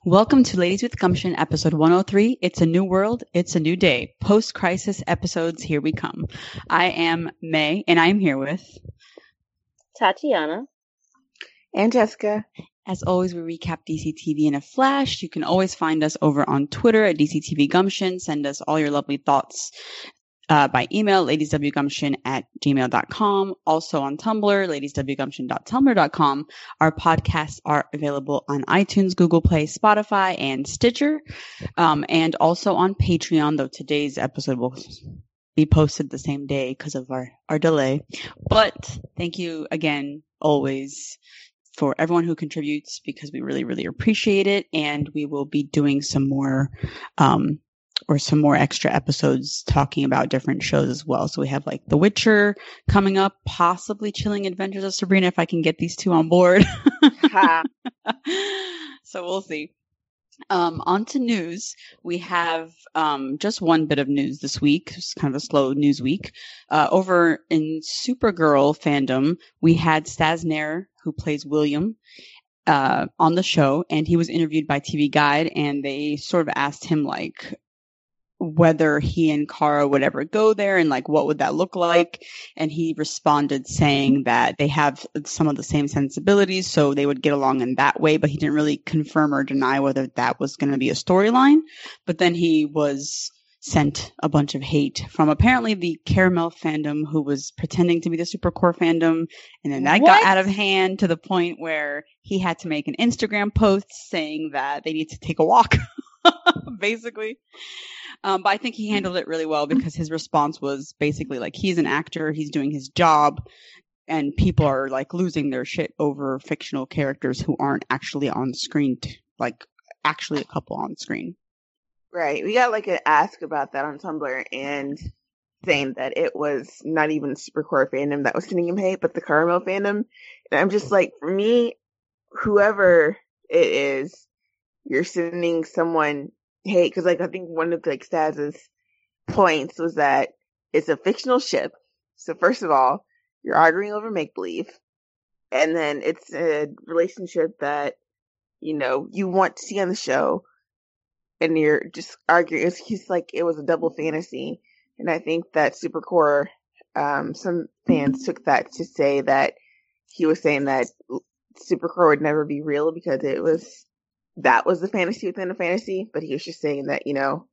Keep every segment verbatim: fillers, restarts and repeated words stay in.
Welcome to Ladies with Gumption, episode one oh three. It's a new world. It's a new day. Post-crisis episodes, here we come. I am May, and I am here with Tatiana and Jessica. As always, we recap D C T V in a flash. You can always find us over on Twitter at D C T V Gumption. Send us all your lovely thoughts uh, by email, ladieswgumption at gmail dot com. Also on Tumblr, ladieswgumption dot tumblr dot com. Our podcasts are available on iTunes, Google Play, Spotify, and Stitcher. Um, and also on Patreon, though today's episode will be posted the same day because of our, our delay. But thank you again, always, for everyone who contributes, because we really, really appreciate it. And we will be doing some more, um, or some more extra episodes talking about different shows as well. So we have like The Witcher coming up, possibly Chilling Adventures of Sabrina if I can get these two on board. So we'll see. Um, on to news. We have um, just one bit of news this week. It's kind of a slow news week. Uh, over in Supergirl fandom, we had Stas Nair, who plays William, uh, on the show, and he was interviewed by T V Guide, and they sort of asked him like whether he and Kara would ever go there and like what would that look like. And he responded saying that they have some of the same sensibilities, so they would get along in that way, but he didn't really confirm or deny whether that was going to be a storyline. But then he was sent a bunch of hate from apparently the Caramel fandom, who was pretending to be the Supercore fandom, and then that What? got out of hand to the point where he had to make an Instagram post saying that they need to take a walk, basically. Um, but I think he handled it really well, because his response was basically like, he's an actor, he's doing his job, and people are like losing their shit over fictional characters who aren't actually on screen, t- like actually a couple on screen. Right. We got like an ask about that on Tumblr, and saying that it was not even Supercore fandom that was sending him hate, but the Caramel fandom. And I'm just like, for me, whoever it is, you're sending someone hate, because like I think one of like Staz's points was that it's a fictional ship. So first of all, you're arguing over make believe, and then it's a relationship that you know you want to see on the show, and you're just arguing. It's just like it was a double fantasy, and I think that Supercore, um, some fans took that to say that he was saying that Supercore would never be real because it was. That was the fantasy within a fantasy, but he was just saying that, you know,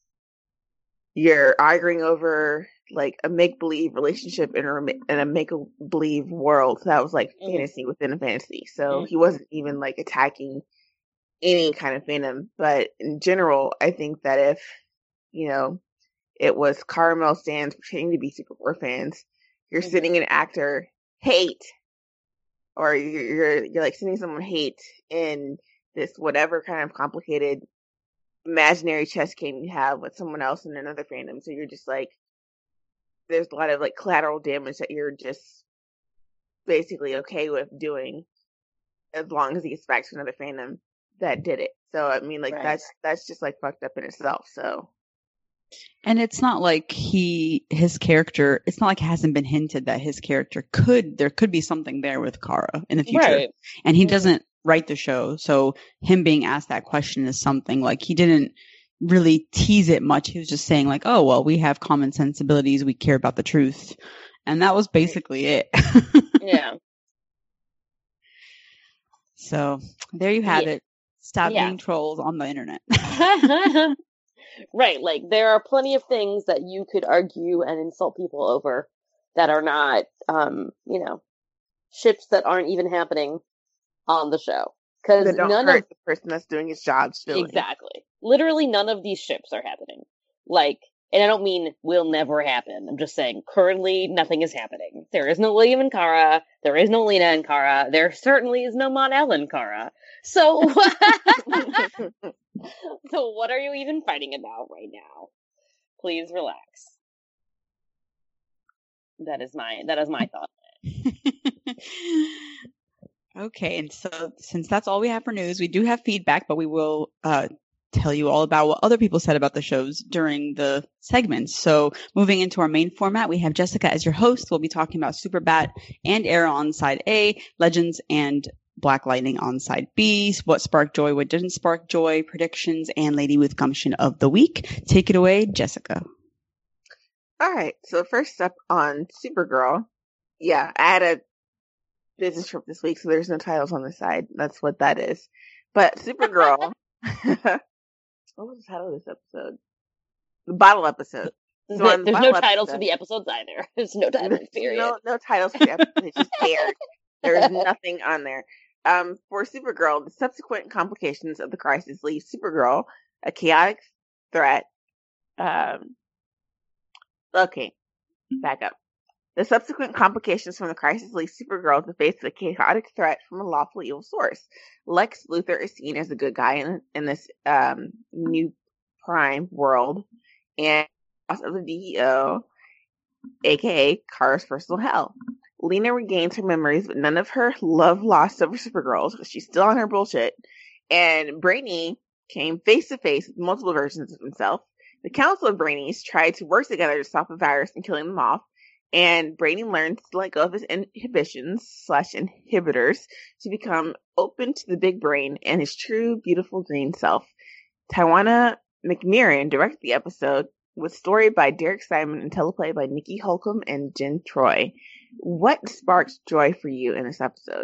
you're arguing over like a make-believe relationship in a, in a make-believe world. So that was like mm. fantasy within a fantasy. So mm. he wasn't even like attacking any kind of fandom. But in general, I think that if, you know, it was Caramel stands pretending to be Supercore fans, you're mm. sending an actor hate, or you're, you're, you're like sending someone hate in this whatever kind of complicated imaginary chess game you have with someone else in another fandom. So you're just like, there's a lot of like collateral damage that you're just basically okay with doing, as long as he gets back to another fandom that did it. So I mean, like right. that's that's just like fucked up in itself. So, and it's not like he his character. It's not like it hasn't been hinted that his character could there could be something there with Kara in the future, right. and he doesn't write the show, so him being asked that question is something like he didn't really tease it much. He was just saying like, oh well, we have common sensibilities, we care about the truth, and that was basically it. Yeah. So there you have yeah. it. Stop yeah. being trolls on the internet. Right, like there are plenty of things that you could argue and insult people over that are not, um, you know, ships that aren't even happening on the show, because none hurt of the person that's doing his job still exactly literally none of these ships are happening, like, and I don't mean will never happen, I'm just saying currently nothing is happening. There is no William and Kara, there is no Lena and Kara, there certainly is no Mon-El and Kara, so so what are you even fighting about right now? Please relax. That is my that is my thought. Okay, and so since that's all we have for news, we do have feedback, but we will uh, tell you all about what other people said about the shows during the segments. So moving into our main format, we have Jessica as your host. We'll be talking about Superbat and Arrow on side A, Legends, and Black Lightning on side B, what sparked joy, what didn't spark joy, predictions, and Lady with Gumption of the week. Take it away, Jessica. All right. So first up on Supergirl. Yeah, I had a business trip this week, so there's no titles on the side. That's what that is. But Supergirl. What was the title of this episode? The bottle episode. So the, the there's bottle no titles episode, for the episodes either. There's no titles, period. No, no titles for the episode. It's just aired. There's nothing on there. Um, for Supergirl, the subsequent complications of the crisis leave Supergirl a chaotic threat. Um, okay, back up. The subsequent complications from the crisis leave Supergirl to face a chaotic threat from a lawful evil source. Lex Luthor is seen as a good guy in, in this um, new Prime world, and boss of the D E O, aka Kara's personal hell. Lena regains her memories, but none of her love lost over Supergirl because she's still on her bullshit. And Brainy came face to face with multiple versions of himself. The Council of Brainies tried to work together to stop the virus and killing them off. And Brainy learns to let go of his inhibitions slash inhibitors to become open to the big brain and his true, beautiful green self. Tawana McMeeran directed the episode, with story by Derek Simon and teleplay by Nikki Holcomb and Jen Troy. What sparked joy for you in this episode?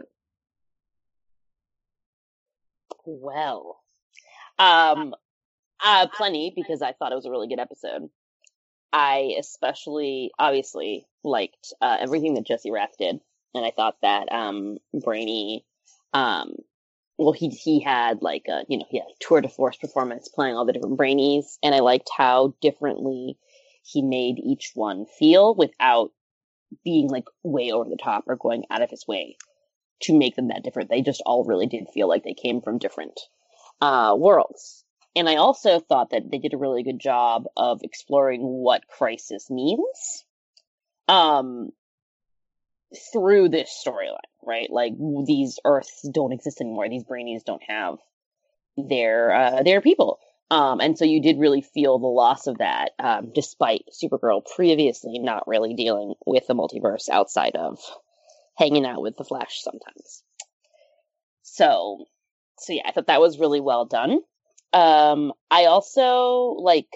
Well, um, uh, plenty, because I thought it was a really good episode. I especially, obviously, liked uh, everything that Jesse Rath did, and I thought that um, Brainy, um, well, he he had like a, you know, he had a tour de force performance playing all the different Brainies, and I liked how differently he made each one feel without being like way over the top or going out of his way to make them that different. They just all really did feel like they came from different uh, worlds. And I also thought that they did a really good job of exploring what crisis means um, through this storyline, right? Like, these Earths don't exist anymore. These Brainies don't have their uh, their people. Um, and so you did really feel the loss of that, um, despite Supergirl previously not really dealing with the multiverse outside of hanging out with the Flash sometimes. So, so yeah, I thought that was really well done. Um, I also, like,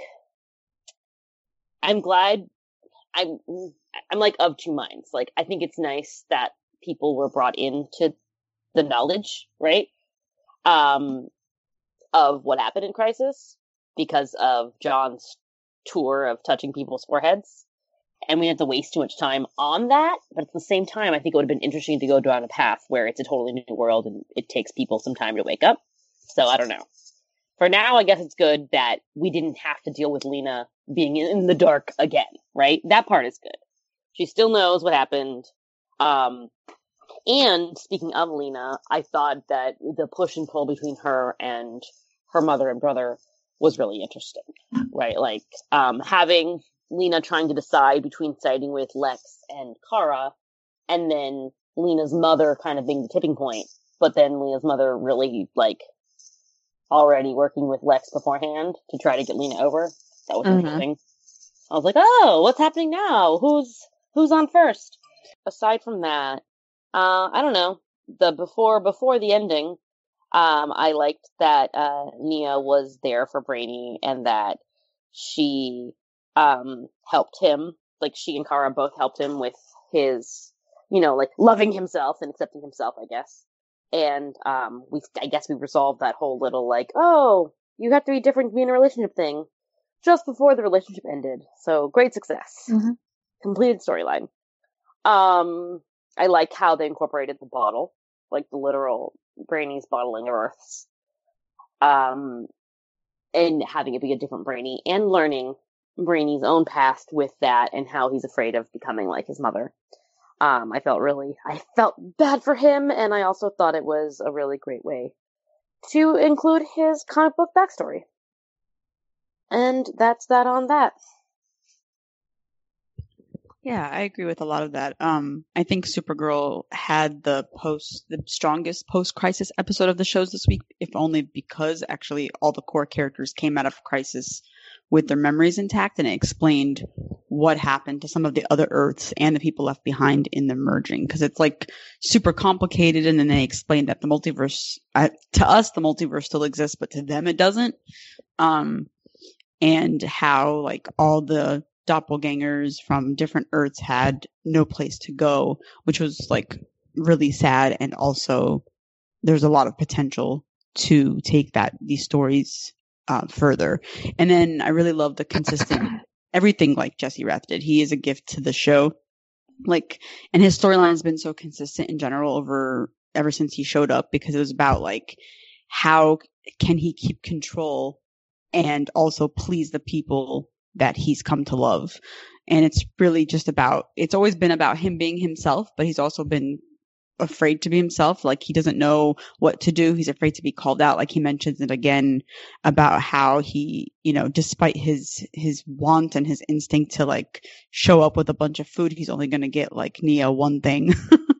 I'm glad, I'm, I'm like of two minds. Like, I think it's nice that people were brought into the knowledge, right? Um, of what happened in Crisis because of John's tour of touching people's foreheads. And we didn't have to waste too much time on that. But at the same time, I think it would have been interesting to go down a path where it's a totally new world and it takes people some time to wake up. So I don't know. For now, I guess it's good that we didn't have to deal with Lena being in the dark again, right? That part is good. She still knows what happened. Um, and speaking of Lena, I thought that the push and pull between her and her mother and brother was really interesting, right? Like, um, having Lena trying to decide between siding with Lex and Kara, and then Lena's mother kind of being the tipping point, but then Lena's mother really, like, already working with Lex beforehand to try to get Lena over. That was mm-hmm. interesting. I was like, oh, what's happening now? Who's, who's on first? Aside from that, uh, I don't know. The before, before the ending, um, I liked that, uh, Nia was there for Brainy and that she, um, helped him. Like, she and Kara both helped him with his, you know, like, loving himself and accepting himself, I guess. And, um, we, I guess we resolved that whole little, like, oh, you have to be different to be in a relationship thing just before the relationship ended. So, great success. Mm-hmm. Completed storyline. Um, I like how they incorporated the bottle, like the literal Brainy's bottling of Earths. Um, and having it be a different Brainy and learning Brainy's own past with that and how he's afraid of becoming like his mother. Um, I felt really, I felt bad for him, and I also thought it was a really great way to include his comic book backstory. And that's that on that. Yeah, I agree with a lot of that. Um, I think Supergirl had the post, the strongest post-crisis episode of the shows this week, if only because actually all the core characters came out of crisis with their memories intact, and it explained what happened to some of the other Earths and the people left behind in the merging. Because it's like super complicated, and then they explained that the multiverse, uh, to us, the multiverse still exists, but to them it doesn't. Um, and how like all the doppelgangers from different Earths had no place to go, which was like really sad. And also there's a lot of potential to take that, these stories uh, further. And then I really love the consistent, everything like Jesse Rath did. He is a gift to the show. Like, and his storyline has been so consistent in general over, ever since he showed up, because it was about like, how can he keep control and also please the people that he's come to love. And it's really just about, it's always been about him being himself, but he's also been afraid to be himself. Like he doesn't know what to do. He's afraid to be called out. Like he mentions it again about how he, you know, despite his, his want and his instinct to like show up with a bunch of food, he's only going to get like Nia one thing.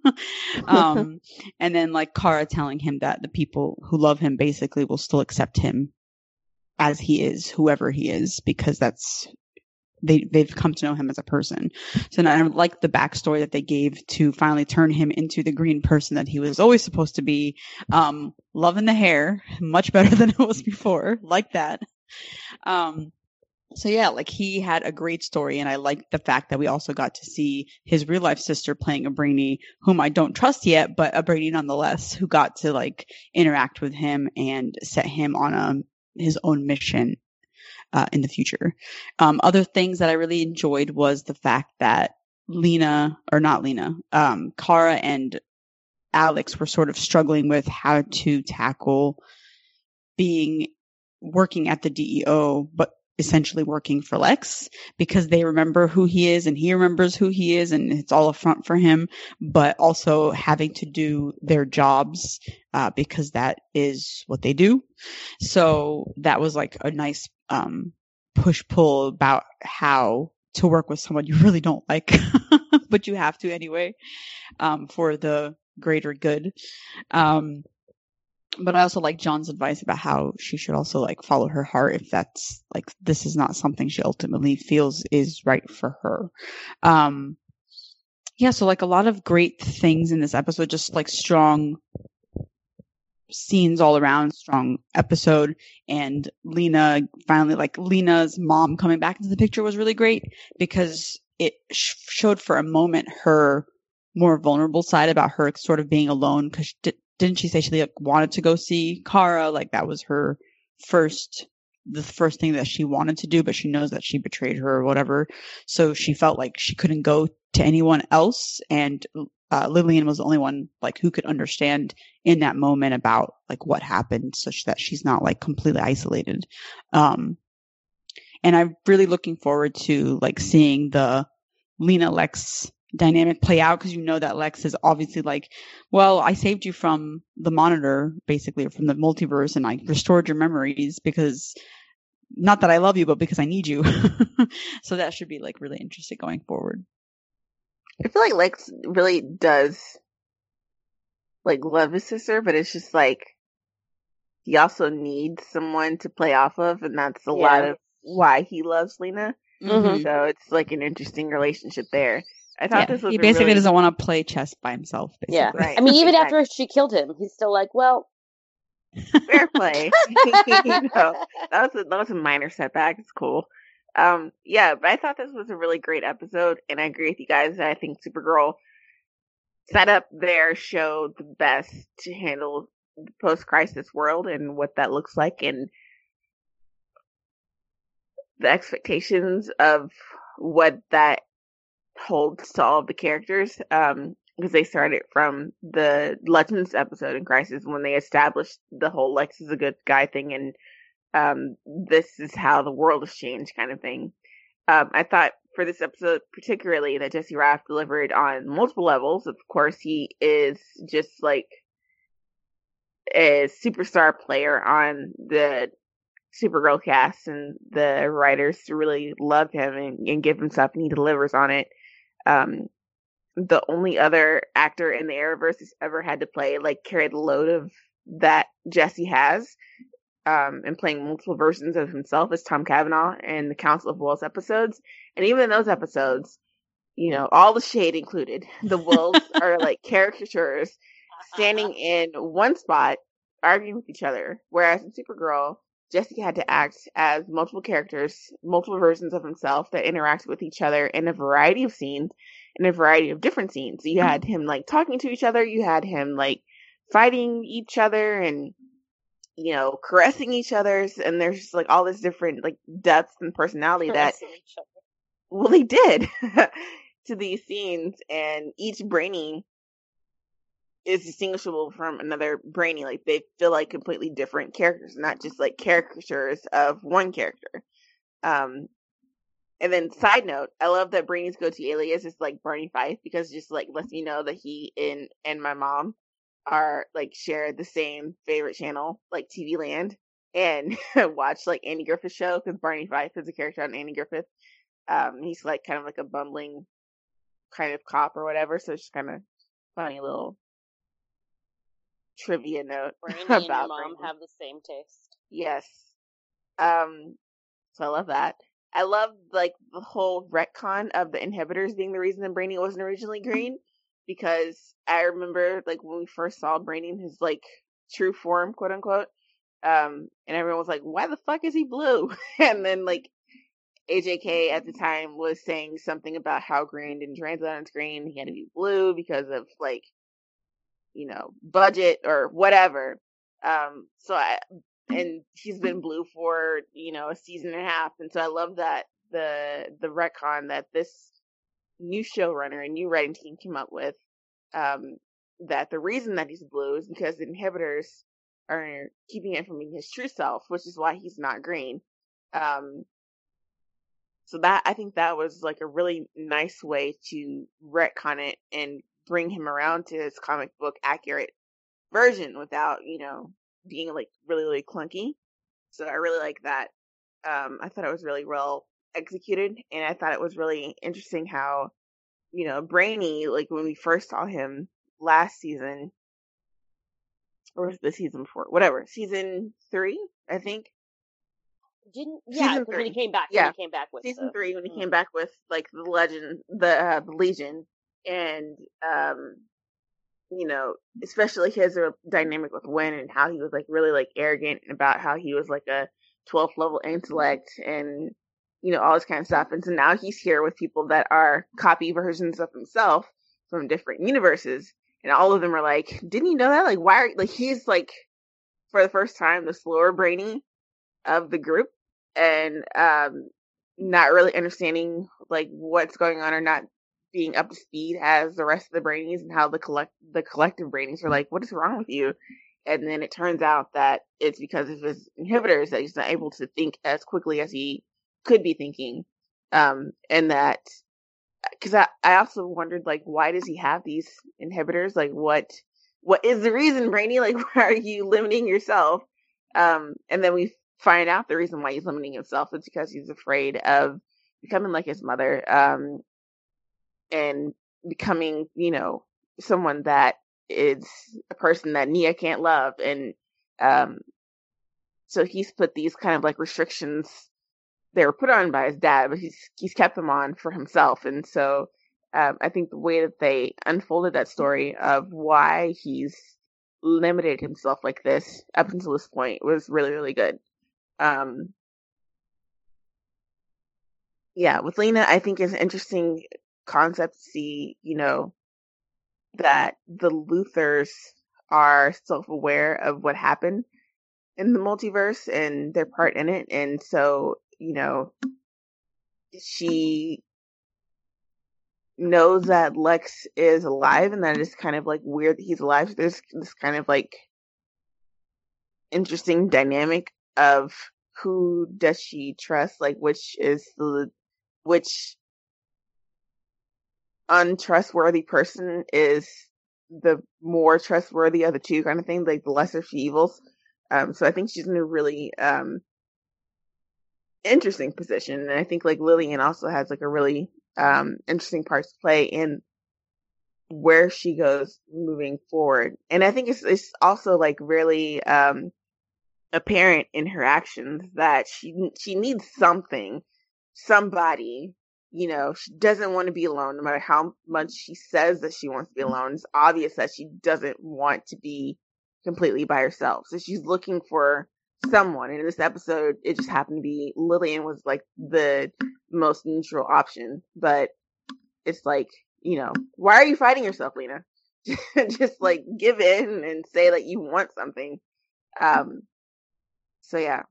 um, and then like Kara telling him that the people who love him basically will still accept him as he is, whoever he is, because that's, they, they've come to know him as a person. So I like the backstory that they gave to finally turn him into the green person that he was always supposed to be. Um, loving the hair, much better than it was before. Like that. Um, so yeah, like he had a great story, and I like the fact that we also got to see his real life sister playing a Brainy, whom I don't trust yet, but a Brainy nonetheless, who got to like interact with him and set him on a his own mission uh, in the future. Um, other things that I really enjoyed was the fact that Lena, or not Lena, um, Kara and Alex were sort of struggling with how to tackle being, working at the D E O, but essentially working for Lex, because they remember who he is and he remembers who he is, and it's all a front for him, but also having to do their jobs uh, because that is what they do. So that was like a nice um, push-pull about how to work with someone you really don't like, but you have to anyway, um, for the greater good. Um, But I also like John's advice about how she should also like follow her heart if that's like, this is not something she ultimately feels is right for her. Um, yeah, so like a lot of great things in this episode, just like strong scenes all around, strong episode. And Lena finally, like Lena's mom coming back into the picture was really great, because it sh- showed for a moment her more vulnerable side about her sort of being alone, because she did, didn't she say she like wanted to go see Kara? Like that was her first, the first thing that she wanted to do, but she knows that she betrayed her or whatever. So she felt like she couldn't go to anyone else. And uh, Lillian was the only one like who could understand in that moment about like what happened, such that she's not like completely isolated. Um, and I'm really looking forward to like seeing the Lena Lex dynamic play out, because you know that Lex is obviously like, well, I saved you from the Monitor, basically, or from the multiverse, and I restored your memories because, not that I love you, but because I need you. So that should be like really interesting going forward. I feel like Lex really does like love his sister, but it's just like he also needs someone to play off of, and that's a Yeah. lot of why he loves Lena. Mhm. So it's like an interesting relationship there. I thought Yeah, this was he a basically really... doesn't want to play chess by himself. Basically. Yeah. Right. I mean, even Exactly. after she killed him, he's still like, well, Fair play. You know, that was a, that was a minor setback. It's cool. Um, yeah, but I thought this was a really great episode, and I agree with you guys. I think Supergirl set up their show the best to handle the post-crisis world and what that looks like, and the expectations of what that holds to all of the characters. Um, because they started from the Legends episode in Crisis when they established the whole Lex is a good guy thing, and um, this is how the world has changed kind of thing. Um, I thought for this episode particularly that Jesse Rath delivered on multiple levels. Of course, he is just like a superstar player on the Supergirl cast, and the writers really love him and, and give him stuff, and he delivers on it. um, the only other actor in the Arrowverse who's ever had to play, like, carry the load of that Jesse has, um, and playing multiple versions of himself is Tom Cavanaugh in the Council of Wolves episodes. And even in those episodes, you know, all the shade included, the wolves are like caricatures standing in one spot, arguing with each other. Whereas in Supergirl, Jesse had to act as multiple characters, multiple versions of himself that interact with each other in a variety of scenes, in a variety of different scenes. So you had him like talking to each other, you had him like fighting each other and, you know, caressing each other's, and there's just like all this different like depth and personality that, well, they did to these scenes, and each Brainy is distinguishable from another Brainy. Like, they feel like completely different characters, not just like caricatures of one character. Um, and then side note, I love that Brainy's go-to alias is like Barney Fife, because it just like lets me know that he and and my mom are like share the same favorite channel, like T V Land, and watch like Andy Griffith's show, because Barney Fife is a character on Andy Griffith. Um, he's like kind of like a bumbling kind of cop or whatever, so it's just kind of funny little trivia note. Brandy about and your mom Brandy. have the same taste. Yes. Um, so I love that. I love like the whole retcon of the inhibitors being the reason that Brainy wasn't originally green, because I remember like when we first saw Brainy in his like true form, quote unquote, um, and everyone was like, "Why the fuck is he blue?" And then like A J K at the time was saying something about how green didn't translate on screen. He had to be blue because of like, you know, budget or whatever. Um, so I, and he's been blue for, you know, a season and a half. And so I love that the, the retcon that this new showrunner and new writing team came up with, um, that the reason that he's blue is because the inhibitors are keeping him from being his true self, which is why he's not green. Um, So that, I think that was like a really nice way to retcon it and bring him around to his comic book accurate version without, you know, being like really, really clunky. So I really like that. Um, I thought it was really well executed, and I thought it was really interesting how, you know, Brainy, like when we first saw him last season, or was the season before, whatever, season three, I think. Didn't yeah Season when he three. came back Yeah. when he came back with season the, three when he Mm. came back with like the legend, the, uh, the Legion, and um, you know, especially his uh, dynamic with Winn and how he was like really like arrogant about how he was like a twelfth level intellect and, you know, all this kind of stuff. And so now he's here with people that are copy versions of himself from different universes, and all of them are like, "Didn't you know that? Like, why are like he's like for the first time the slower Brainy of the group." And um, not really understanding like what's going on, or not being up to speed as the rest of the Brainies, and how the collect the collective Brainies are like, "What is wrong with you?" And then it turns out that it's because of his inhibitors that he's not able to think as quickly as he could be thinking. Um, and that because I, I also wondered like, why does he have these inhibitors? Like, what what is the reason, Brainy? Like, why are you limiting yourself? Um, and then we find out the reason why he's limiting himself is because he's afraid of becoming like his mother, um, and becoming, you know, someone that is a person that Nia can't love. And um, so he's put these kind of like restrictions. They were put on by his dad, but he's he's kept them on for himself. And so um, I think the way that they unfolded that story of why he's limited himself like this up until this point was really, really good. Um, yeah, with Lena, I think is an interesting concept to see, you know, that the Luthers are self-aware of what happened in the multiverse and their part in it. And so, you know, she knows that Lex is alive, and that it's kind of like weird that he's alive. There's this kind of like interesting dynamic of who does she trust, like which is the which untrustworthy person is the more trustworthy of the two, kind of thing, like the lesser of two evils. Um, so I think she's in a really um interesting position, and I think like Lillian also has like a really um, interesting parts to play in where she goes moving forward. And I think it's it's also like really um, apparent in her actions that she she needs something, somebody. You know, she doesn't want to be alone, no matter how much she says that she wants to be alone. It's obvious that she doesn't want to be completely by herself. So she's looking for someone. And in this episode, it just happened to be Lillian was like the most neutral option. But it's like, you know, why are you fighting yourself, Lena? Just like give in and say that you want something. Um, so yeah,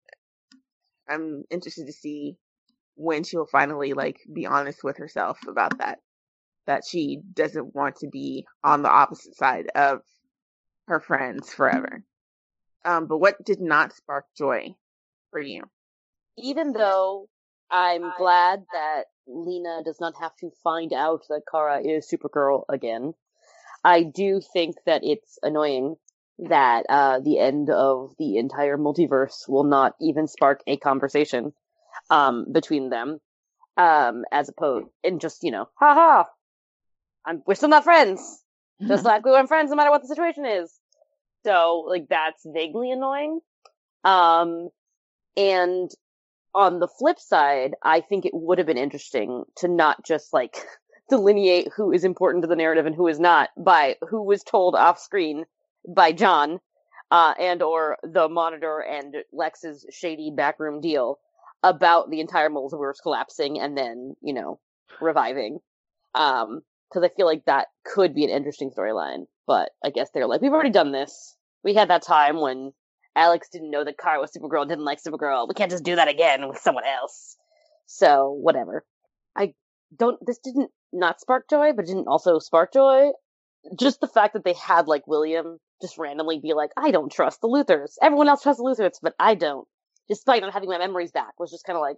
I'm interested to see when she'll finally like be honest with herself about that, that she doesn't want to be on the opposite side of her friends forever. Um, but what did not spark joy for you? Even though I'm glad that Lena does not have to find out that Kara is Supergirl again, I do think that it's annoying that uh, the end of the entire multiverse will not even spark a conversation um, between them, um, as opposed, and just, you know, haha, I'm, we're still not friends, just like we weren't friends no matter what the situation is. So, like, that's vaguely annoying. Um, and on the flip side, I think it would have been interesting to not just, like, delineate who is important to the narrative and who is not by who was told off screen by John, uh, and or the Monitor and Lex's shady backroom deal about the entire multiverse collapsing and then, you know, reviving. Um, cause I feel like that could be an interesting storyline, but I guess they're like, we've already done this. We had that time when Alex didn't know that Kara was Supergirl and didn't like Supergirl. We can't just do that again with someone else. So, whatever. I don't, this didn't not spark joy, but it didn't also spark joy. Just the fact that they had, like, William just randomly be like, I don't trust the Luthors. Everyone else trusts the Luthors, but I don't. Despite not having my memories back, was just kind of like,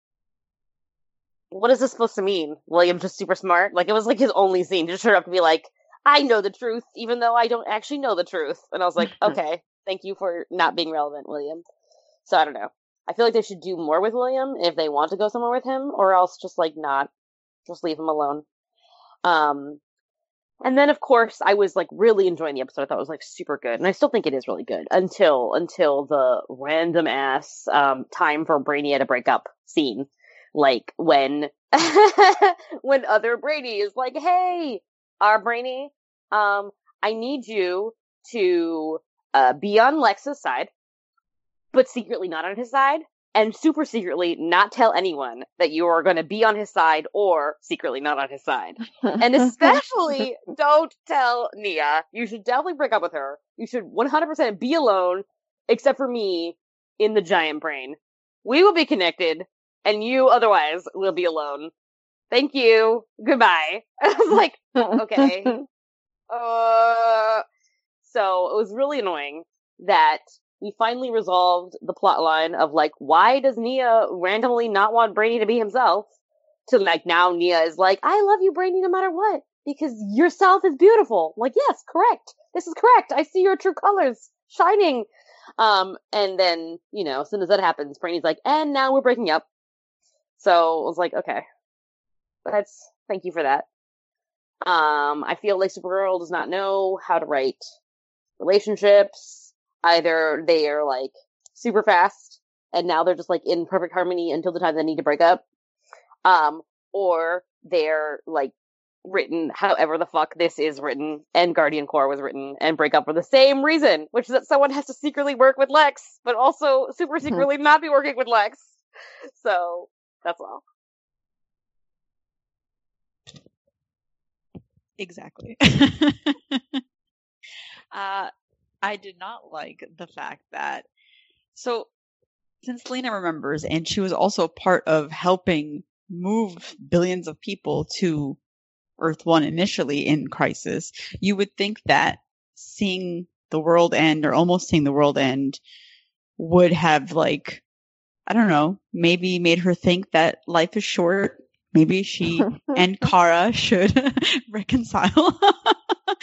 what is this supposed to mean? William's just super smart? Like, it was like his only scene. Just showed up to be like, I know the truth, even though I don't actually know the truth. And I was like, okay, thank you for not being relevant, William. So I don't know. I feel like they should do more with William if they want to go somewhere with him, or else just, like, not. Just leave him alone. Um, and then, of course, I was, like, really enjoying the episode. I thought it was, like, super good. And I still think it is really good until, until the random-ass, um, time for Brainy to break up scene. Like, when, when other Brainy is like, hey, our Brainy, um, I need you to, uh, be on Lex's side, but secretly not on his side. And super secretly not tell anyone that you are going to be on his side or secretly not on his side. And especially don't tell Nia. You should definitely break up with her. You should one hundred percent be alone, except for me in the giant brain. We will be connected, and you otherwise will be alone. Thank you. Goodbye. I was like, okay. Uh, so it was really annoying that we finally resolved the plot line of, like, why does Nia randomly not want Brainy to be himself? To, like, now Nia is like, I love you, Brainy, no matter what, because yourself is beautiful. I'm like, yes, correct. This is correct. I see your true colors shining. Um, and then, you know, as soon as that happens, Brainy's like, and now we're breaking up. So I was like, okay. That's, thank you for that. Um, I feel like Supergirl does not know how to write relationships. Either they are, like, super fast, and now they're just, like, in perfect harmony until the time they need to break up. Um, or they're, like, written however the fuck this is written, and Guardian Corps was written, and break up for the same reason, which is that someone has to secretly work with Lex, but also super secretly not be working with Lex. So, that's all. Exactly. uh, I did not like the fact that, so since Lena remembers, and she was also part of helping move billions of people to Earth One initially in Crisis, you would think that seeing the world end, or almost seeing the world end, would have, like, I don't know, maybe made her think that life is short. Maybe she and Kara should reconcile.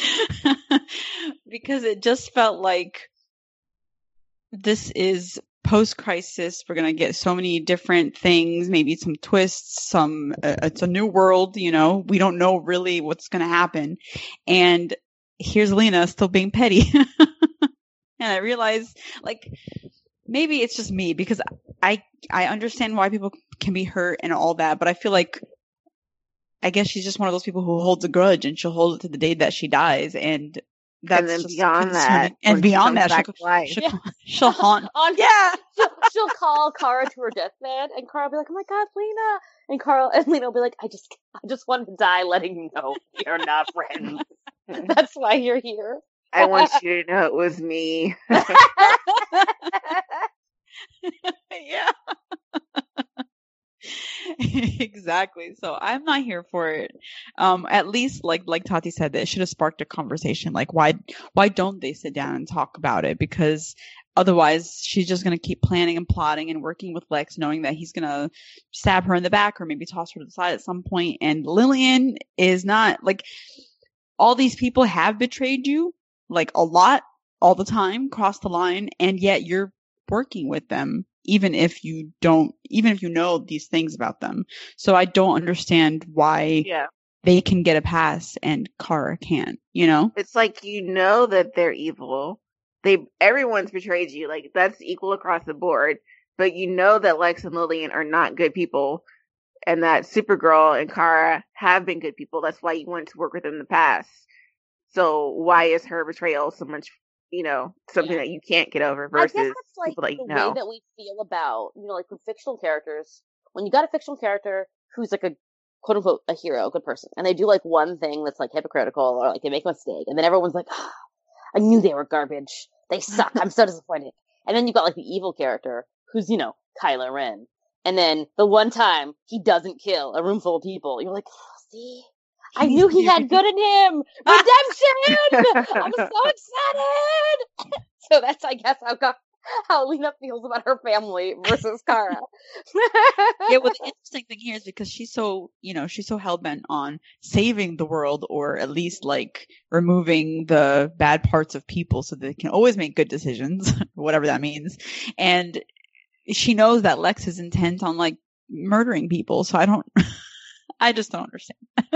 Because it just felt like this is post-crisis. We're gonna get so many different things, maybe some twists, some uh, it's a new world, you know. We don't know really what's gonna happen, and here's Lena still being petty. And I realize, like, maybe it's just me because I I understand why people can be hurt and all that, but I feel like I guess she's just one of those people who holds a grudge and she'll hold it to the day that she dies, and that's and then just beyond concerning. that, and when she beyond comes that, back she'll, to life. she'll, Yeah. she'll haunt. On, Yeah. she'll, she'll call Kara to her deathbed, and Kara will be like, "Oh my God, Lena!" And Carl and Lena will be like, "I just, I just want to die, letting you know we are not friends. That's why you're here." I want you to know it was me. Yeah. Exactly. So I'm not here for it. Um, at least like like Tati said, that it should have sparked a conversation. Like why why don't they sit down and talk about it? Because otherwise she's just gonna keep planning and plotting and working with Lex, knowing that he's gonna stab her in the back or maybe toss her to the side at some point. And Lillian is not like, all these people have betrayed you, like a lot, all the time, cross the line, and yet you're working with them. Even if you don't, even if you know these things about them. So I don't understand why Yeah. they can get a pass and Kara can't, you know? It's like, you know that they're evil. They everyone's betrayed you. Like, that's equal across the board. But you know that Lex and Lillian are not good people, and that Supergirl and Kara have been good people. That's why you wanted to work with them in the past. So why is her betrayal so much, you know, something Yeah. that you can't get over I guess versus that's like people that the you know? way that we feel about, you know, like with fictional characters. When you got a fictional character who's like a quote unquote a hero, a good person, and they do like one thing that's like hypocritical or like they make a mistake, and then everyone's like, oh, I knew they were garbage. They suck. I'm so disappointed. And then you got like the evil character who's, you know, Kylo Ren. And then the one time he doesn't kill a room full of people, you're like, oh, see? I knew he had good in him! Redemption! I'm so excited! So that's, I guess, how, how Lena feels about her family versus Kara. Yeah, well, the interesting thing here is because she's so, you know, she's so hell-bent on saving the world, or at least, like, removing the bad parts of people so they can always make good decisions, whatever that means. And she knows that Lex is intent on, like, murdering people, so I don't... I just don't understand.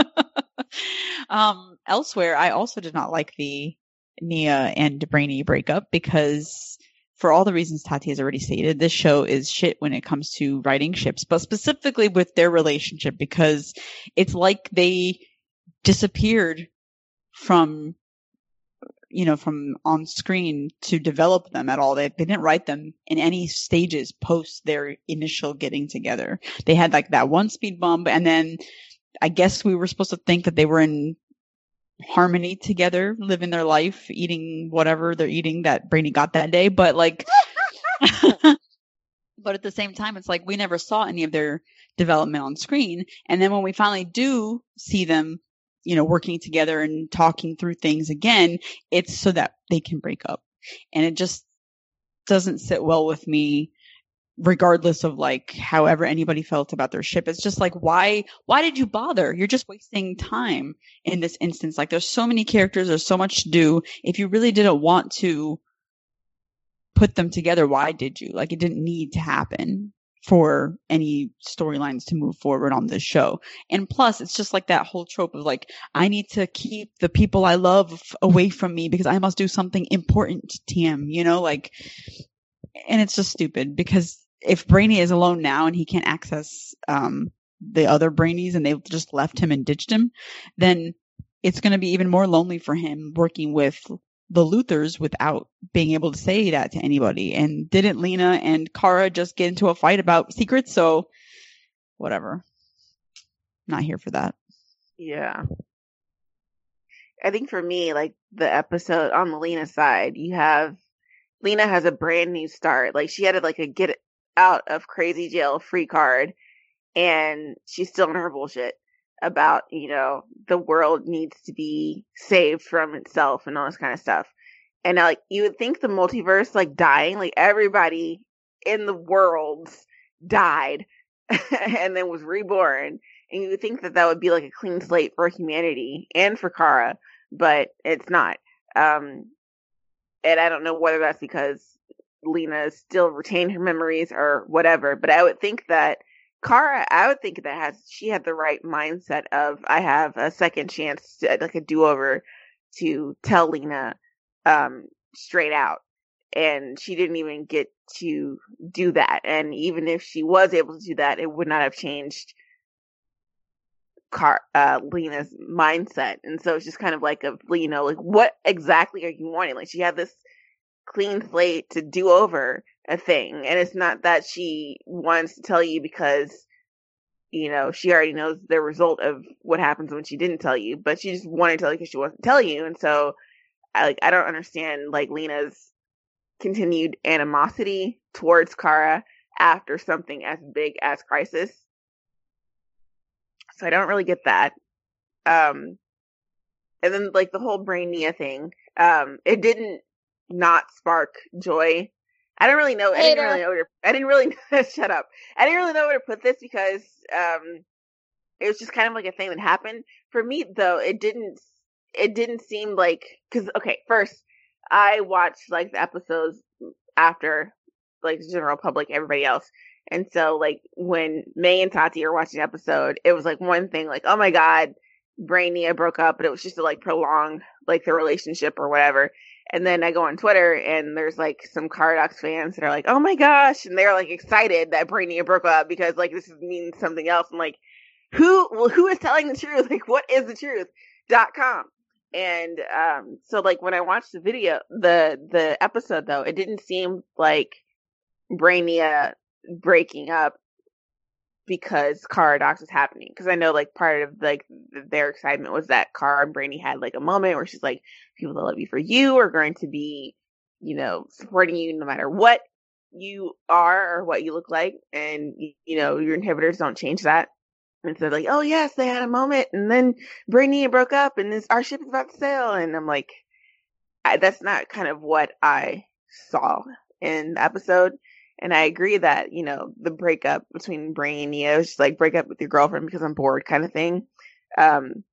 um, elsewhere, I also did not like the Nia and Brainy breakup because, for all the reasons Tati has already stated, this show is shit when it comes to writing ships, but specifically with their relationship, because it's like they disappeared from, you know, from on screen to develop them at all. They, they didn't write them in any stages post their initial getting together. They had like that one speed bump, and then I guess we were supposed to think that they were in harmony together, living their life, eating whatever they're eating that Brainy got that day. But like, but at the same time, it's like we never saw any of their development on screen. And then when we finally do see them, you know, working together and talking through things again, it's so that they can break up. And it just doesn't sit well with me, regardless of like however anybody felt about their ship. It's just like, why, why did you bother? You're just wasting time in this instance. Like, there's so many characters, there's so much to do. If you really didn't want to put them together, why did you? Like, it didn't need to happen for any storylines to move forward on this show. And plus, it's just like that whole trope of like, I need to keep the people I love away from me because I must do something important to T M, you know, like, and it's just stupid because if Brainy is alone now and he can't access um, the other Brainies and they've just left him and ditched him, then it's going to be even more lonely for him working with the Luthers without being able to say that to anybody. And didn't Lena and Kara just get into a fight about secrets? So whatever. Not here for that. Yeah. I think for me, like the episode on the Lena side, you have Lena has a brand new start. Like, she had like a get out of crazy jail free card, and she's still in her bullshit about, you know, the world needs to be saved from itself and all this kind of stuff. And like, you would think the multiverse, like dying, like everybody in the world died and then was reborn. And you would think that that would be like a clean slate for humanity and for Kara, but it's not. Um, and I don't know whether that's because Lena still retained her memories or whatever. But I would think that Kara, I would think that has she had the right mindset of I have a second chance, to, like a do-over, to tell Lena um, straight out. And she didn't even get to do that. And even if she was able to do that, it would not have changed Car, uh, Lena's mindset. And so it's just kind of like a, you know, like what exactly are you wanting? Like she had this clean slate to do over a thing. And it's not that she wants to tell you because, you know, she already knows the result of what happens when she didn't tell you, but she just wanted to tell you because she wants to tell you. And so I like, I don't understand like Lena's continued animosity towards Kara after something as big as Crisis. So I don't really get that. Um, and then like the whole Brain Nia thing, um, it didn't not spark joy. I don't really know. I didn't really know where to, I didn't really shut up. I didn't really know where to put this because um, it was just kind of like a thing that happened. For me though, it didn't. It didn't seem like because okay, first I watched like the episodes after like the general public, everybody else. And so, like, when May and Tati are watching an episode, it was, like, one thing, like, oh, my God, Brain Nia broke up, but it was just to, like, prolong, like, the relationship or whatever. And then I go on Twitter, and there's, like, some Caradox fans that are like, oh, my gosh, and they're, like, excited that Brain Nia broke up because, like, this means something else. I'm like, who, well, who is telling the truth? Like, what is the truth? Dot com. And um, so, like, when I watched the video, the, the episode, though, it didn't seem like Brain Nia breaking up because Caradox was happening. Because I know, like, part of, like, their excitement was that Cara and Brainy had, like, a moment where she's like, people that love you for you are going to be, you know, supporting you no matter what you are or what you look like. And, you know, your inhibitors don't change that. And so, like, oh, yes, they had a moment. And then Brainy broke up and this, our ship is about to sail. And I'm like, I, that's not kind of what I saw in the episode. And I agree that, you know, the breakup between Brainy and Nia is just like break up with your girlfriend because I'm bored kind of thing. Um,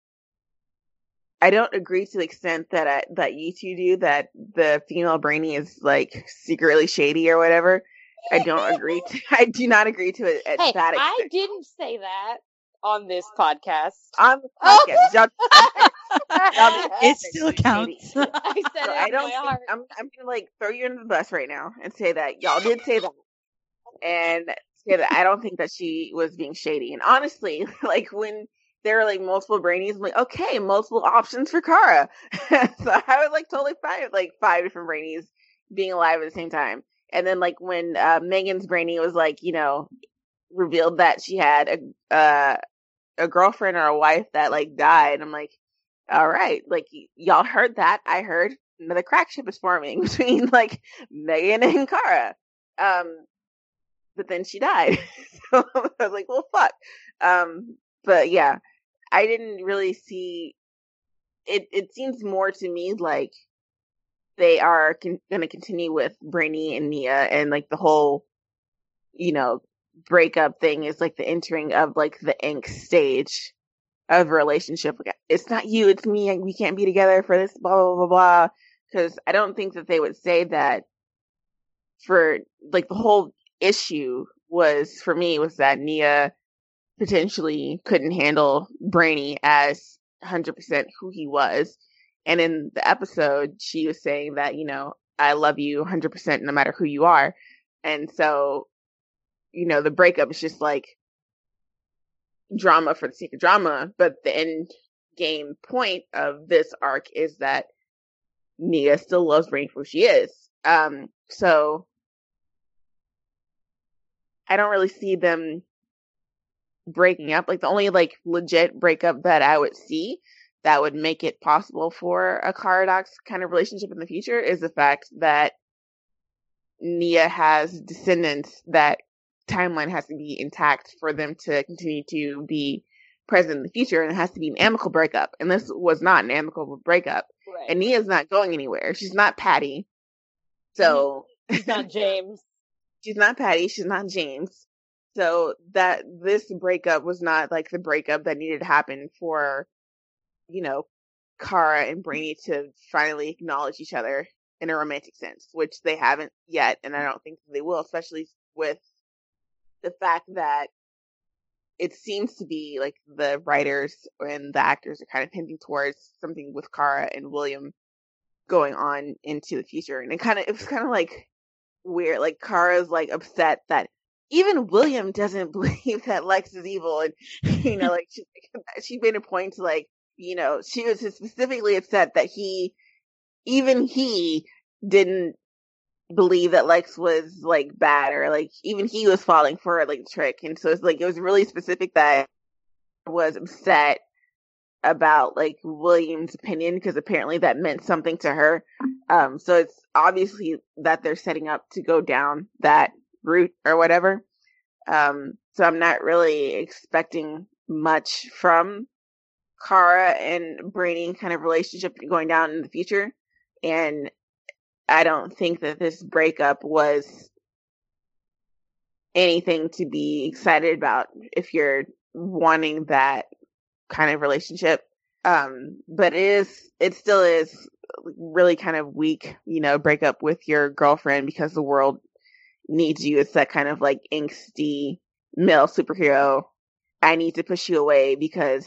I don't agree to the extent that I, that you two do, that the female Brainy is like secretly shady or whatever. I don't agree to, I do not agree to it at hey, that extent. I didn't say that on this podcast. On the podcast. Y'all, y'all it still counts. I said so it I in don't my think, heart. I'm, I'm gonna like throw you under the bus right now and say that y'all did say that. And say that I don't think that she was being shady. And honestly, like when there were like multiple Brainies, I'm like, okay, multiple options for Cara. So I was like totally fine with like five different Brainies being alive at the same time. And then like when uh, Megan's Brainy was like, you know, revealed that she had a uh, a girlfriend or a wife that like died, I'm like, all right, like y- y'all heard that. I heard another crack ship is forming between like Megan and Cara. Um, but then she died. So I was like, well, fuck. Um, but yeah, I didn't really see it. It seems more to me like they are con- going to continue with Brainy and Nia, and like the whole, you know, breakup thing is like the entering of like the ink stage of a relationship. Like, it's not you, it's me. We can't be together for this, blah, blah, blah, blah. Because I don't think that they would say that for like the whole issue was for me was that Nia potentially couldn't handle Brainy as one hundred percent who he was. And in the episode, she was saying that, you know, I love you one hundred percent no matter who you are. And so, you know, the breakup is just like drama for the sake of drama. But the end game point of this arc is that Nia still loves Brainy for who she is. Um, so I don't really see them breaking up. Like the only like legit breakup that I would see that would make it possible for a Caradox kind of relationship in the future is the fact that Nia has descendants that timeline has to be intact for them to continue to be present in the future, and it has to be an amicable breakup. And this was not an amicable breakup. Right. And Nia's not going anywhere. She's not Patty. So She's not James. She's not Patty. She's not James. So that this breakup was not like the breakup that needed to happen for, you know, Cara and Brainy to finally acknowledge each other in a romantic sense, which they haven't yet, and I don't think they will, especially with the fact that it seems to be like the writers and the actors are kind of hinting towards something with Kara and William going on into the future. And it kind of, it was kind of like weird. Like Kara's like upset that even William doesn't believe that Lex is evil. And, you know, like she, she made a point to like, you know, she was specifically upset that he, even he didn't believe that Lex was like bad, or like even he was falling for it, like a trick. And so it's like it was really specific that I was upset about like William's opinion, because apparently that meant something to her. Um so it's obviously that they're setting up to go down that route or whatever. Um so I'm not really expecting much from Kara and Brainy kind of relationship going down in the future. And I don't think that this breakup was anything to be excited about if you're wanting that kind of relationship. Um, but it is, it still is really kind of weak, you know, breakup with your girlfriend because the world needs you. It's that kind of like angsty male superhero. I need to push you away because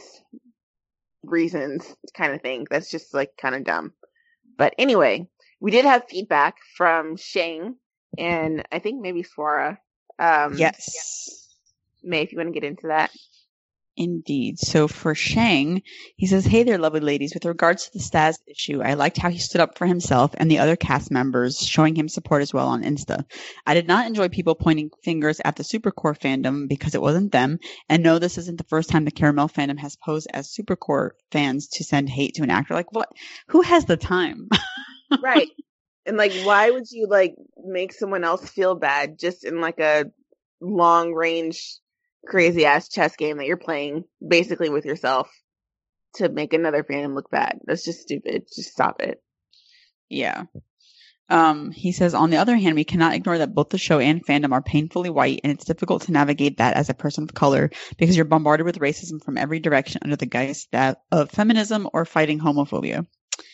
reasons kind of thing. That's just like kind of dumb. But anyway, we did have feedback from Shane and I think maybe Swara. Um, yes. May, if you want to get into that. Indeed. So for Shang, he says, hey there, lovely ladies. With regards to the Staz issue, I liked how he stood up for himself and the other cast members, showing him support as well on Insta. I did not enjoy people pointing fingers at the Supercore fandom because it wasn't them. And no, this isn't the first time the Caramel fandom has posed as Supercore fans to send hate to an actor. Like, what? Who has the time? Right. And like, why would you like make someone else feel bad just in like a long range crazy ass chess game that you're playing basically with yourself to make another fandom look bad? That's just stupid. Just stop it. Yeah. Um, he says, on the other hand, we cannot ignore that both the show and fandom are painfully white, and it's difficult to navigate that as a person of color because you're bombarded with racism from every direction under the guise that of feminism or fighting homophobia.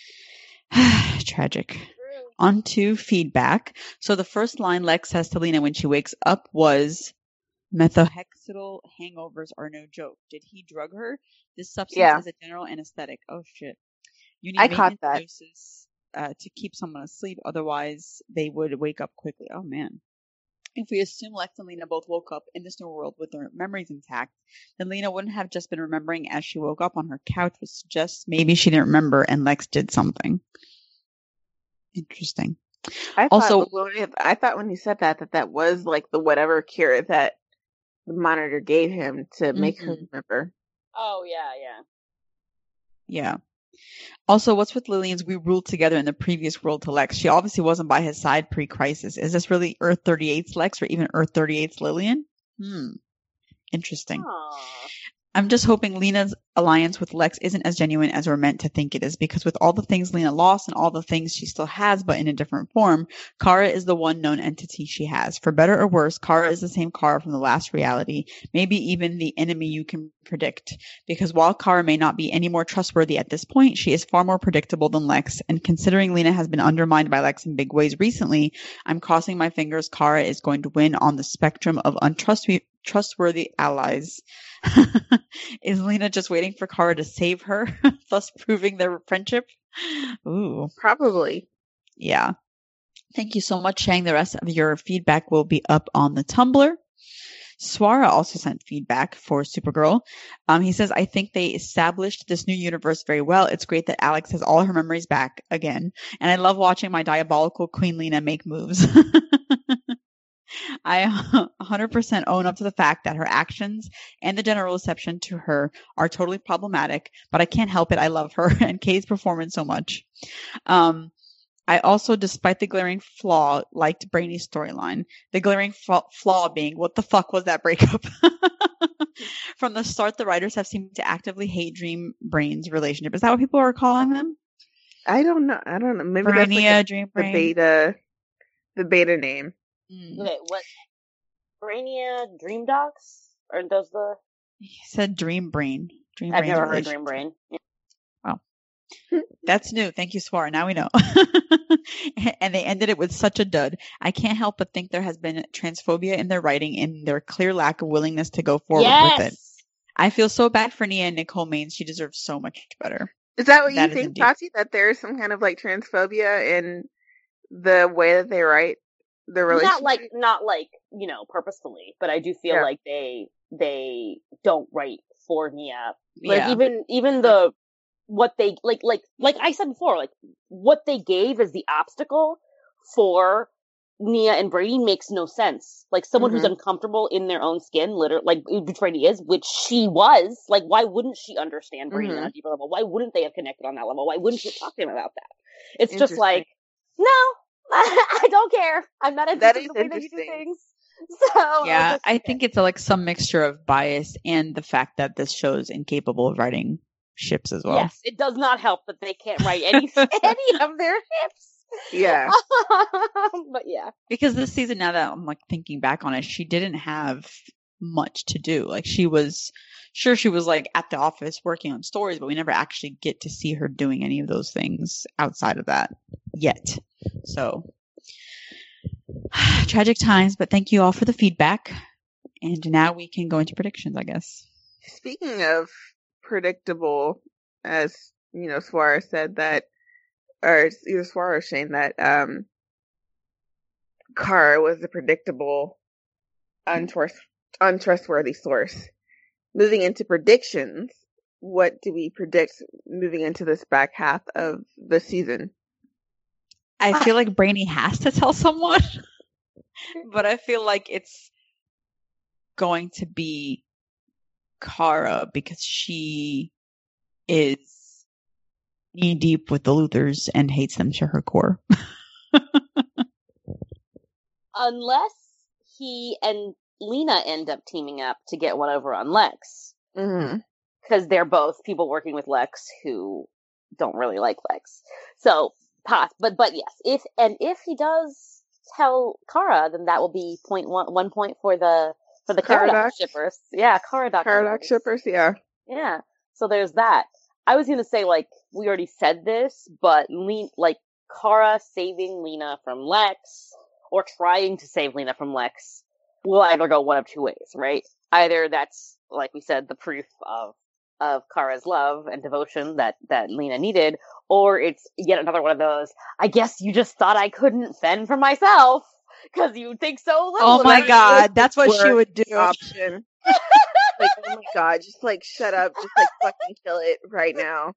Tragic. On to feedback. So the first line Lex says to Lena when she wakes up was, methohexital hangovers are no joke. Did he drug her? This substance Yeah. is a general anesthetic. Oh shit. You need I caught that. doses uh, to keep someone asleep. Otherwise, they would wake up quickly. Oh man. If we assume Lex and Lena both woke up in this new world with their memories intact, then Lena wouldn't have just been remembering as she woke up on her couch, which suggests maybe she didn't remember and Lex did something. Interesting. I also, thought, I thought when he said that, that that was like the whatever cure that the monitor gave him to make mm-hmm. her remember. Oh, yeah, yeah. Yeah. Also, what's with Lillian's we ruled together in the previous world to Lex? She obviously wasn't by his side pre-crisis. Is this really Earth thirty-eight's Lex or even Earth thirty-eight's Lillian? Hmm. Interesting. Aww. I'm just hoping Lena's alliance with Lex isn't as genuine as we're meant to think it is, because with all the things Lena lost and all the things she still has but in a different form, Kara is the one known entity she has. For better or worse, Kara is the same Kara from the last reality, maybe even the enemy you can predict. Because while Kara may not be any more trustworthy at this point, she is far more predictable than Lex, and considering Lena has been undermined by Lex in big ways recently, I'm crossing my fingers Kara is going to win on the spectrum of untrustworthy trustworthy allies. Is Lena just waiting for Kara to save her, thus proving their friendship? Ooh. Probably. Yeah. Thank you so much, Shang. The rest of your feedback will be up on the Tumblr. Swara also sent feedback for Supergirl. Um, he says, I think they established this new universe very well. It's great that Alex has all her memories back again. And I love watching my diabolical Queen Lena make moves. I one hundred percent own up to the fact that her actions and the general reception to her are totally problematic, but I can't help it. I love her and Kay's performance so much. Um, I also, despite the glaring flaw, liked Brainy's storyline. The glaring fa- flaw being, what the fuck was that breakup? From the start, the writers have seemed to actively hate Dream Brain's relationship. Is that what people are calling them? I don't know. I don't know. Maybe Brainia, that's like a, Dream the Brain. beta, the beta name. Mm. Wait, what? Brainia Dream Docs? Or those the... He said Dream Brain. Dream I've Brain's never heard relationship. Dream Brain. Yeah. Wow. That's new. Thank you, Swara. Now we know. And they ended it with such a dud. I can't help but think there has been transphobia in their writing and their clear lack of willingness to go forward yes! with it. I feel so bad for Nia and Nicole Maines. She deserves so much better. Is that what That you is think, indeed. Tati? That there's some kind of like transphobia in the way that they write the relationship? Not like, not like, you know, purposefully, but I do feel Yeah. like they, they don't write for Nia. Like, Yeah. even, even the, what they, like, like, like I said before, like, what they gave as the obstacle for Nia and Brady makes no sense. Like, someone who's Mhm. uncomfortable in their own skin, literally, like, which Brady is, which she was, like, why wouldn't she understand Brady on Mhm. a deeper level? Why wouldn't they have connected on that level? Why wouldn't she talk to him about that? It's just Interesting. like, no, I don't care. I'm not That interested in is the way that you do interesting. things. So, I was Yeah, just, I okay. think it's like some mixture of bias and the fact that this show is incapable of writing ships as well. Yes, it does not help that they can't write any any of their hips. Yeah. But yeah. Because this season, now that I'm like thinking back on it, she didn't have much to do. Like she was, sure, she was like at the office working on stories, but we never actually get to see her doing any of those things outside of that yet. So tragic times, but thank you all for the feedback. And now we can go into predictions, I guess. Speaking of predictable, as you know, Suarez said that, or either Suarez or Shane, that um, Kara was a predictable, untrust- untrustworthy source. Moving into predictions, what do we predict moving into this back half of the season? I feel like Brainy has to tell someone, but I feel like it's going to be Kara because she is knee deep with the Luthers and hates them to her core. Unless he and Lena end up teaming up to get one over on Lex. Mm-hmm. Because they're both people working with Lex who don't really like Lex. So, pos- but, but yes, if, and if he does tell Kara, then that will be point one, one point for the, for the Caradox Caradox? shippers. Yeah, Caradox Caradox shippers, yeah. Yeah. So there's that. I was gonna say, like, we already said this, but Le- like, Kara saving Lena from Lex, or trying to save Lena from Lex, will either go one of two ways, right? Either that's, like we said, the proof of, of Kara's love and devotion that, that Lena needed, or it's yet another one of those, I guess you just thought I couldn't fend for myself, cause you think so little Oh of my me." god, that's what she would do. Option. Like, oh my god, just like shut up, just like fucking kill it right now.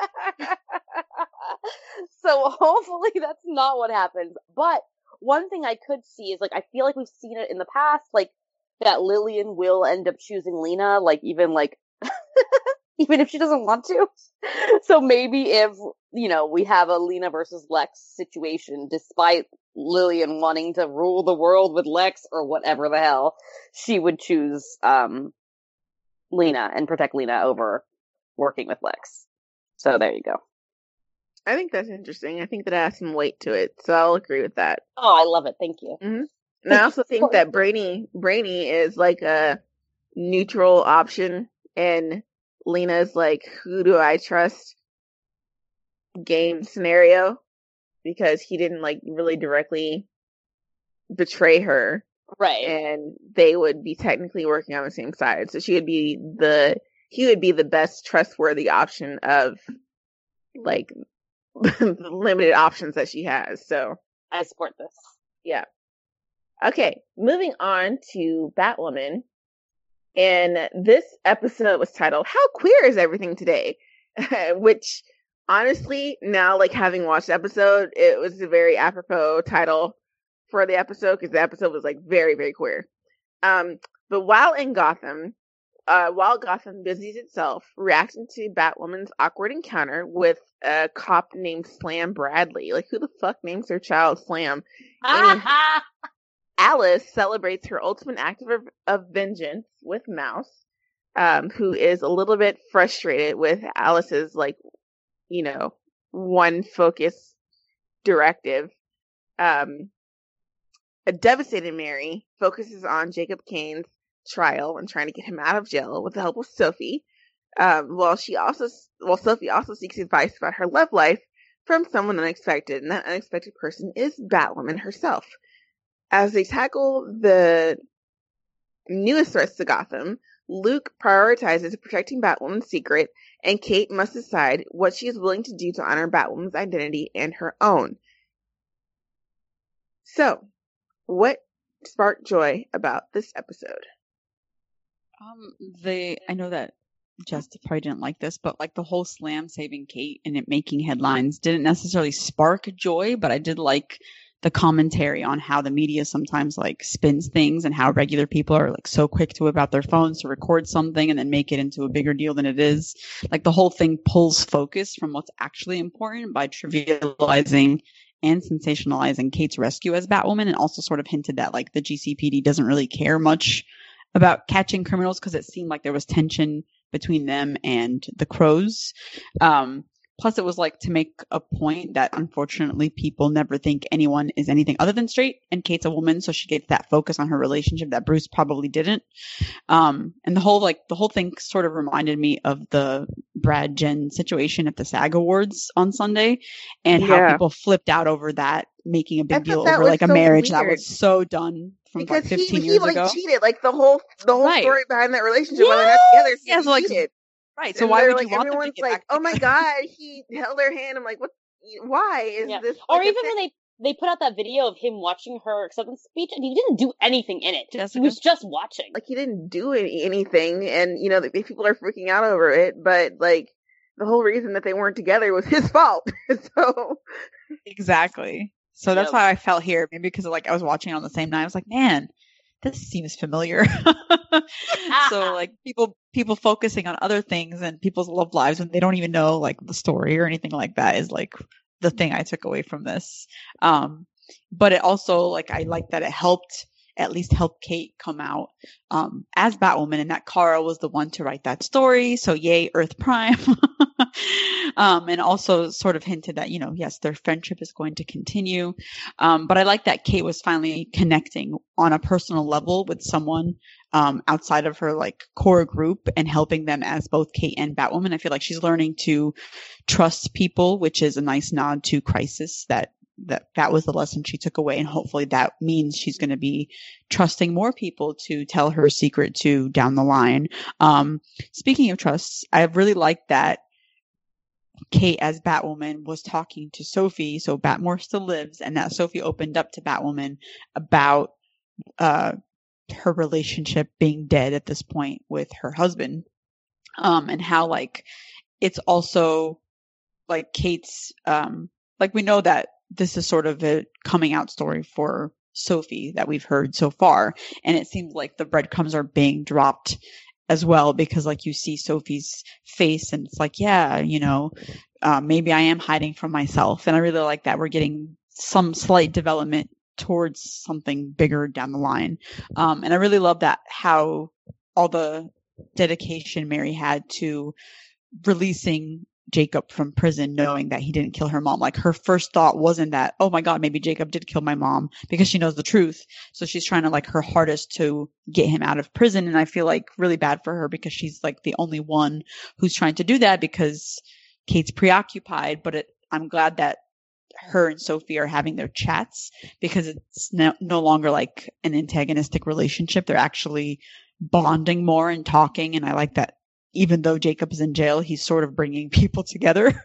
So hopefully that's not what happens. But one thing I could see is, like, I feel like we've seen it in the past, like, that Lillian will end up choosing Lena, like, even, like, even if she doesn't want to. So maybe if, you know, we have a Lena versus Lex situation, despite Lillian wanting to rule the world with Lex or whatever the hell, she would choose, um, Lena and protect Lena over working with Lex. So there you go. I think that's interesting. I think that adds some weight to it, so I'll agree with that. Oh, I love it. Thank you. Mm-hmm. And I also think that Brainy, Brainy is like a neutral option, and Lena's like, who do I trust game scenario, because he didn't like really directly betray her. Right. And they would be technically working on the same side. So she would be the, he would be the best trustworthy option of like the limited options that she has. So I support this. Yeah. Okay. Moving on to Batwoman. And this episode was titled, How Queer Is Everything Today? Which honestly, now like having watched the episode, it was a very apropos title for the episode, because the episode was like very, very queer. Um, but while in Gotham, uh, while Gotham busies itself reacting to Batwoman's awkward encounter with a cop named Slam Bradley, like who the fuck names their child Slam? Anyway, Alice celebrates her ultimate act of, of vengeance with Mouse, um, who is a little bit frustrated with Alice's like, you know, one focus directive. Um, A devastated Mary focuses on Jacob Kane's trial and trying to get him out of jail with the help of Sophie. Um, well, she also, well, Sophie also seeks advice about her love life from someone unexpected, and that unexpected person is Batwoman herself. As they tackle the newest threats to Gotham, Luke prioritizes protecting Batwoman's secret, and Kate must decide what she is willing to do to honor Batwoman's identity and her own. So, what sparked joy about this episode? Um, they, I know that Jessica probably didn't like this, but like the whole Slam saving Kate and it making headlines didn't necessarily spark joy, but I did like the commentary on how the media sometimes like spins things and how regular people are like so quick to whip out their phones to record something and then make it into a bigger deal than it is. Like the whole thing pulls focus from what's actually important by trivializing and sensationalizing Kate's rescue as Batwoman, and also sort of hinted that like the G C P D doesn't really care much about catching criminals because it seemed like there was tension between them and the Crows. Um, plus, it was like to make a point that unfortunately people never think anyone is anything other than straight, and Kate's a woman, so she gets that focus on her relationship that Bruce probably didn't. Um, and the whole like the whole thing sort of reminded me of the Brad Jen situation at the SAG Awards on Sunday, and how Yeah. people flipped out over that, making a I big thought deal that over was like a so marriage that weird. was so done from Because like fifteen he, years he like ago. cheated, like the whole the whole Right. story behind that relationship while they're not together. So Yes, he like- cheated. Right. So And why they're would like, you want them to everyone's get like, back oh my together? god, he held her hand. I'm like, what? Why is Yeah. this? Or like, a even thing? when they they put out that video of him watching her acceptance speech, and he didn't do anything in it. Jessica? He was just watching. like he didn't do any, anything, and you know, the, the people are freaking out over it. But like, the whole reason that they weren't together was his fault. So Exactly. So that's Yep. how I felt here. Maybe because like I was watching it on the same night. I was like, man, this seems familiar. So like people people focusing on other things and people's love lives when they don't even know like the story or anything like that is like the thing I took away from this. Um, but it also like I like that it helped at least help Kate come out um, as Batwoman, and that Kara was the one to write that story. So yay, Earth Prime. um, and also sort of hinted that, you know, yes, their friendship is going to continue. Um, but I like that Kate was finally connecting on a personal level with someone um, outside of her like core group and helping them as both Kate and Batwoman. I feel like she's learning to trust people, which is a nice nod to Crisis that that that was the lesson she took away, and hopefully that means she's going to be trusting more people to tell her secret to down the line. Um, speaking of trust, I really liked that Kate as Batwoman was talking to Sophie, so Batmore still lives, and that Sophie opened up to Batwoman about uh, her relationship being dead at this point with her husband, um, and how like it's also like Kate's um, like we know that this is sort of a coming out story for Sophie that we've heard so far. And it seems like the breadcrumbs are being dropped as well, because like you see Sophie's face and it's like, yeah, you know, uh, maybe I am hiding from myself. And I really like that we're getting some slight development towards something bigger down the line. Um, and I really love that how all the dedication Mary had to releasing Jacob from prison, knowing that he didn't kill her mom. Like her first thought wasn't that, oh my God, maybe Jacob did kill my mom, because she knows the truth. So she's trying to like her hardest to get him out of prison. And I feel like really bad for her because she's like the only one who's trying to do that because Kate's preoccupied. But it, I'm glad that her and Sophie are having their chats, because it's no, no longer like an antagonistic relationship. They're actually bonding more and talking. And I like that. Even though Jacob is in jail, he's sort of bringing people together.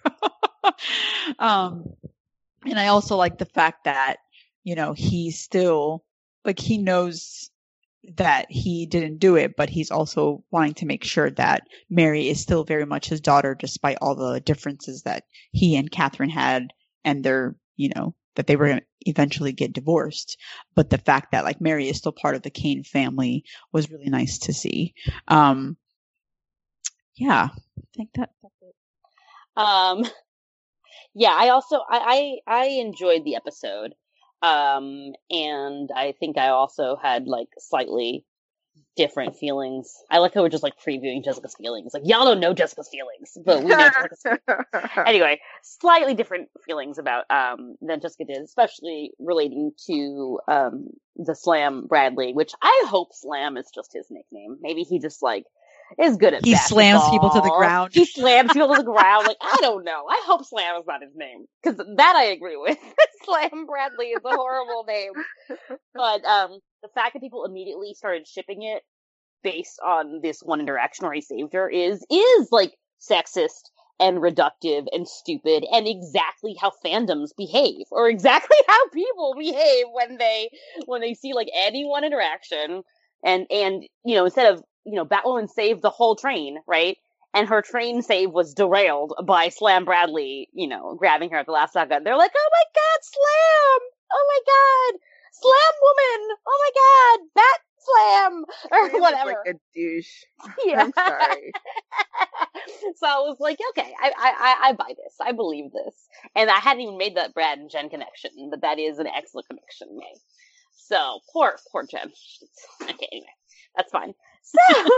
um, and I also like the fact that, you know, he's still, like, he knows that he didn't do it, but he's also wanting to make sure that Mary is still very much his daughter, despite all the differences that he and Catherine had, and they're, you know, that they were going to eventually get divorced. But the fact that, like, Mary is still part of the Kane family was really nice to see. Um, Yeah, I think that, that's it. Um, yeah, I also I, I I enjoyed the episode, um, and I think I also had like slightly different feelings. I like how we're just like previewing Jessica's feelings. Like y'all don't know Jessica's feelings, but we know Jessica's feelings. Anyway, slightly different feelings about um than Jessica did, especially relating to um the Slam Bradley, which I hope Slam is just his nickname. Maybe he just like is good at He basketball. slams people to the ground. He slams people to the ground. Like, I don't know. I hope Slam is not his name. Because that I agree with. Slam Bradley is a horrible name. But um, the fact that people immediately started shipping it based on this one interaction where he saved her is, is like, sexist and reductive and stupid and exactly how fandoms behave. Or exactly how people behave when they, when they see, like, any one interaction. And, and, you know, instead of, you know, Batwoman saved the whole train, right? And her train save was derailed by Slam Bradley, you know, grabbing her at the last second. They're like, oh my god, Slam! Oh my god! Slam Woman! Oh my god! Bat Slam! Or Slam is whatever. like a douche. Yeah. I'm sorry. So I was like, okay, I, I, I buy this. I believe this. And I hadn't even made that Brad and Jen connection, but that is an excellent connection made. So, poor, poor Jen. Okay, anyway. That's fine. So,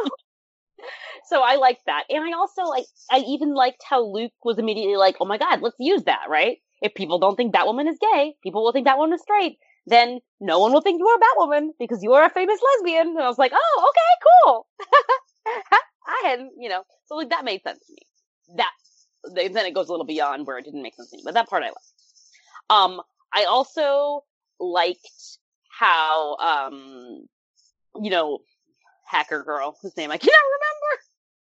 so I liked that. And I also, like, I even liked how Luke was immediately like, oh my god, let's use that, right? If people don't think Batwoman is gay, people will think Batwoman is straight, then no one will think you are Batwoman because you are a famous lesbian. And I was like, oh, okay, cool. I hadn't, you know, so like that made sense to me. That, then it goes a little beyond where it didn't make sense to me, but that part I liked. Um, I also liked how, um, you know, hacker girl, whose name I cannot remember,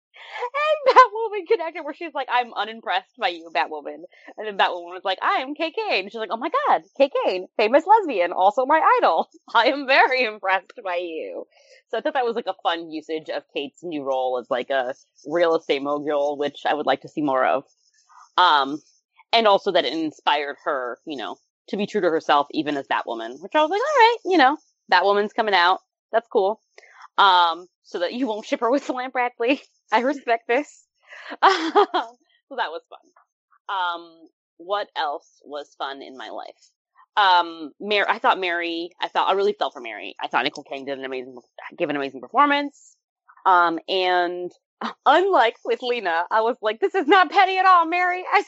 and Batwoman connected where she's like, I'm unimpressed by you, Batwoman. And then Batwoman was like, I am Kay Kane. And she's like, oh my god, Kay Kane, famous lesbian, also my idol. I am very impressed by you. So I thought that was like a fun usage of Kate's new role as like a real estate mogul, which I would like to see more of. Um, and also that it inspired her, you know, to be true to herself, even as Batwoman, which I was like, all right, you know, Batwoman's coming out. That's cool. Um, so that you won't ship her with Slam Bradley. I respect this. So that was fun. Um, what else was fun in my life? Um, Mary, I thought Mary, I thought, I really felt for Mary. I thought Nicole Kang did an amazing, gave an amazing performance. Um, and unlike with Lena, I was like, this is not petty at all, Mary. I,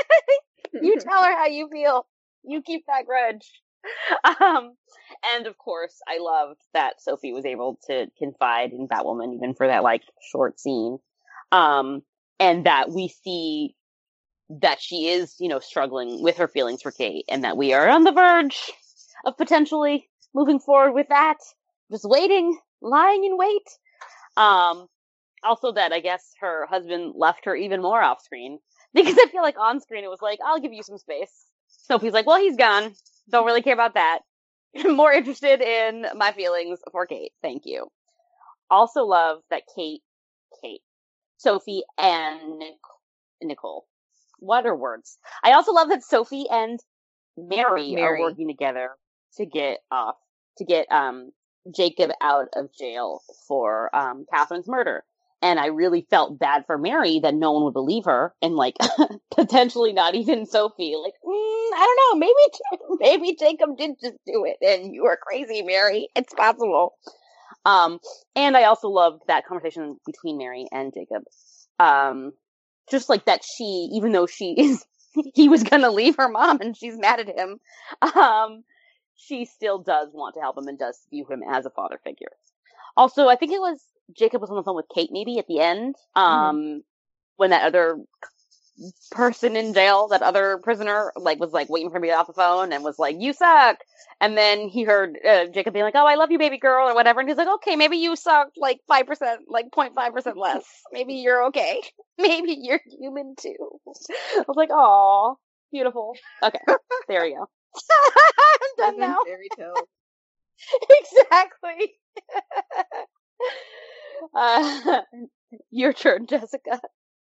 you tell her how you feel. You keep that grudge. Um, and of course, I loved that Sophie was able to confide in Batwoman, even for that, like, short scene. Um, and that we see that she is, you know, struggling with her feelings for Kate, and that we are on the verge of potentially moving forward with that. Just waiting, lying in wait. Um, also that I guess her husband left her even more off screen, because I feel like on screen it was like, I'll give you some space. Sophie's like, well, he's gone. Don't really care about that. More interested in my feelings for Kate. Thank you. Also love that Kate, Kate, Sophie and Nicole. What are words? I also love that Sophie and Mary, Mary. are working together to get off, to get, um, Jacob out of jail for, um, Catherine's murder. And I really felt bad for Mary that no one would believe her, and like potentially not even Sophie. Like, mm, I don't know, maybe maybe Jacob did just do it, and you are crazy, Mary. It's possible. Um, and I also loved that conversation between Mary and Jacob. Um, just like that, she, even though she is, he was gonna leave her mom, and she's mad at him. Um, she still does want to help him and does view him as a father figure. Also, I think it was. Jacob was on the phone with Kate maybe at the end, um, mm-hmm. when that other person in jail, that other prisoner, like, was, like, waiting for him to get off the phone and was like, you suck! And then he heard, uh, Jacob being like, oh, I love you, baby girl, or whatever, and he's like, okay, maybe you suck, like, five percent, like, zero point five percent less. Maybe you're okay. Maybe you're human, too. I was like, aw, beautiful. Okay, there we go. I'm done now. Fairy tale. Exactly. Uh, your turn, Jessica.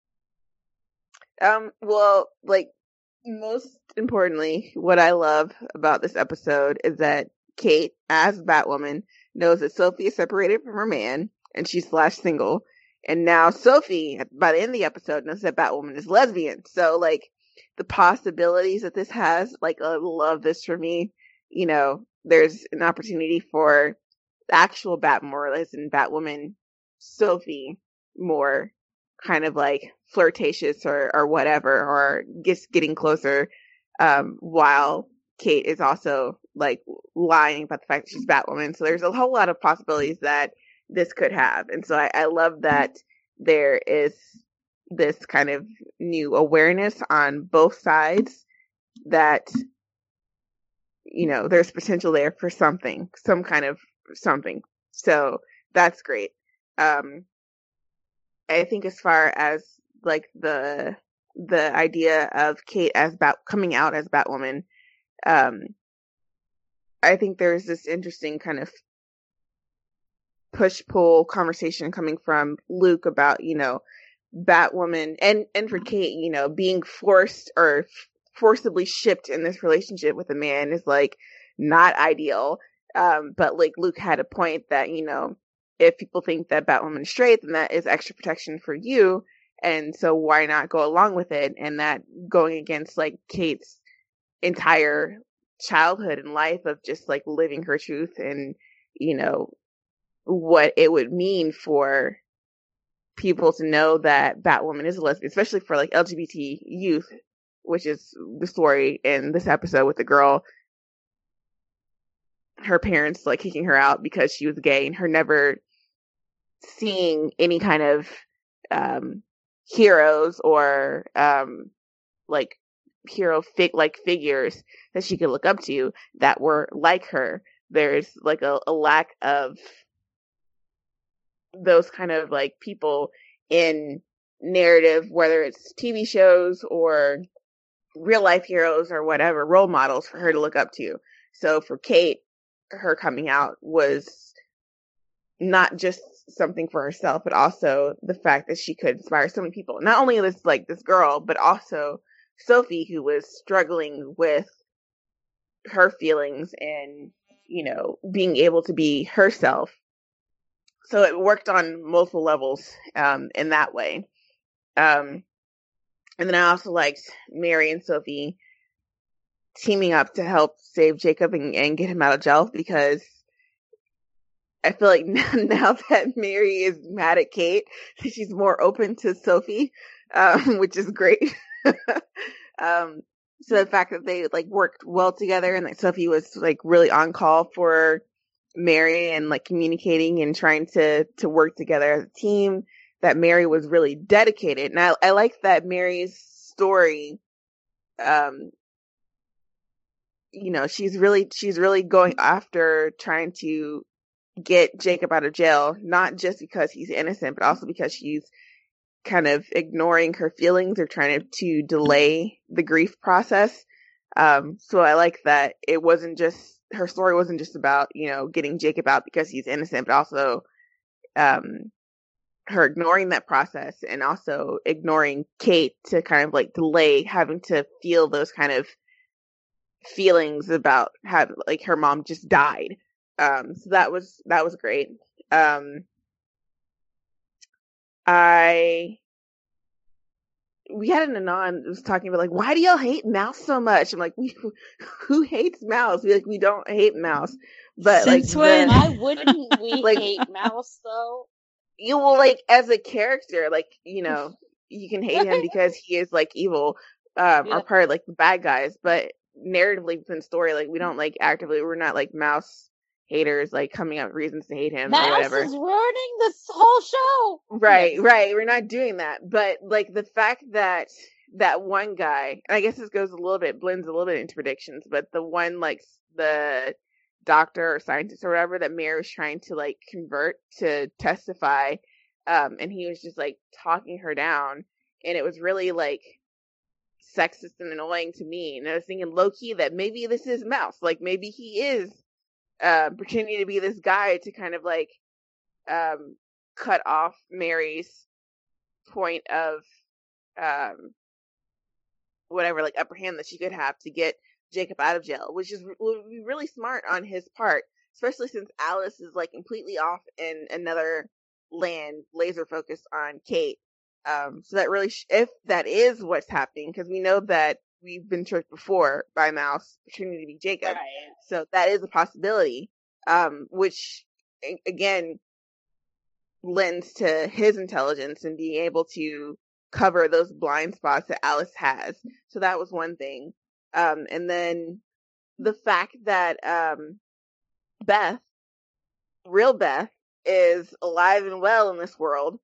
Um, well, like, most importantly, what I love about this episode is that Kate, as Batwoman, knows that Sophie is separated from her man, and she's slash single. And now Sophie, by the end of the episode, knows that Batwoman is lesbian. So, like, the possibilities that this has, like, I love this for me. You know, there's an opportunity for the actual Bat Morales and Batwoman Sophie more kind of like flirtatious or, or whatever, or just getting closer, um, while Kate is also like lying about the fact that she's Batwoman. So there's a whole lot of possibilities that this could have. And so I, I love that there is this kind of new awareness on both sides that, you know, there's potential there for something, some kind of something. So that's great. Um, I think as far as like the the idea of Kate as Bat coming out as Batwoman, um, I think there's this interesting kind of push-pull conversation coming from Luke about, you know, Batwoman and, and for Kate, you know, being forced or forcibly shipped in this relationship with a man is like not ideal. Um, but like Luke had a point that, you know, if people think that Batwoman is straight, then that is extra protection for you. And so why not go along with it? And that going against like Kate's entire childhood and life of just like living her truth and, you know, what it would mean for people to know that Batwoman is a lesbian, especially for like L G B T youth, which is the story in this episode with the girl, her parents like kicking her out because she was gay and her never seeing any kind of um, heroes or um, like hero fig like figures that she could look up to that were like her. There's like a, a lack of those kind of like people in narrative, whether it's T V shows or real life heroes or whatever, role models for her to look up to. So for Kate, her coming out was not just something for herself, but also the fact that she could inspire so many people. Not only this like this girl, but also Sophie, who was struggling with her feelings and, you know, being able to be herself. So it worked on multiple levels um, in that way. Um, and then I also liked Mary and Sophie teaming up to help save Jacob and, and get him out of jail, because I feel like now, now that Mary is mad at Kate, she's more open to Sophie, um, which is great. um, so the fact that they like worked well together and that Sophie was like really on call for Mary and like communicating and trying to to work together as a team, that Mary was really dedicated. And I, I like that Mary's story, um, you know, she's really she's really going after trying to get Jacob out of jail, not just because he's innocent, but also because she's kind of ignoring her feelings or trying to, to delay the grief process. Um, so I like that it wasn't just, her story wasn't just about, you know, getting Jacob out because he's innocent, but also um, her ignoring that process and also ignoring Kate to kind of like delay having to feel those kind of feelings about how like her mom just died. Um, so that was, that was great. Um, I, we had an Anon was talking about like, why do y'all hate Mouse so much? I'm like, we, who hates Mouse? We like, we don't hate Mouse, but Since like, when? the, Why wouldn't we Like- hate Mouse though? you will like as a character, like, you know, you can hate him because he is like evil, um, Yeah. or part of like the bad guys, but narratively within story, like we don't like actively, we're not like Mouse haters, like coming up with reasons to hate him or Mouse whatever. is ruining this whole show. Right, Yes. right. We're not doing that. But like the fact that that one guy, and I guess this goes a little bit, blends a little bit into predictions, but the one like the doctor or scientist or whatever that Mary was trying to like convert to testify, um, and he was just like talking her down, and it was really like sexist and annoying to me. And I was thinking low key that maybe this is Mouse, like maybe he is uh, pretending to be this guy to kind of like um, cut off Mary's point of um, whatever, like upper hand that she could have to get Jacob out of jail, which is would be really smart on his part, especially since Alice is like completely off in another land, laser focused on Kate. Um, so that really, sh- if that is what's happening, because we know that we've been tricked before by Mouse pretending to be Jacob. Right. So that is a possibility, um, which a- again lends to his intelligence and being able to cover those blind spots that Alice has. So that was one thing. Um, and then the fact that um, Beth, real Beth, is alive and well in this world,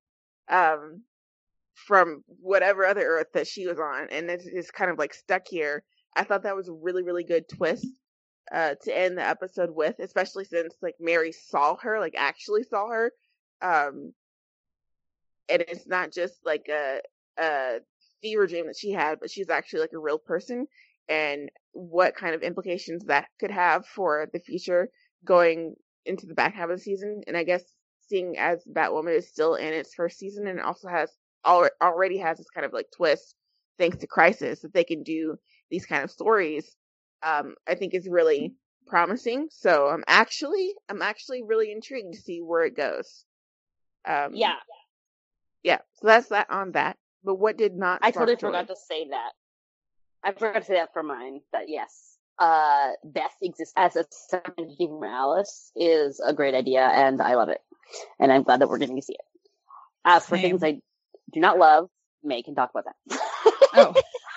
um, from whatever other Earth that she was on, and it's, it's kind of like stuck here. I thought that was a really, really good twist uh, to end the episode with, especially since like Mary saw her, like actually saw her, um, and it's not just like a, a fever dream that she had, but she's actually like a real person, and what kind of implications that could have for the future going into the back half of the season. And I guess seeing as Batwoman is still in its first season and also has already has this kind of like twist thanks to Crisis that they can do these kind of stories, um, I think is really promising. So I'm actually I'm actually really intrigued to see where it goes. Um, yeah, yeah. So that's that on that. But what did not? I totally joy? forgot to say that. I forgot to say that for mine. That yes, uh, Beth exists as a separate entity from Alice is a great idea, and I love it. And I'm glad that we're getting to see it. As for Same. things I do not love, May can talk about that. Oh.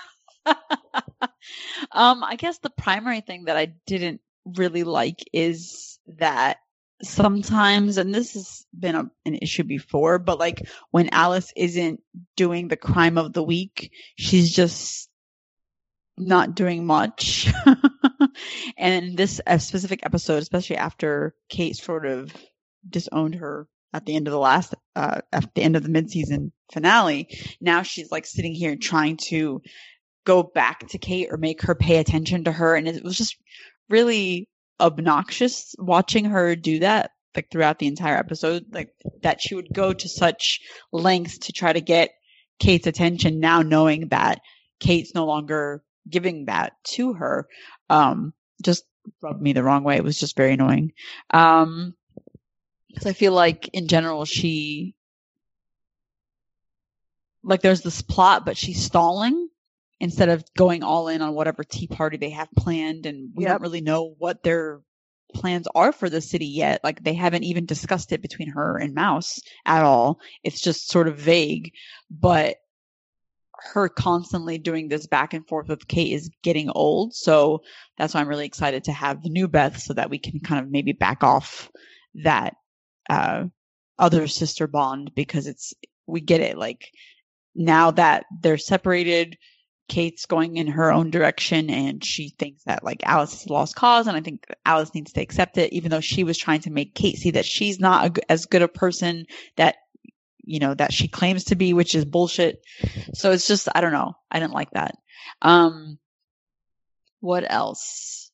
um, I guess the primary thing that I didn't really like is that sometimes, and this has been a, an issue before, but like when Alice isn't doing the crime of the week, she's just not doing much. And in this uh, specific episode, especially after Kate sort of disowned her at the end of the last, uh, at the end of the mid-season finale, now she's like sitting here trying to go back to Kate or make her pay attention to her. And it was just really obnoxious watching her do that, like throughout the entire episode, like that she would go to such lengths to try to get Kate's attention now knowing that Kate's no longer giving that to her. Um, just rubbed me the wrong way. It was just very annoying. Um, because I feel like in general, she, like there's this plot, but she's stalling instead of going all in on whatever tea party they have planned. And we Yep. don't really know what their plans are for the city yet. Like they haven't even discussed it between her and Mouse at all. It's just sort of vague, but her constantly doing this back and forth with Kate is getting old. So that's why I'm really excited to have the new Beth so that we can kind of maybe back off that uh, other sister bond, because it's, we get it. Like now that they're separated, Kate's going in her own direction and she thinks that like Alice is a lost cause. And I think Alice needs to accept it, even though she was trying to make Kate see that she's not a, as good a person that, you know, that she claims to be, which is bullshit. So it's just, I don't know. I didn't like that. Um, what else?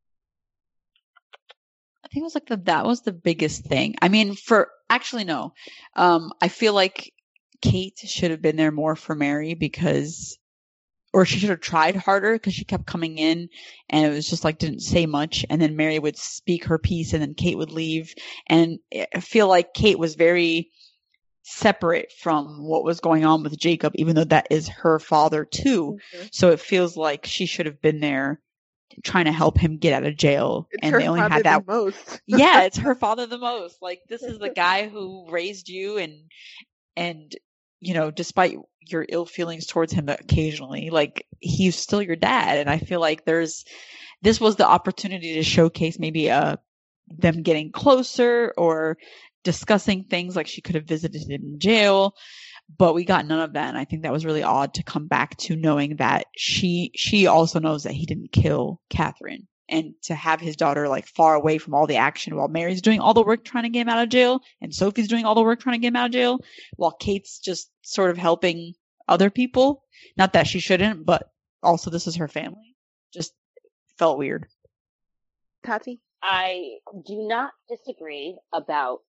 I think it was like the, that was the biggest thing. I mean, for actually, no. Um, I feel like Kate should have been there more for Mary because, or she should have tried harder because she kept coming in and it was just like, didn't say much. And then Mary would speak her piece and then Kate would leave. And I feel like Kate was very separate from what was going on with Jacob, even though that is her father too. Mm-hmm. So it feels like she should have been there trying to help him get out of jail. It's and her they only father had that. the most. Yeah, it's her father the most. Like this is the guy who raised you and, and, you know, despite your ill feelings towards him occasionally, like he's still your dad. And I feel like there's, this was the opportunity to showcase maybe uh them getting closer or discussing things, like she could have visited him in jail, but we got none of that. And I think that was really odd to come back to, knowing that she, she also knows that he didn't kill Catherine, and to have his daughter like far away from all the action while Mary's doing all the work trying to get him out of jail and Sophie's doing all the work trying to get him out of jail while Kate's just sort of helping other people. Not that she shouldn't, but also this is her family. Just felt weird. Tati? I do not disagree about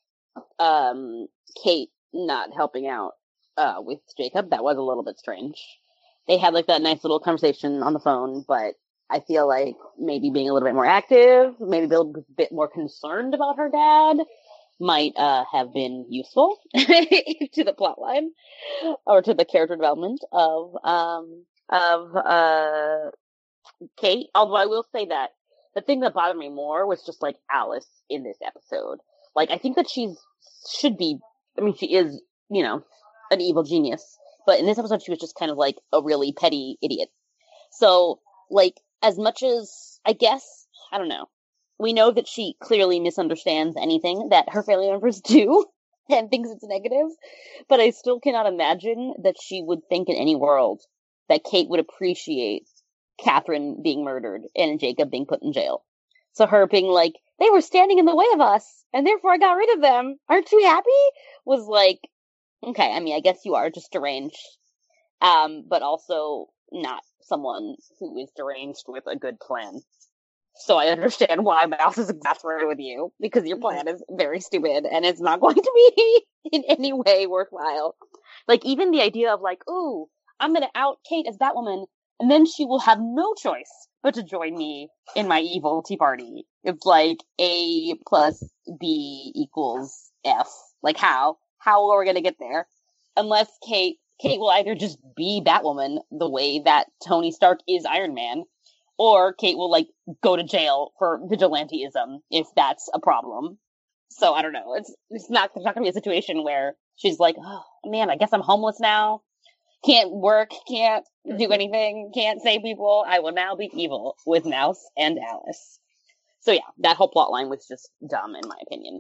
um, Kate not helping out uh, with Jacob. That was a little bit strange. They had like that nice little conversation on the phone, but I feel like maybe being a little bit more active, maybe a little bit more concerned about her dad might uh, have been useful to the plot line or to the character development of um, of uh, Kate. Although I will say that the thing that bothered me more was just like Alice in this episode. Like I think that she's should be. I mean, she is, you know, an evil genius, but in this episode, she was just kind of like a really petty idiot. So, like, as much as I guess I don't know. We know that she clearly misunderstands anything that her family members do. and thinks it's negative, but I still cannot imagine that she would think in any world that Kate would appreciate Catherine being murdered and Jacob being put in jail. So her being like, they were standing in the way of us, and therefore I got rid of them. Aren't you happy? Was like, okay, I mean, I guess you are just deranged, um, but also not someone who is deranged with a good plan. So I understand why Mouse is exasperated with you, because your plan is very stupid, and it's not going to be in any way worthwhile. Like, even the idea of like, ooh, I'm gonna out Kate as Batwoman, and then she will have no choice but to join me in my evil Tea Party. It's like A plus B equals F. Like, how? How are we gonna get there? Unless Kate, Kate will either just be Batwoman the way that Tony Stark is Iron Man, or Kate will, like, go to jail for vigilanteism, if that's a problem. So, I don't know. It's it's not, there's not gonna be a situation where she's like, oh, man, I guess I'm homeless now. Can't work, can't do anything, can't save people. I will now be evil with Mouse and Alice. So, yeah, that whole plot line was just dumb, in my opinion.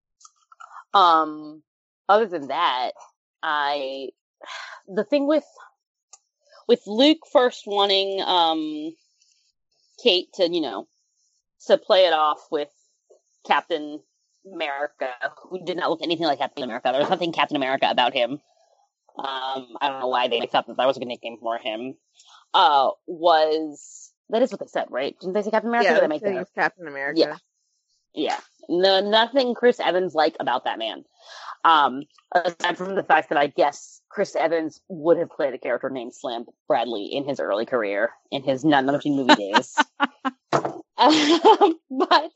Um, other than that, I... The thing with... With Luke first wanting, um... Kate to, you know, to play it off with Captain America, who did not look anything like Captain America. There was nothing Captain America about him. Um, I don't know why they thought that that was a good nickname for him. Uh, was, that is what they said, right? Didn't they say Captain America? Yeah, or they make said that he up? was Captain America. Yeah. Yeah. No, nothing Chris Evans like about that man. Um, aside from the fact that I guess Chris Evans would have played a character named Slam Bradley in his early career, in his none of the movie days. um, but,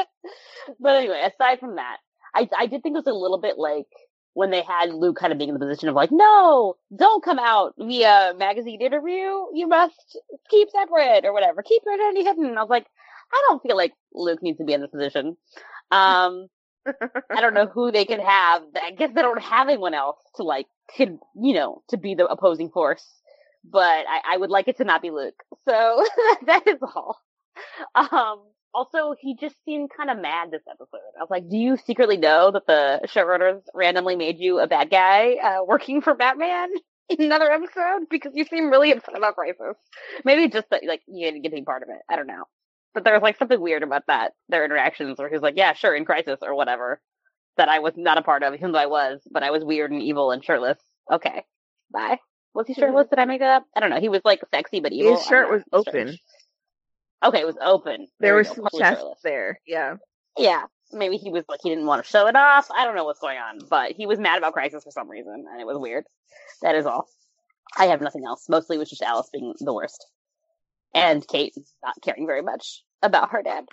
but anyway, aside from that, I, I did think it was a little bit like when they had Luke kind of being in the position of like, no, don't come out via magazine interview. You must keep separate or whatever. Keep your identity hidden. I was like, I don't feel like Luke needs to be in this position. Um, I don't know who they could have. I guess they don't have anyone else to like, could, you know, to be the opposing force. But I, I would like it to not be Luke. So that is all. Um, also, he just seemed kind of mad this episode. I was like, do you secretly know that the showrunners randomly made you a bad guy uh, working for Batman in another episode? Because you seem really upset about Crisis. Maybe just that, like, you didn't get any part of it. I don't know. But there was, like, something weird about that, their interactions, where he was like, yeah, sure, in Crisis, or whatever, that I was not a part of, even though I was, but I was weird and evil and shirtless. Okay, bye. Was he shirtless? Did I make that up? I don't know. He was, like, sexy but evil. His shirt was open. Strange. Okay, it was open. There, there was go, some chest shirtless. There, yeah. Yeah, maybe he was, like, he didn't want to show it off. I don't know what's going on, but he was mad about Crisis for some reason, and it was weird. That is all. I have nothing else. Mostly it was just Alice being the worst. And Kate not caring very much about her dad.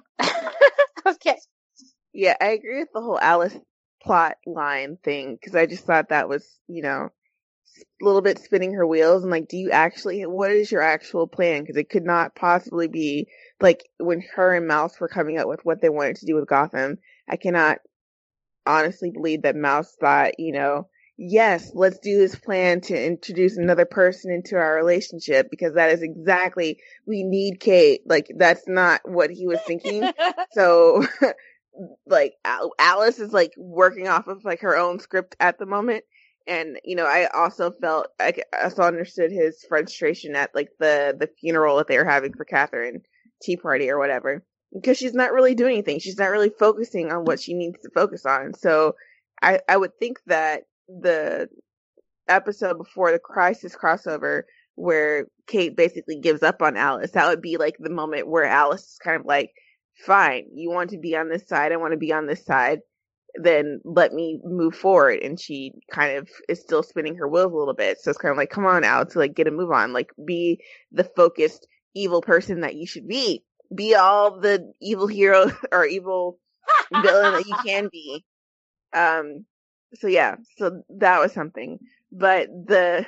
Okay. Yeah, I agree with the whole Alice plot line thing, because I just thought that was, you know, a little bit spinning her wheels. And like, do you actually, what is your actual plan? Because it could not possibly be, like, when her and Mouse were coming up with what they wanted to do with Gotham, I cannot honestly believe that Mouse thought, you know, yes, let's do this plan to introduce another person into our relationship, because that is exactly, we need Kate. Like, that's not what he was thinking. So, like, Alice is, like, working off of, like, her own script at the moment. And, you know, I also felt, I also understood his frustration at, like, the, the funeral that they were having for Catherine, Tea Party or whatever. Because she's not really doing anything. She's not really focusing on what she needs to focus on. So, I, I would think that the episode before the Crisis crossover where Kate basically gives up on Alice, that would be like the moment where Alice is kind of like, fine, you want to be on this side, I want to be on this side, then let me move forward. And she kind of is still spinning her wheels a little bit. So it's kind of like, come on, Alice, like, get a move on, like, be the focused evil person that you should be. Be all the evil hero or evil villain that you can be. Um, So yeah, so that was something. But the,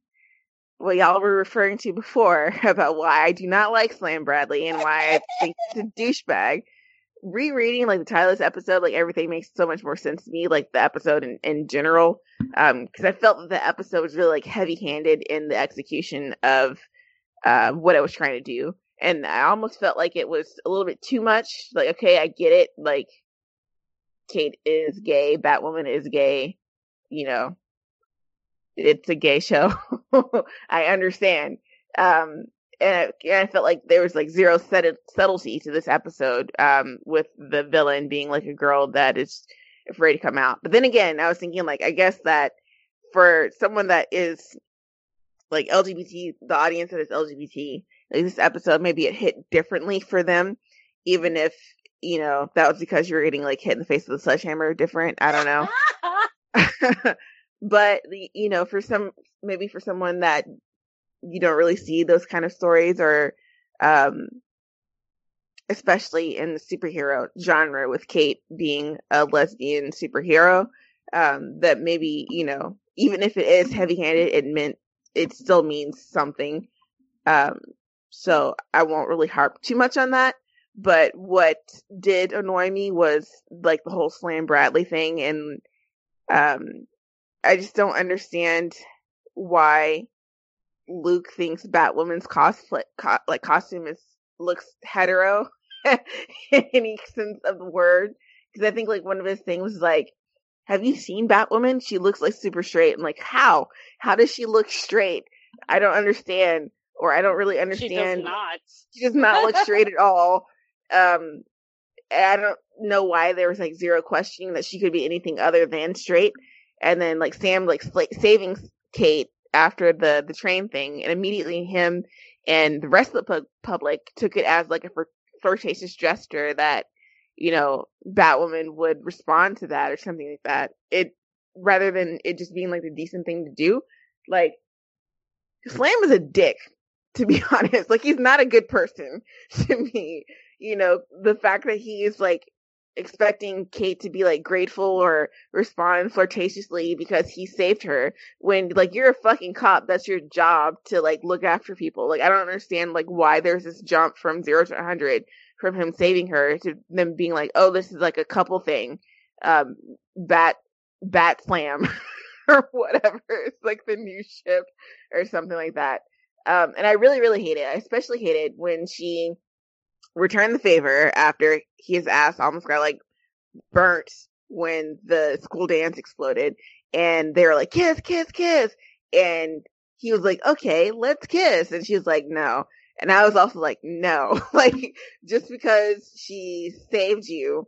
what y'all were referring to before about why I do not like Slam Bradley and why I think he's a douchebag, rereading like the Tyler's episode, like everything makes so much more sense to me, like the episode in, in general. Um, cause I felt that the episode was really like heavy handed in the execution of, uh, what I was trying to do. And I almost felt like it was a little bit too much. Like, okay, I get it. Like, Kate is gay, Batwoman is gay, you know, it's a gay show. I understand. Um, and I, and I felt like there was like zero set- subtlety to this episode, um, with the villain being like a girl that is afraid to come out. But then again, I was thinking like, I guess that for someone that is like L G B T, the audience that is L G B T, like this episode, maybe it hit differently for them, even if, you know, that was because you were getting like hit in the face with a sledgehammer different. I don't know. But, you know, for some, maybe for someone that you don't really see those kind of stories, or, um, especially in the superhero genre with Kate being a lesbian superhero, um, that maybe, you know, even if it is heavy handed, it meant, it still means something. Um, so I won't really harp too much on that. But what did annoy me was like the whole Slam Bradley thing. And, um, I just don't understand why Luke thinks Batwoman's cosplay, co- like costume is, looks hetero in any sense of the word. Because I think like one of his things was like, have you seen Batwoman? She looks like super straight. I'm like, how? How does she look straight? I don't understand. Or I don't really understand. She does not. She does not look straight at all. Um, and I don't know why there was like zero questioning that she could be anything other than straight. And then like Sam like sl- saving Kate after the, the train thing, and immediately him and the rest of the pu- public took it as like a fl- flirtatious gesture that, you know, Batwoman would respond to that or something like that. It, rather than it just being like the decent thing to do, like Slam is a dick, to be honest. Like, he's not a good person to me. You know, the fact that he is like expecting Kate to be like grateful or respond flirtatiously because he saved her, when like you're a fucking cop, that's your job to like look after people. Like, I don't understand like why there's this jump from zero to a hundred from him saving her to them being like, oh, this is like a couple thing, um, bat bat slam or whatever. It's like the new ship or something like that. Um, and I really, really hate it. I especially hate it when she returned the favor after his ass almost got like burnt when the school dance exploded, and they were like, kiss, kiss, kiss. And he was like, okay, let's kiss. And she was like, no. And I was also like, no, like just because she saved you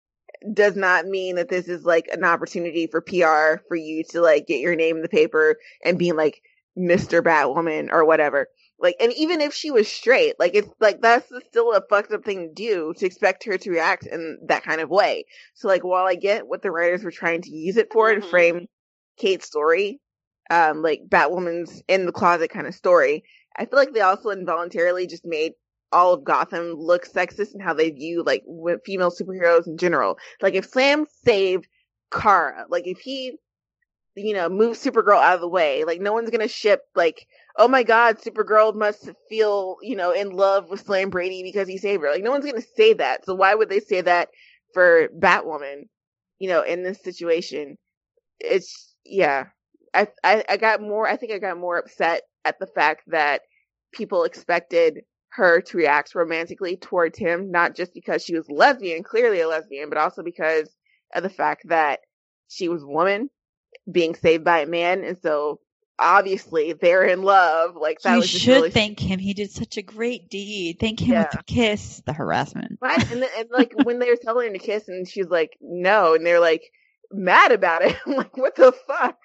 does not mean that this is like an opportunity for P R for you to like get your name in the paper and being like Mister Batwoman or whatever. Like, and even if she was straight, like, it's like, that's still a fucked up thing to do, to expect her to react in that kind of way. So like, while I get what the writers were trying to use it for, mm-hmm. to frame Kate's story, um, like Batwoman's in the closet kind of story, I feel like they also involuntarily just made all of Gotham look sexist in how they view like female superheroes in general. Like, if Slam saved Kara, like if he, you know, moved Supergirl out of the way, like no one's gonna ship like, oh my god, Supergirl must feel, you know, in love with Slam Brady because he saved her. Like, no one's gonna say that. So why would they say that for Batwoman, you know, in this situation? It's, yeah. I, I, I got more, I think I got more upset at the fact that people expected her to react romantically towards him, not just because she was lesbian, clearly a lesbian, but also because of the fact that she was a woman being saved by a man, and so obviously they're in love. Like, that you was just should really... thank him. He did such a great deed. Thank him Yeah. with the kiss. The harassment. Right, and, then, and like when they were telling her to kiss, and she's like, no, and they're like mad about it. I'm like, what the fuck?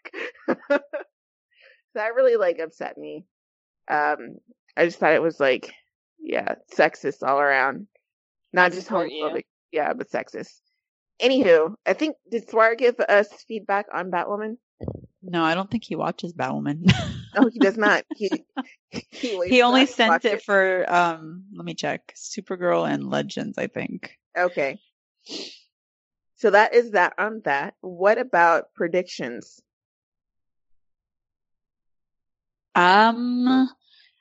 That really like upset me. Um, I just thought it was like, yeah, sexist all around. Not just homophobic, yeah, but sexist. Anywho, I think, did Swire give us feedback on Batwoman? No, I don't think he watches Batwoman. No, he does not. He he, he only sent it, it for, um, let me check, Supergirl and Legends, I think. Okay. So that is that on that. What about predictions? Um,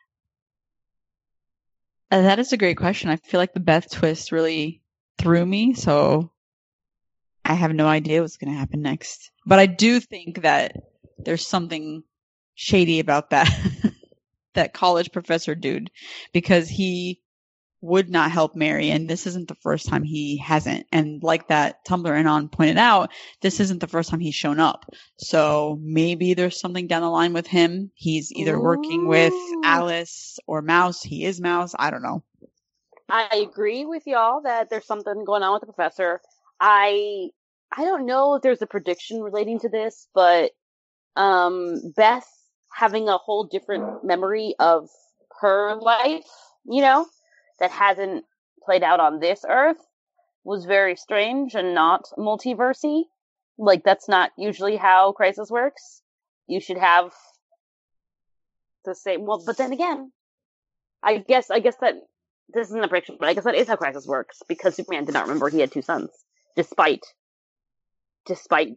that is a great question. I feel like the Beth twist really threw me, so I have no idea what's going to happen next. But I do think that there's something shady about that that college professor dude, because he would not help Mary, and this isn't the first time he hasn't. And like that Tumblr Anon pointed out, this isn't the first time he's shown up. So maybe there's something down the line with him. He's either Ooh. working with Alice or Mouse. He is Mouse. I don't know. I agree with y'all that there's something going on with the professor. I I don't know if there's a prediction relating to this, but um, Beth having a whole different memory of her life, you know, that hasn't played out on this Earth was very strange and not multiversy. Like, that's not usually how Crisis works. You should have the same, well, but then again, I guess, I guess that, this isn't a prediction, but I guess that is how Crisis works, because Superman did not remember he had two sons, despite, despite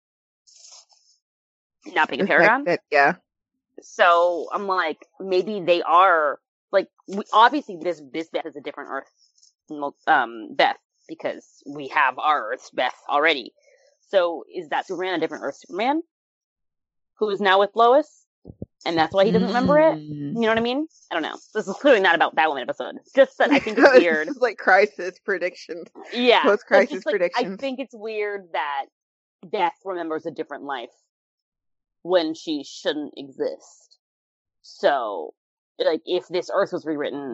not being a Paragon. That, yeah. So, I'm like, maybe they are, like, we, obviously this, this Beth is a different Earth, um, Beth, because we have our Earth's Beth already. So, is that Superman a different Earth Superman? Who is now with Lois? And that's why he doesn't remember it? You know what I mean? I don't know. This is clearly not about Batwoman episode. It's just that I think it's weird. It's like Crisis predictions. Yeah. Post-Crisis like, predictions. I think it's weird that Beth remembers a different life when she shouldn't exist. So, like, if this Earth was rewritten,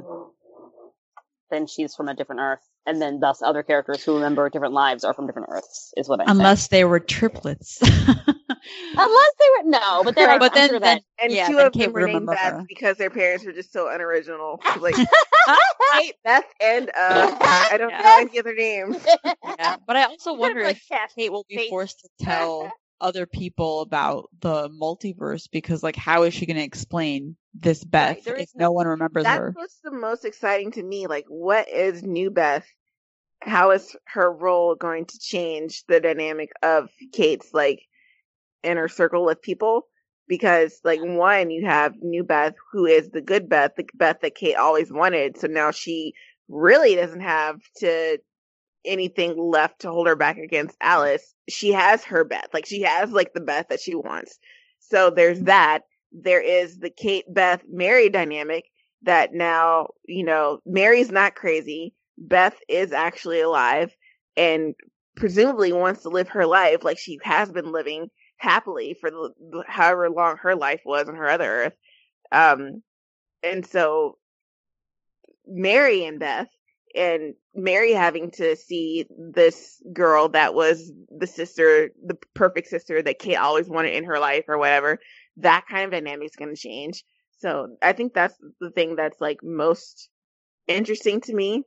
then she's from a different Earth. And then thus other characters who remember different lives are from different Earths, is what I'm Unless saying. they were triplets. Unless they were, no, but then I, but I'm then, sure then that, and yeah, two then of Kate them were named Beth her. because their parents were just so unoriginal. Like, Kate, Beth, and uh, I don't Yeah. know any other names. Yeah, but I also wonder like if Cass Kate will be Bates. forced to tell other people about the multiverse, because, like, how is she going to explain this Beth Right, there if is no- no one remembers That's her? what's the most exciting to me. Like, what is new Beth? How is her role going to change the dynamic of Kate's, like, inner circle of people? Because, like, one, you have new Beth, who is the good Beth, the Beth that Kate always wanted. So now she really doesn't have to anything left to hold her back against Alice. She has her Beth. Like, she has, like, the Beth that she wants. So there's that. There is the Kate, Beth, Mary dynamic that now, you know, Mary's not crazy. Beth is actually alive and presumably wants to live her life like she has been living happily for the, however long her life was on her other Earth. Um, and so Mary and Beth, and Mary having to see this girl that was the sister, the perfect sister that Kate always wanted in her life or whatever, that kind of dynamic is going to change. So I think that's the thing that's, like, most interesting to me.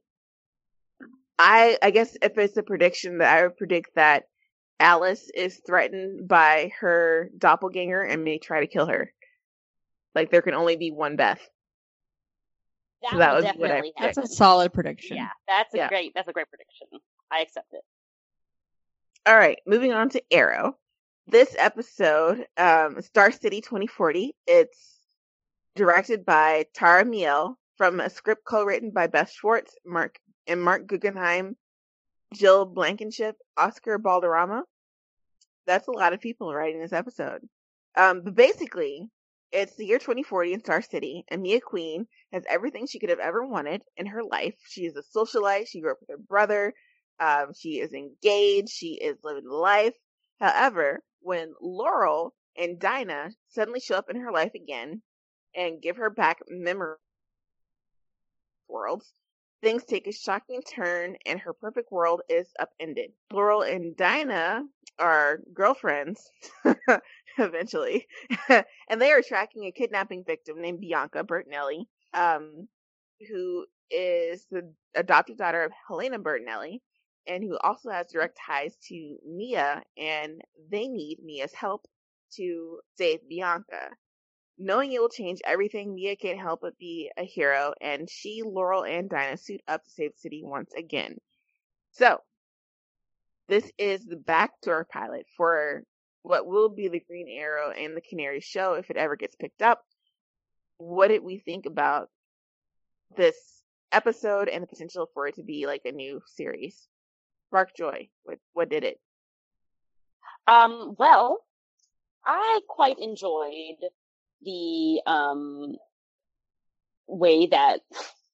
I I guess if it's a prediction, that I would predict that Alice is threatened by her doppelganger and may try to kill her. Like, there can only be one Beth. that, So that will would be what I definitely predict. That's happen. a solid prediction. Yeah, that's a Yeah. great, that's a great prediction. I accept it. All right, moving on to Arrow. This episode, um, Star City twenty forty. It's directed by Tara Miele from a script co-written by Beth Schwartz, Mark and Mark Guggenheim, Jill Blankenship, Oscar Balderrama. That's a lot of people writing this episode. Um, but basically, it's the year twenty forty in Star City, and Mia Queen has everything she could have ever wanted in her life. She is a socialite. She grew up with her brother. Um, she is engaged. She is living life. However, when Laurel and Dinah suddenly show up in her life again and give her back memory worlds, things take a shocking turn and her perfect world is upended. Laurel and Dinah are girlfriends eventually, and they are tracking a kidnapping victim named Bianca Bertinelli, um, who is the adopted daughter of Helena Bertinelli, and who also has direct ties to Mia, and they need Mia's help to save Bianca. Knowing it will change everything, Mia can't help but be a hero, and she, Laurel, and Dinah suit up to save the city once again. So, this is the backdoor pilot for what will be the Green Arrow and the Canary show if it ever gets picked up. What did we think about this episode and the potential for it to be like a new series? Spark Joy, what, what did it? Um, well, I quite enjoyed the um way that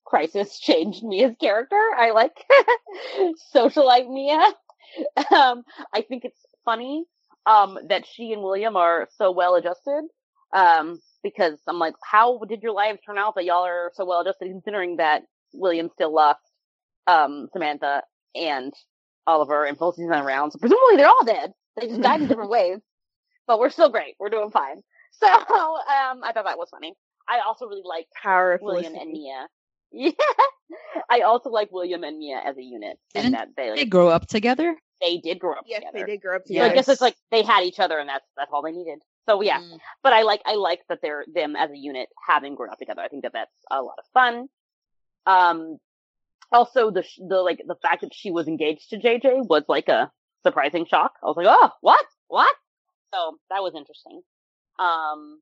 Crisis changed Mia's character. I like socialite Mia. Um, I think it's funny um, that she and William are so well adjusted. Um, because I'm like, how did your lives turn out that y'all are so well adjusted, considering that William still lost um, Samantha and Oliver and both seasons around. So presumably they're all dead. They just died in different ways. But we're still great. We're doing fine. So um, I thought that was funny. I also really like Power of William Felicity. and Mia. Yeah. I also like William and Mia as a unit. Didn't and that they, like, they grow up together? they did grow up Yes, together. they did grow up So together. I guess it's like they had each other and that's that's all they needed. So yeah. Mm. But I like I like that they're them as a unit having grown up together. I think that that's a lot of fun. Um also the sh- the like the fact that she was engaged to J J was like a surprising shock. I was like, "Oh, what? What?" So that was interesting. Um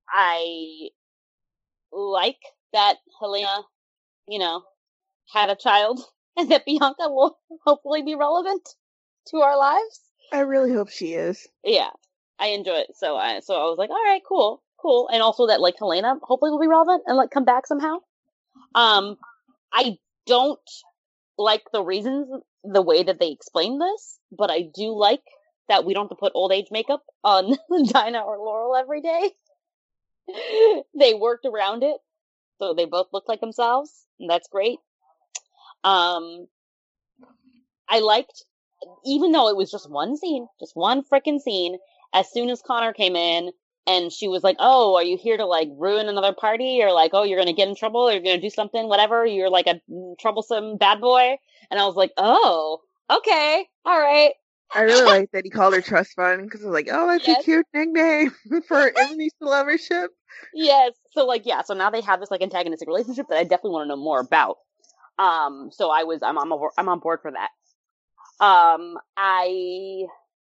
I like that Helena, you know, had a child and that Bianca will hopefully be relevant to our lives. I really hope she is. Yeah, I enjoy it. So I, so I was like, all right, cool, cool. And also that like Helena hopefully will be relevant and like come back somehow. Um, I don't like the reasons, the way that they explain this, but I do like that we don't have to put old age makeup on Dinah or Laurel every day. They worked around it, so they both look like themselves, and that's great. Um, I liked, even though it was just one scene, just one frickin' scene, as soon as Connor came in, and she was like, oh, are you here to, like, ruin another party? Or, like, oh, you're gonna get in trouble? Or you're gonna do something, whatever? You're, like, a troublesome bad boy? And I was like, oh, okay, alright. I really like that he called her Trust Fund because I was like, oh, that's Yes. a cute nickname for enemies to lovership. Yes. So, like, yeah, so now they have this, like, antagonistic relationship that I definitely want to know more about. Um, so I was, I'm, I'm, over, I'm on board for that. Um, I,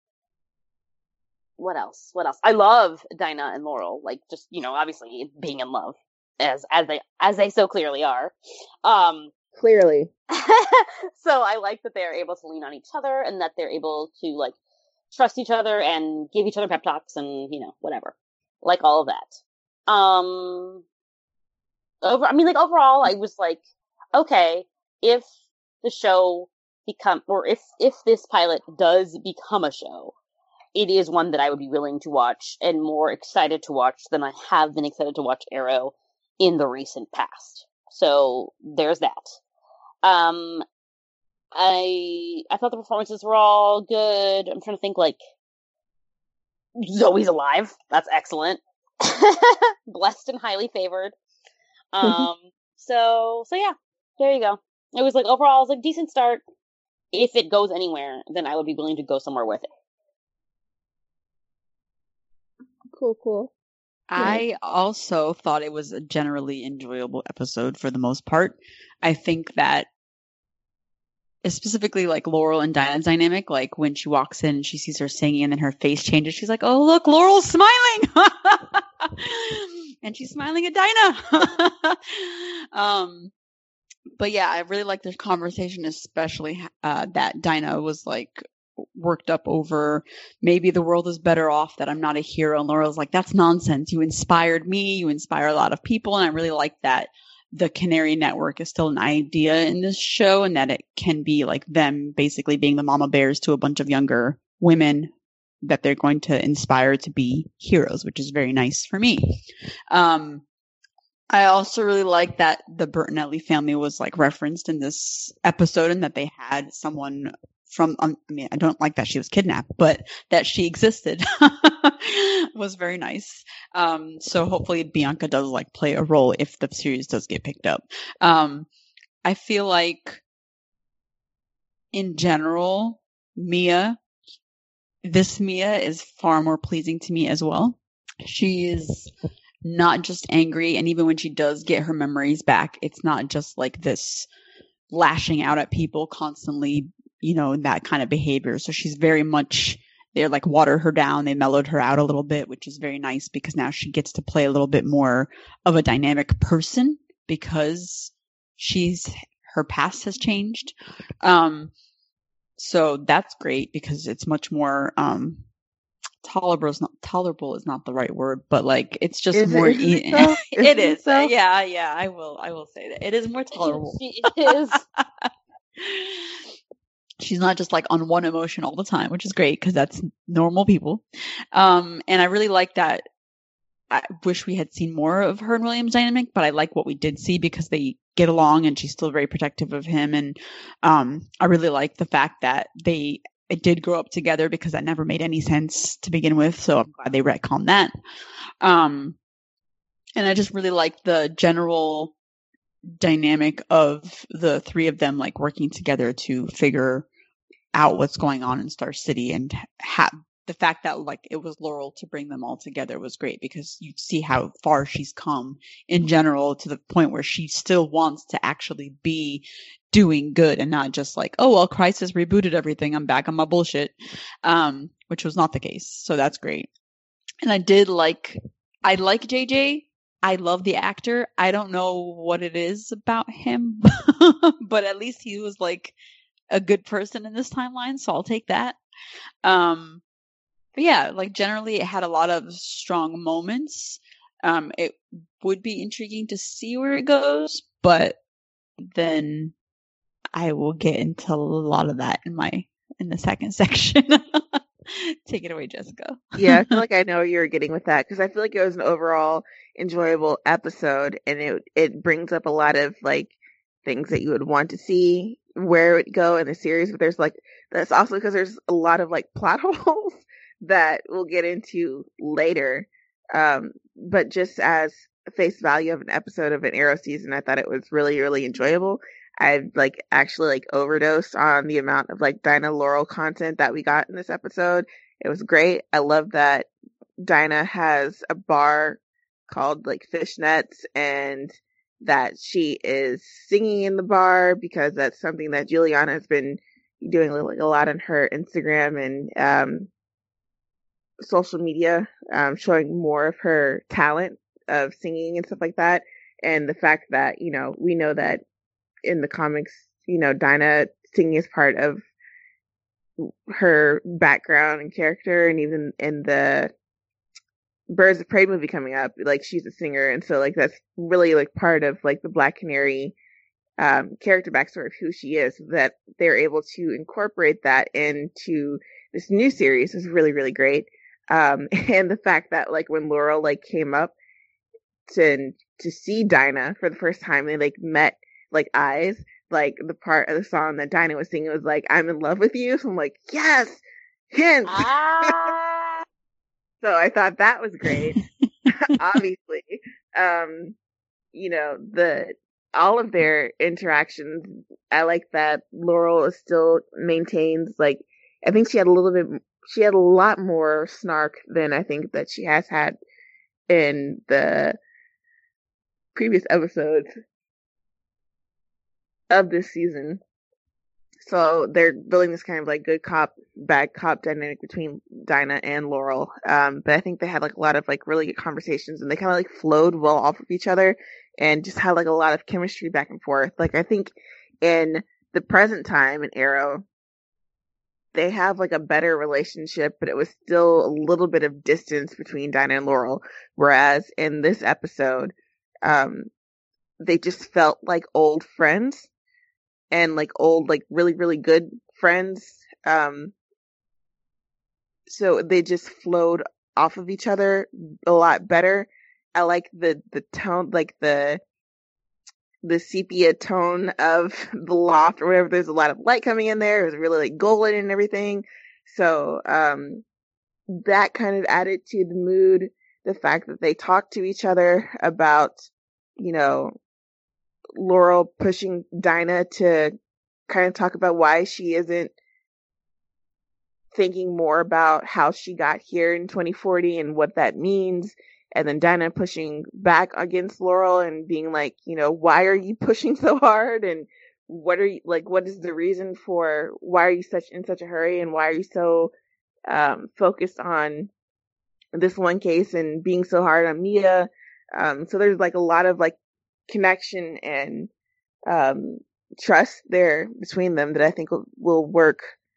what else? What else? I love Dinah and Laurel, like, just, you know, obviously being in love, as, as they, as they so clearly are. Um, Clearly. so I like that they're able to lean on each other and that they're able to, like, trust each other and give each other pep talks and, you know, whatever. Like all of that. Um, over, I mean, like, overall, I was like, okay, if the show become, or if, if this pilot does become a show, it is one that I would be willing to watch and more excited to watch than I have been excited to watch Arrow in the recent past. So there's that. Um, I, I thought the performances were all good. I'm trying to think, like, Zoe's alive. That's excellent. Blessed and highly favored. Um, so, so yeah, there you go. It was like, overall, it was like decent start. If it goes anywhere, then I would be willing to go somewhere with it. Cool, cool. I also thought it was a generally enjoyable episode for the most part. I think that specifically like Laurel and Dinah's dynamic, like when she walks in and she sees her singing and then her face changes, she's like, oh, look, Laurel's smiling. And she's smiling at Dinah. um, but yeah, I really liked this conversation, especially uh, that Dinah was like worked up over maybe the world is better off that I'm not a hero. And Laurel's like, that's nonsense. You inspired me. You inspire a lot of people. And I really like that the Canary Network is still an idea in this show and that it can be like them basically being the mama bears to a bunch of younger women that they're going to inspire to be heroes, which is very nice for me. Um, I also really like that the Bertinelli family was like referenced in this episode and that they had someone from, um, I mean, I don't like that she was kidnapped, but that she existed was very nice. Um, so hopefully Bianca does like play a role if the series does get picked up. Um, I feel like in general, Mia, this Mia is far more pleasing to me as well. She is not just angry, and even when she does get her memories back, it's not just like this lashing out at people constantly, you know, that kind of behavior. So she's very much, they're like watered her down. They mellowed her out a little bit, which is very nice because now she gets to play a little bit more of a dynamic person because she's, her past has changed. Um, so that's great because it's much more, um, tolerable is not tolerable is not the right word, but like it's just Is more. it, is E- it so? it Is is. so? Yeah, yeah. I will. I will say that it is more tolerable. She is. She's not just like on one emotion all the time, which is great because that's normal people. Um, and I really like that. I wish we had seen more of her and William's dynamic, but I like what we did see because they get along and she's still very protective of him. And um, I really like the fact that they it did grow up together because that never made any sense to begin with. So I'm glad they retconned that. Um, and I just really like the general dynamic of the three of them like working together to figure out what's going on in Star City, and have the fact that like it was Laurel to bring them all together was great because you see how far she's come in general to the point where she still wants to actually be doing good and not just like, oh, well, Crisis rebooted everything. I'm back on my bullshit. Um, which was not the case. So that's great. And I did like, I like J J. I love the actor. I don't know what it is about him, but at least he was like a good person in this timeline. So I'll take that. Um, But yeah, like generally it had a lot of strong moments. Um, it would be intriguing to see where it goes, but then I will get into a lot of that in my in the second section. Take it away, Jessica. Yeah, I feel like I know where you're getting with that because I feel like it was an overall enjoyable episode, and it it brings up a lot of like things that you would want to see where it would go in the series. But there's like that's also because there's a lot of like plot holes that we'll get into later. Um, but just as face value of an episode of an Arrow season, I thought it was really, really enjoyable. I like actually like overdosed on the amount of like Dinah Laurel content that we got in this episode. It was great. I love that Dinah has a bar called like Fishnets, and that she is singing in the bar because that's something that Juliana has been doing like a lot on her Instagram and um social media, um, showing more of her talent of singing and stuff like that. And the fact that, you know, we know that in the comics, you know, Dinah singing is part of her background and character, and even in the Birds of Prey movie coming up, like she's a singer, and so like that's really like part of like the Black Canary um, character backstory of who she is. That they're able to incorporate that into this new series is really, really great. Um, and the fact that like when Laurel like came up to to see Dinah for the first time, they like met like eyes. Like the part of the song that Dinah was singing was like, "I'm in love with you." So I'm like, yes, hint. Ah. So I thought that was great. Obviously, um, you know, the all of their interactions. I like that Laurel still maintains like I think she had a little bit. She had a lot more snark than I think that she has had in the previous episodes of this season. So they're building this kind of like good cop, bad cop dynamic between Dinah and Laurel. Um, but I think they had like a lot of like really good conversations, and they kind of like flowed well off of each other and just had like a lot of chemistry back and forth. Like I think in the present time in Arrow, they have like a better relationship, but it was still a little bit of distance between Dinah and Laurel. Whereas in this episode, um, they just felt like old friends. And like old, like really, really good friends. Um, so they just flowed off of each other a lot better. I like the, the tone, like the, the sepia tone of the loft or whatever. There's a lot of light coming in there. It was really like golden and everything. So, um, that kind of added to the mood. The fact that they talked to each other about, you know, Laurel pushing Dinah to kind of talk about why she isn't thinking more about how she got here in twenty forty and what that means. And then Dinah pushing back against Laurel and being like, you know, why are you pushing so hard? And what are you like, what is the reason for why are you such in such a hurry? And why are you so um, focused on this one case and being so hard on Mia? Um, so there's like a lot of like connection and um, trust there between them that I think will, will work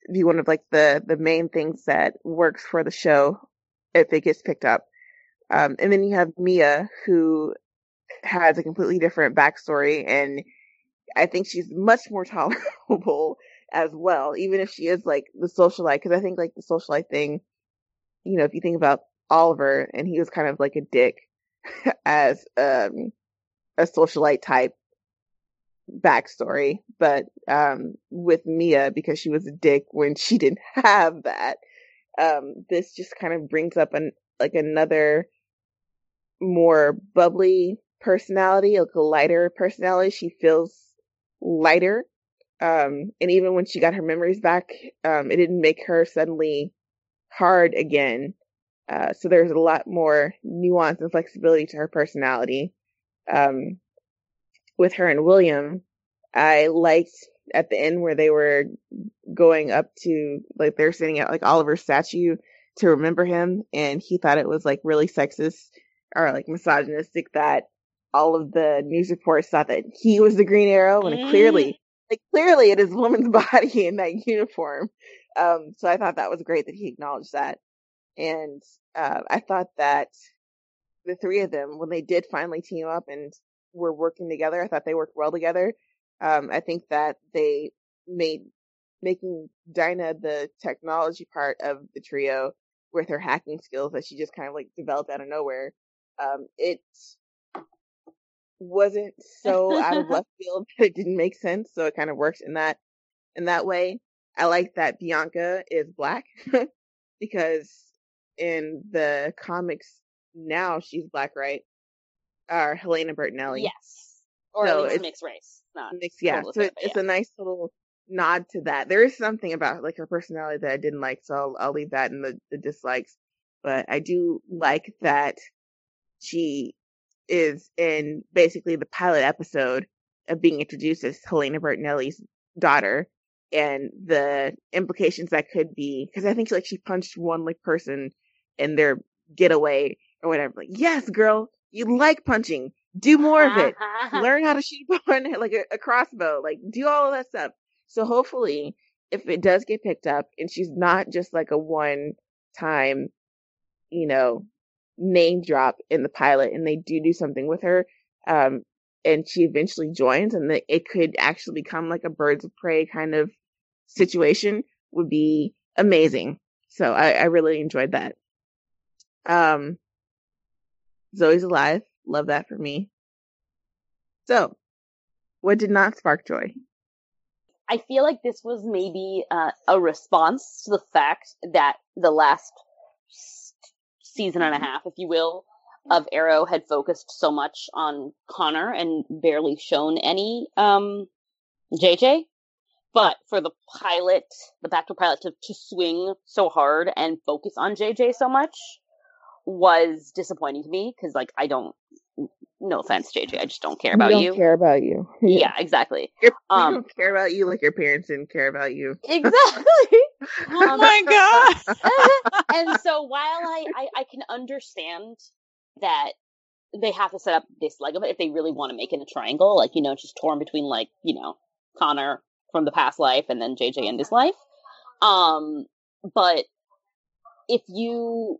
be one of like the the main things that works for the show if it gets picked up. Um, and then you have Mia, who has a completely different backstory, and I think she's much more tolerable as well, even if she is like the socialite. Because I think like the socialite thing, you know, if you think about Oliver, and he was kind of like a dick as um, a socialite type backstory, but um, with Mia, because she was a dick when she didn't have that, um, this just kind of brings up an like another more bubbly personality, like a lighter personality. She feels lighter. Um, and even when she got her memories back, um, it didn't make her suddenly hard again. Uh, so there's a lot more nuance and flexibility to her personality. Um, with her and William, I liked at the end where they were going up to, like, they're sitting at like Oliver's statue to remember him, and he thought it was like really sexist or like misogynistic that all of the news reports thought that he was the Green Arrow, and Mm. clearly, like clearly it is a woman's body in that uniform. Um, so I thought that was great that he acknowledged that. And uh, I thought that the three of them, when they did finally team up and were working together, I thought they worked well together. Um, I think that they made making Dinah the technology part of the trio with her hacking skills that she just kind of like developed out of nowhere. Um, it wasn't so out of left field that it didn't make sense, so it kind of works in that in that way. I like that Bianca is black because in the comics now she's black, right? Or Helena Bertinelli. Yes. Or So at least it's- mixed race. Not Mixed, yeah. totally So fair, it, but it's yeah. a nice little nod to that. There is something about like her personality that I didn't like, so I'll, I'll leave that in the, the dislikes. But I do like that she is in basically the pilot episode of being introduced as Helena Bertinelli's daughter, and the implications that could be, because I think like she punched one like person in their getaway or whatever. Like, yes, girl, you like punching. Do more of it. Learn how to shoot on like a, a crossbow. Like, do all of that stuff. So hopefully, if it does get picked up and she's not just like a one time, you know, name drop in the pilot, and they do do something with her, um, and she eventually joins, and that it could actually become like a Birds of Prey kind of situation, would be amazing. So I, I really enjoyed that. Um, Zoe's alive. Love that for me. So, what did not spark joy? I feel like this was maybe uh, a response to the fact that the last s- season and a half, if you will, of Arrow had focused so much on Connor and barely shown any um, J J. But for the pilot, the backdoor pilot, to, to swing so hard and focus on J J so much was disappointing to me, because, like, I don't, no offense, J J, I just don't care about don't you. care about you. Yeah, exactly. Your- Um, we don't care about you like your parents didn't care about you. Exactly. Oh Um, my god. and so while I, I, I can understand that they have to set up this leg of it if they really want to make it a triangle, like, you know, just torn between, like, you know, Connor from the past life and then J J in this life. Um, but if you,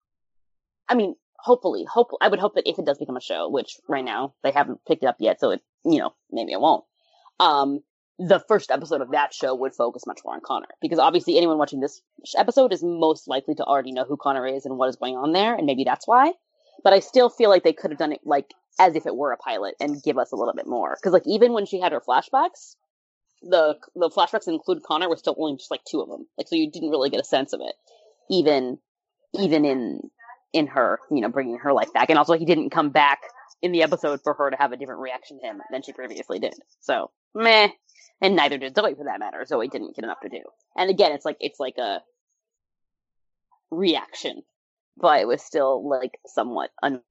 I mean, hopefully, hope I would hope that if it does become a show, which right now they haven't picked it up yet, so it, you know, maybe it won't. Um, the first episode of that show would focus much more on Connor, because obviously anyone watching this episode is most likely to already know who Connor is and what is going on there, and maybe that's why. But I still feel like they could have done it like as if it were a pilot and give us a little bit more, because like even when she had her flashbacks, the the flashbacks that include Connor were still only just like two of them, like so you didn't really get a sense of it, even even in in her, you know, bringing her life back, and also he didn't come back in the episode for her to have a different reaction to him than she previously did. So meh. And neither did Zoe, for that matter. Zoe didn't get enough to do. And again, it's like it's like a reaction, but it was still like somewhat un.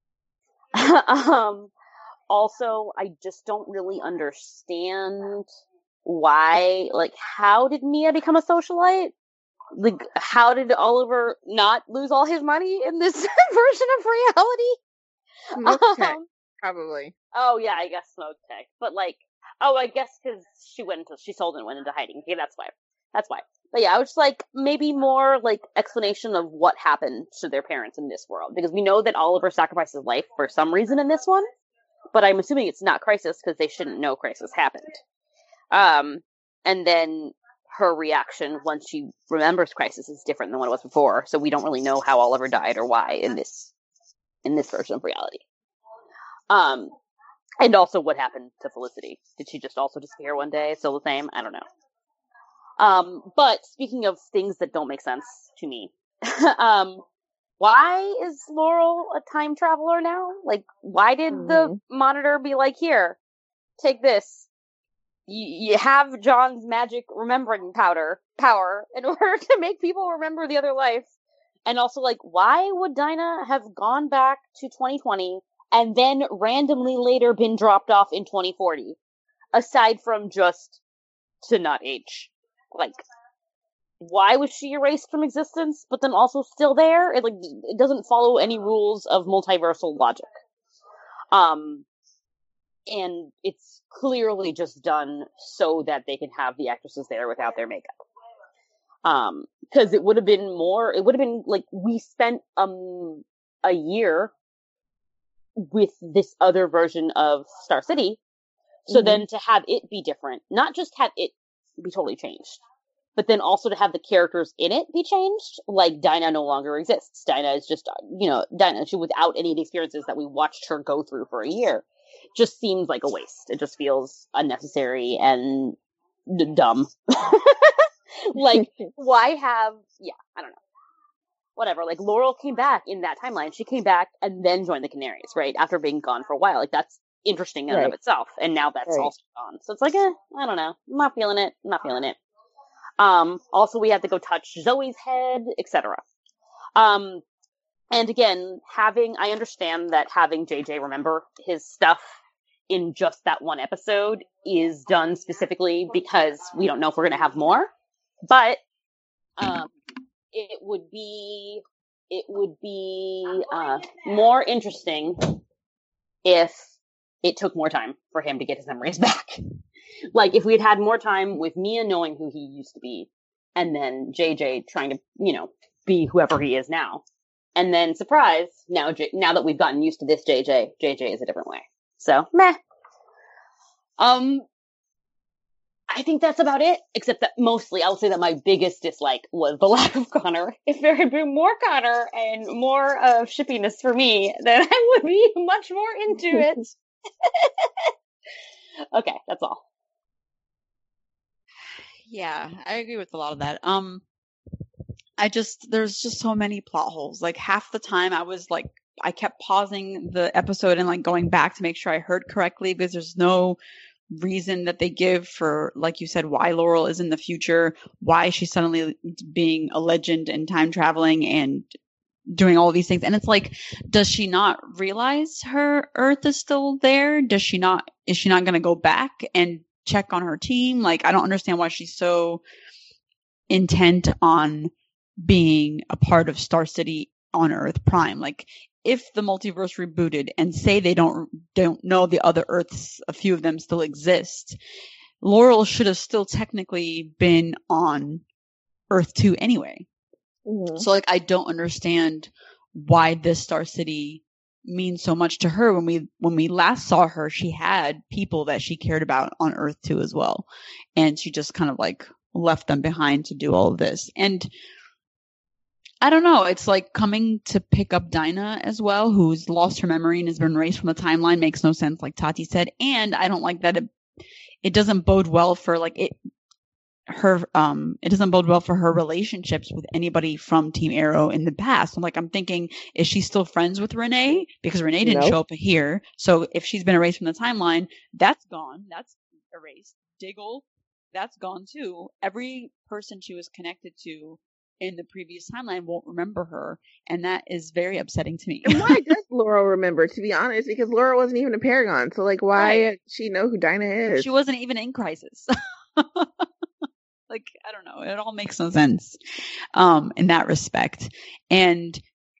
um. Also, I just don't really understand why. Like, how did Mia become a socialite? Like, how did Oliver not lose all his money in this version of reality? Smoke tech, Um, probably. Oh yeah, I guess smoke tech, but like, oh, I guess because she went into she sold and went into hiding. Okay, that's why. That's why. But yeah, I was just like, maybe more, like, explanation of what happened to their parents in this world. Because we know that Oliver sacrificed his life for some reason in this one. But I'm assuming it's not Crisis, because they shouldn't know Crisis happened. Um, and then her reaction once she remembers Crisis is different than what it was before. So we don't really know how Oliver died or why in this, in this version of reality. Um, and also what happened to Felicity. Did she just also disappear one day? Still the same? I don't know. Um, but speaking of things that don't make sense to me, um, why is Laurel a time traveler now? Like, why did mm. the monitor be like, here, take this. You, you have John's magic remembering powder power in order to make people remember the other life. And also, like, why would Dinah have gone back to twenty twenty and then randomly later been dropped off in twenty forty? Aside from just to not age. Like, why was she erased from existence, but then also still there? It, like, it doesn't follow any rules of multiversal logic. Um, and it's clearly just done so that they can have the actresses there without their makeup. Um, cause it would have been more, it would have been, like, we spent, um, a year with this other version of Star City, so mm-hmm. then to have it be different, not just have it be totally changed, but then also to have the characters in it be changed. Like, Dinah no longer exists. Dinah is just, you know, Dinah, she without any of the experiences that we watched her go through for a year, just seems like a waste. It just feels unnecessary and d- dumb. Like, why have, yeah, I don't know. Whatever, like, Laurel came back in that timeline. She came back and then joined the Canaries, right? After being gone for a while. Like, that's interesting in right. and of itself. And now that's right. also gone. So it's like, eh, I don't know. I'm not feeling it. I'm not feeling it. Um, also, we had to go touch Zoe's head, et cetera. Um, and again, having, I understand that having J J remember his stuff in just that one episode is done specifically because we don't know if we're going to have more. But, um, it would be, it would be, uh, more interesting if it took more time for him to get his memories back. Like, if we had had more time with Mia knowing who he used to be, and then J J trying to, you know, be whoever he is now. And then, surprise, now J- now that we've gotten used to this J J, J J is a different way. So, meh. Um, I think that's about it, except that mostly, I'll say that my biggest dislike was the lack of Connor. If there had been more Connor and more of uh, shippiness for me, then I would be much more into it. Okay, that's all. Yeah, I agree with a lot of that. Um, I just, there's just so many plot holes. Like, half the time I was like, I kept pausing the episode and like going back to make sure I heard correctly, because there's no reason that they give for, like you said, why Laurel is in the future, why she's suddenly being a legend and time traveling and doing all these things. And it's like, does she not realize her Earth is still there? Does she not, is she not going to go back and check on her team? Like, I don't understand why she's so intent on being a part of Star City on Earth Prime. Like, if the multiverse rebooted and say they don't don't know the other Earths, a few of them still exist, Laurel should have still technically been on Earth two anyway. Mm-hmm. So, like, I don't understand why this Star City means so much to her. When we when we last saw her, she had people that she cared about on Earth two as well, and she just kind of like left them behind to do all of this. And I don't know, it's like coming to pick up Dinah as well, who's lost her memory and has been erased from the timeline, makes no sense, like Tati said. And I don't like that it, it doesn't bode well for like it her um it doesn't bode well for her relationships with anybody from Team Arrow in the past. I'm like, I'm thinking, is she still friends with Renee? Because Renee didn't nope. show up here. So if she's been erased from the timeline, that's gone. That's erased. Diggle, that's gone too. Every person she was connected to in the previous timeline won't remember her, and that is very upsetting to me. And why does Laurel remember, to be honest? Because Laurel wasn't even a Paragon, so like, why right. does she know who Dinah is? She wasn't even in Crisis. Like, I don't know, it all makes no sense um in that respect. And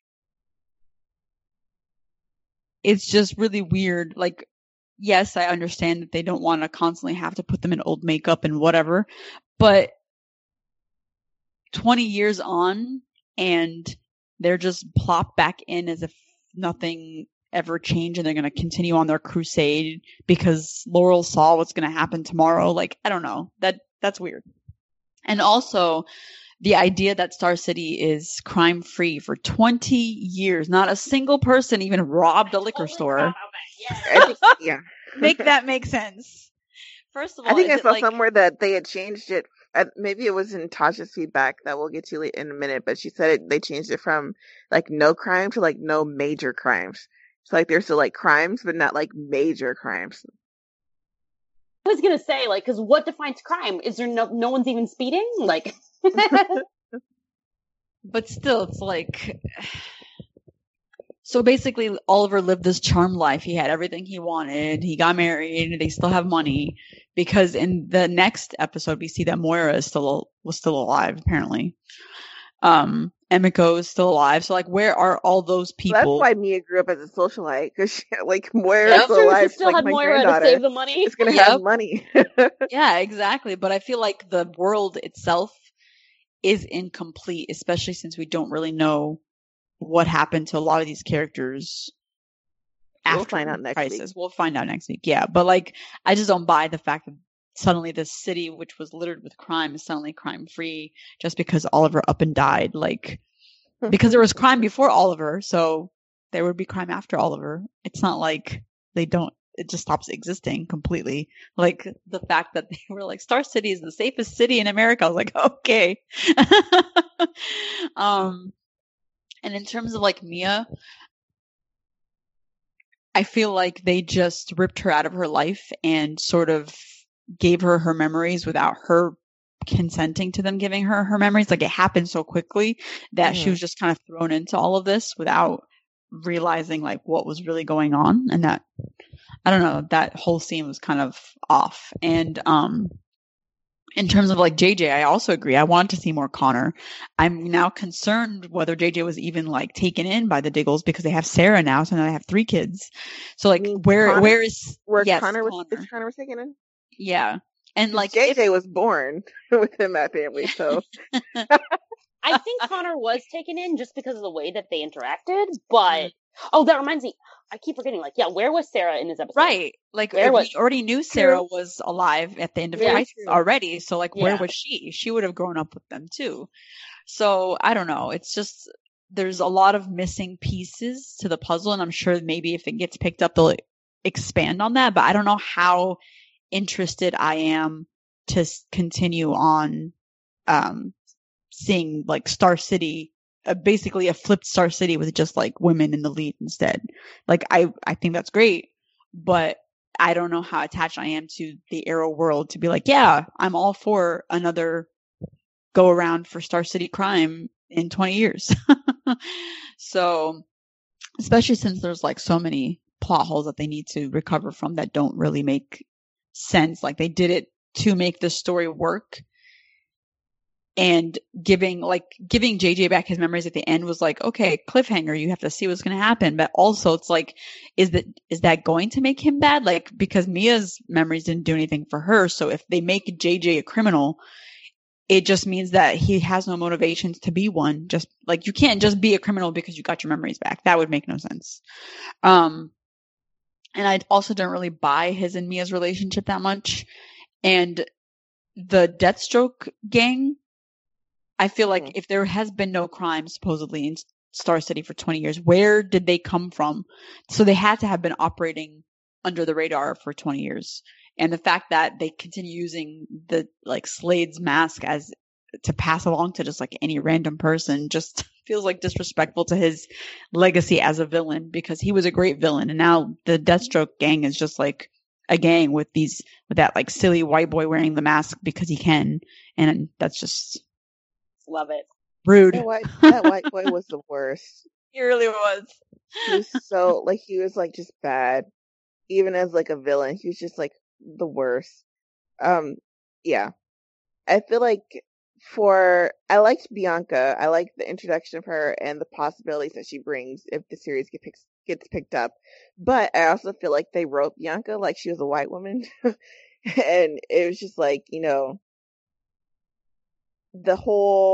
it's just really weird. Like, yes, I understand that they don't want to constantly have to put them in old makeup and whatever, but twenty years on, and they're just plopped back in as if nothing ever changed, and they're going to continue on their crusade because Laurel saw what's going to happen tomorrow. Like, I don't know. That that's weird. And also, the idea that Star City is crime free for twenty years, not a single person even robbed a liquor store. I think, yeah. Make that make sense. First of all, I think is I it saw like, somewhere that they had changed it. uh, Maybe it was in Tasha's feedback that we'll get to in a minute, but she said it, they changed it from like no crime to like no major crimes. So like there's still like crimes, but not like major crimes. I was gonna say, like, because what defines crime? Is there no no one's even speeding? Like, but still, it's like. So basically, Oliver lived this charmed life. He had everything he wanted. He got married. They still have money because in the next episode, we see that Moira is still was still alive. Apparently, um, Emiko is still alive. So like, where are all those people? So that's why Mia grew up as a socialite because like Moira yeah, is still alive. She still like, had my Moira to save the money. It's gonna Yep. have money. Yeah, exactly. But I feel like the world itself is incomplete, especially since we don't really know what happened to a lot of these characters after We'll find out next Crisis. week. We'll find out next week. Yeah, but like, I just don't buy the fact that suddenly this city, which was littered with crime, is suddenly crime free just because Oliver up and died. Like, because there was crime before Oliver, so there would be crime after Oliver. It's not like they don't. It just stops existing completely. Like the fact that they were like, Star City is the safest city in America. I was like, okay. um. And in terms of like Mia, I feel like they just ripped her out of her life and sort of gave her her memories without her consenting to them giving her her memories. Like it happened so quickly that Mhm. she was just kind of thrown into all of this without realizing like what was really going on. And that, I don't know, that whole scene was kind of off. And, um, in terms of like J J, I also agree. I want to see more Connor. I'm now concerned whether J J was even like taken in by the Diggles because they have Sarah now, so now they have three kids. So like, You mean where Connor? where is Where yes, Connor was Connor. is Connor was taken in? Yeah, and like J J if- was born within that family, so I think Connor was taken in just because of the way that they interacted. But Mm. oh, that reminds me. I keep forgetting. Like, yeah, where was Sarah in this episode? right, like Where if was- we already knew Sarah was alive at the end of Yeah, Crisis true. already, so like where Yeah. was she? She would have grown up with them too. So I don't know. It's just there's a lot of missing pieces to the puzzle, and I'm sure maybe if it gets picked up, they'll expand on that. But I don't know how interested I am to s- continue on um, seeing like Star City, uh, basically a flipped Star City with just like women in the lead instead. Like I, I think that's great, but I don't know how attached I am to the Arrow world to be like, yeah, I'm all for another go around for Star City crime in twenty years. So, especially since there's like so many plot holes that they need to recover from that don't really make sense. Like they did it to make the story work, and giving like giving J J back his memories at the end was like, okay, cliffhanger, you have to see what's going to happen. But also it's like, is that is that going to make him bad? Like, because Mia's memories didn't do anything for her, so if they make J J a criminal, it just means that he has no motivations to be one. Just like, you can't just be a criminal because you got your memories back. That would make no sense. Um, and I also don't really buy his and Mia's relationship that much. And the Deathstroke gang, I feel like Mhm. if there has been no crime supposedly in Star City for twenty years, where did they come from? So they had to have been operating under the radar for twenty years. And the fact that they continue using the like Slade's mask as to pass along to just like any random person just feels like disrespectful to his legacy as a villain, because he was a great villain. And now the Deathstroke gang is just like a gang with these, with that like silly white boy wearing the mask because he can. And that's just Love it. rude. that white that white boy was the worst. He really was. He was so like he was like just bad. Even as like a villain, he was just like the worst. Um yeah. I feel like for I liked Bianca. I like the introduction of her and the possibilities that she brings if the series get picks, gets picked up. But I also feel like they wrote Bianca like she was a white woman. And it was just like, you know, the whole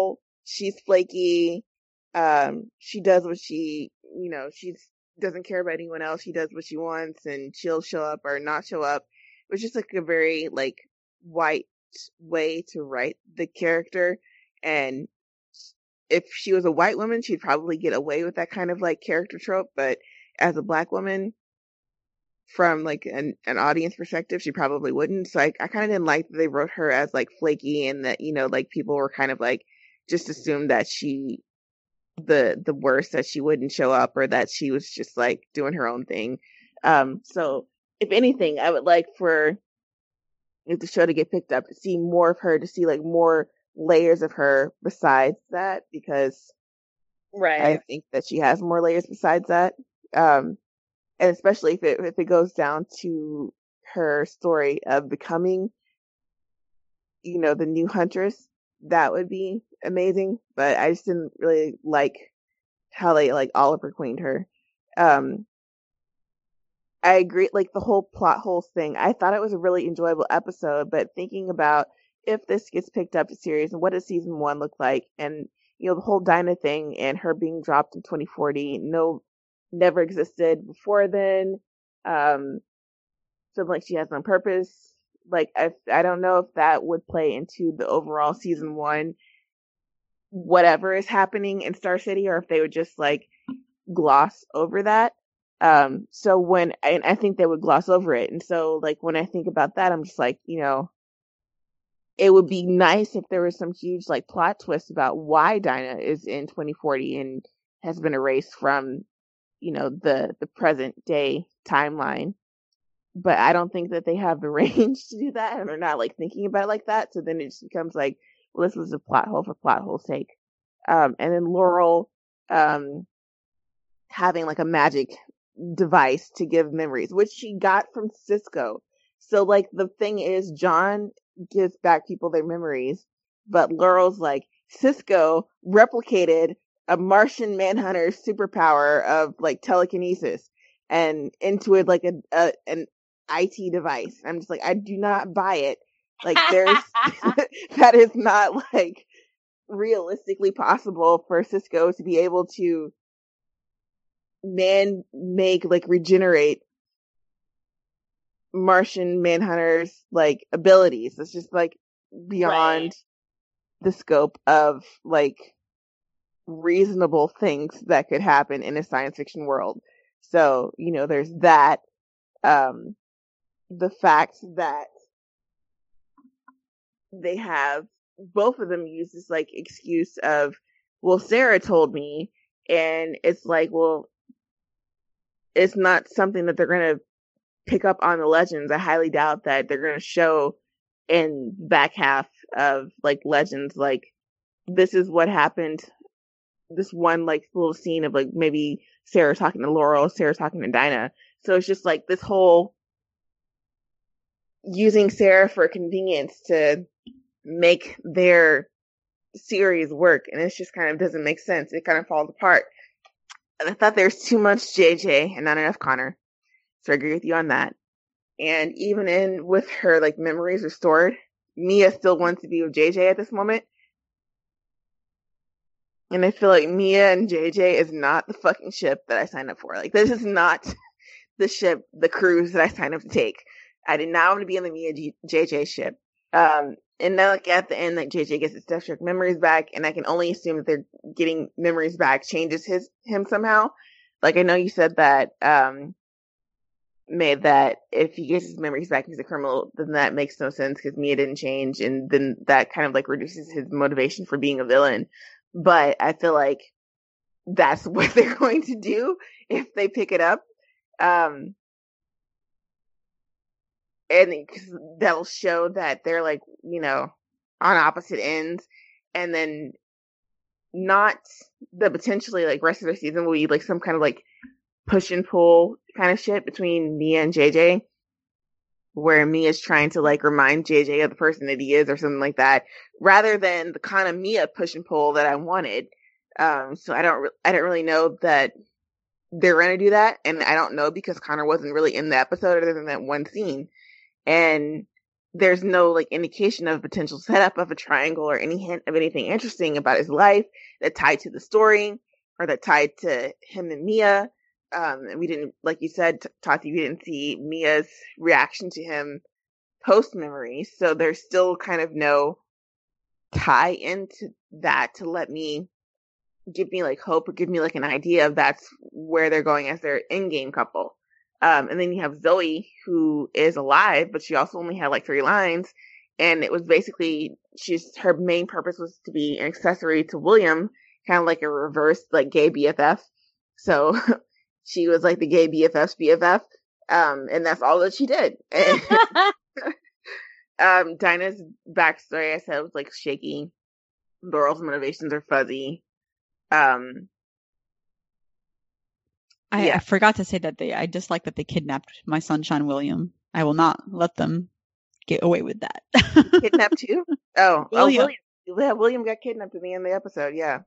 she's flaky. Um, she does what she, you know, she's doesn't care about anyone else. She does what she wants, and she'll show up or not show up. It was just like a very like white way to write the character. And if she was a white woman, she'd probably get away with that kind of like character trope. But as a black woman, from like an, an audience perspective, she probably wouldn't. So I, I kind of didn't like that they wrote her as like flaky, and that, you know, like people were kind of like just assumed that she the the worst, that she wouldn't show up, or that she was just like doing her own thing. Um, so if anything, I would like for the show to get picked up, to see more of her, to see like more layers of her besides that, because Right. I think that she has more layers besides that. Um, and especially if it if it goes down to her story of becoming, you know, the new Huntress, that would be amazing. But I just didn't really like how they like Oliver Queened her. Um, I agree, like the whole plot holes thing. I thought it was a really enjoyable episode, but thinking about if this gets picked up to series and what does season one look like, and you know, the whole Dinah thing and her being dropped in twenty forty, no, never existed before then. Um, something like she has on purpose. Like I, I don't know if that would play into the overall season one, whatever is happening in Star City, or if they would just like gloss over that. Um, so when, and I think they would gloss over it. And so like when I think about that, I'm just like, you know, it would be nice if there was some huge like plot twist about why Dinah is in twenty forty and has been erased from, you know, the, the present day timeline. But I don't think that they have the range to do that, and they're not like thinking about it like that. So then it just becomes like, well, this was a plot hole for plot hole's sake. Um, and then Laurel, um, having like a magic device to give memories, which she got from Cisco. So like the thing is, John gives back people their memories, but Laurel's like, Cisco replicated a Martian Manhunter's superpower of like telekinesis and into it like a, a an I T device. I'm just like, I do not buy it. Like there's that is not like realistically possible for Cisco to be able to man make like regenerate Martian Manhunter's like abilities. It's just like beyond Right. the scope of like reasonable things that could happen in a science fiction world. So, you know, there's that. Um, the fact that they have both of them use this like excuse of, well, Sarah told me, and it's like, well, it's not something that they're going to pick up on the Legends. I highly doubt that they're going to show in back half of like Legends, like this is what happened. This one like little scene of like maybe Sarah talking to Laurel, Sarah talking to Dinah. So it's just like this whole using Sarah for convenience to make their series work, and it just kind of doesn't make sense. It kind of falls apart. And I thought there's too much J J and not enough Connor. So I agree with you on that. And even in with her like memories restored, Mia still wants to be with J J at this moment. And I feel like Mia and J J is not the fucking ship that I signed up for. Like this is not the ship, the cruise that I signed up to take. I did not want to be on the Mia G- J J ship. Um, and then like at the end, like J J gets his Death Stroke memories back, and I can only assume that they're getting memories back changes his him somehow. Like I know you said that um made that if he gets his memories back, he's a criminal. Then that makes no sense because Mia didn't change, and then that kind of like reduces his motivation for being a villain. But I feel like that's what they're going to do if they pick it up. Um, and that'll show that they're like, you know, on opposite ends, and then not the potentially like rest of the season will be like some kind of like push and pull kind of shit between Mia and J J, where Mia's trying to like remind J J of the person that he is or something like that, rather than the kind of Mia push and pull that I wanted. Um, so I don't, re- I don't really know that they're going to do that. And I don't know because Connor wasn't really in the episode other than that one scene. And there's no like indication of potential setup of a triangle or any hint of anything interesting about his life that tied to the story or that tied to him and Mia. Um, and we didn't, like you said, Tati, we didn't see Mia's reaction to him post memory. So there's still kind of no tie into that to let me give me like hope or give me like an idea of that's where they're going as their in-game couple. Um, and then you have Zoe, who is alive, but she also only had like three lines. And it was basically, she's, her main purpose was to be an accessory to William, kind of like a reverse, like gay B F F. So she was like the gay B F F's B F F. Um, and that's all that she did. And, um, Dinah's backstory, I said, was like shaky. Laurel's motivations are fuzzy. Um, I, Yeah. I forgot to say that they, I dislike that they kidnapped my Sunshine William. I will not let them get away with that. Kidnapped too? Oh, William. oh, William. Yeah, William got kidnapped at the end of the episode. Yeah.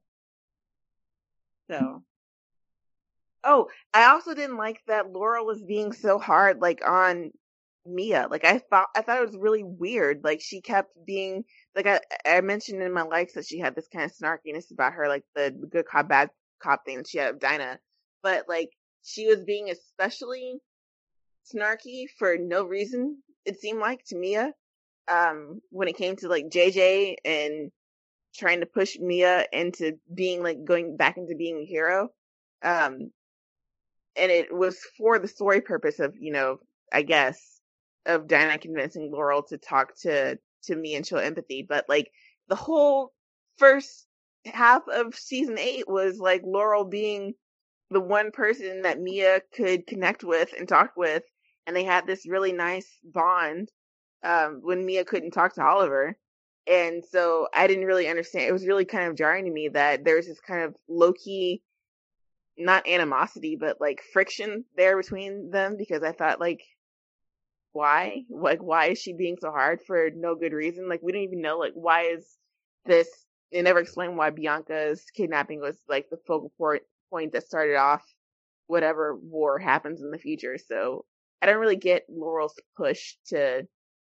So. Oh, I also didn't like that Laurel was being so hard, like on Mia. Like I thought, I thought it was really weird. Like she kept being, like I, I mentioned in my likes that she had this kind of snarkiness about her, like the good cop, bad cop thing that she had of Dinah. But like she was being especially snarky for no reason. It seemed like to Mia, um, when it came to like J J and trying to push Mia into being like going back into being a hero. Um, and it was for the story purpose of, you know, I guess, of Dinah convincing Laurel to talk to, to me and show empathy. But like the whole first half of season eight was like Laurel being the one person that Mia could connect with and talk with. And they had this really nice bond, um, when Mia couldn't talk to Oliver. And so I didn't really understand. It was really kind of jarring to me that there's this kind of low key, not animosity, but like friction there between them, because I thought like, why? Like, why is she being so hard for no good reason? Like, we don't even know, like, why is this, they never explained why Bianca's kidnapping was like the focal point, point that started off whatever war happens in the future. So I don't really get Laurel's push to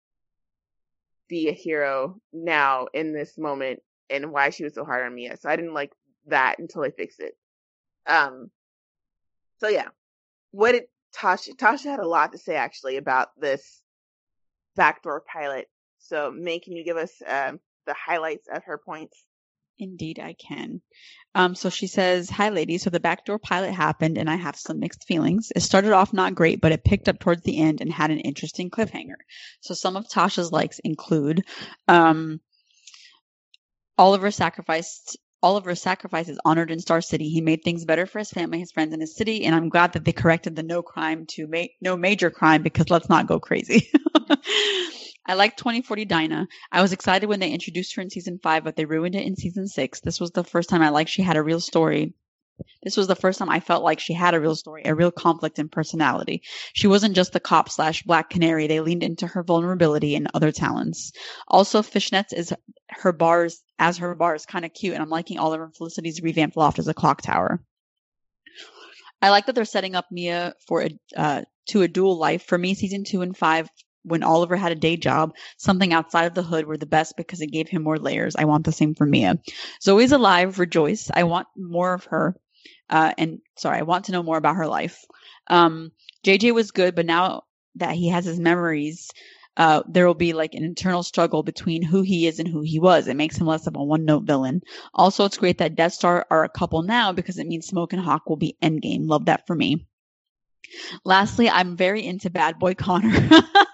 be a hero now in this moment and why she was so hard on Mia. So I didn't like that until I fixed it. Um, so yeah, what did Tasha, Tasha had a lot to say actually about this backdoor pilot. So May, can you give us, um, the highlights of her points? Indeed, I can. Um, so she says, "Hi, ladies. So the backdoor pilot happened, and I have some mixed feelings. It started off not great, but it picked up towards the end and had an interesting cliffhanger. So some of Tasha's likes include um, Oliver sacrificed. Oliver's sacrifice is honored in Star City. He made things better for his family, his friends, and his city. And I'm glad that they corrected the no crime to ma- no major crime, because let's not go crazy." I like twenty forty Dinah. I was excited when they introduced her in season five, but they ruined it in season six. This was the first time I liked she had a real story. This was the first time I felt like she had a real story, a real conflict and personality. She wasn't just the cop slash black canary. They leaned into her vulnerability and other talents. Also, Fishnets is her bars as her bar is kind of cute, and I'm liking Oliver and Felicity's revamped loft as a clock tower. I like that they're setting up Mia for a uh, to a dual life. For me, season two and five, when Oliver had a day job, something outside of the hood were the best because it gave him more layers. I want the same for Mia. Zoe's alive, rejoice. I want more of her. Uh, and sorry, I want to know more about her life. Um, J J was good, but now that he has his memories, uh, there will be like an internal struggle between who he is and who he was. It makes him less of a one-note villain. Also, it's great that Death Star are a couple now because it means Smoke and Hawk will be endgame. Love that for me. Lastly, I'm very into Bad Boy Connor.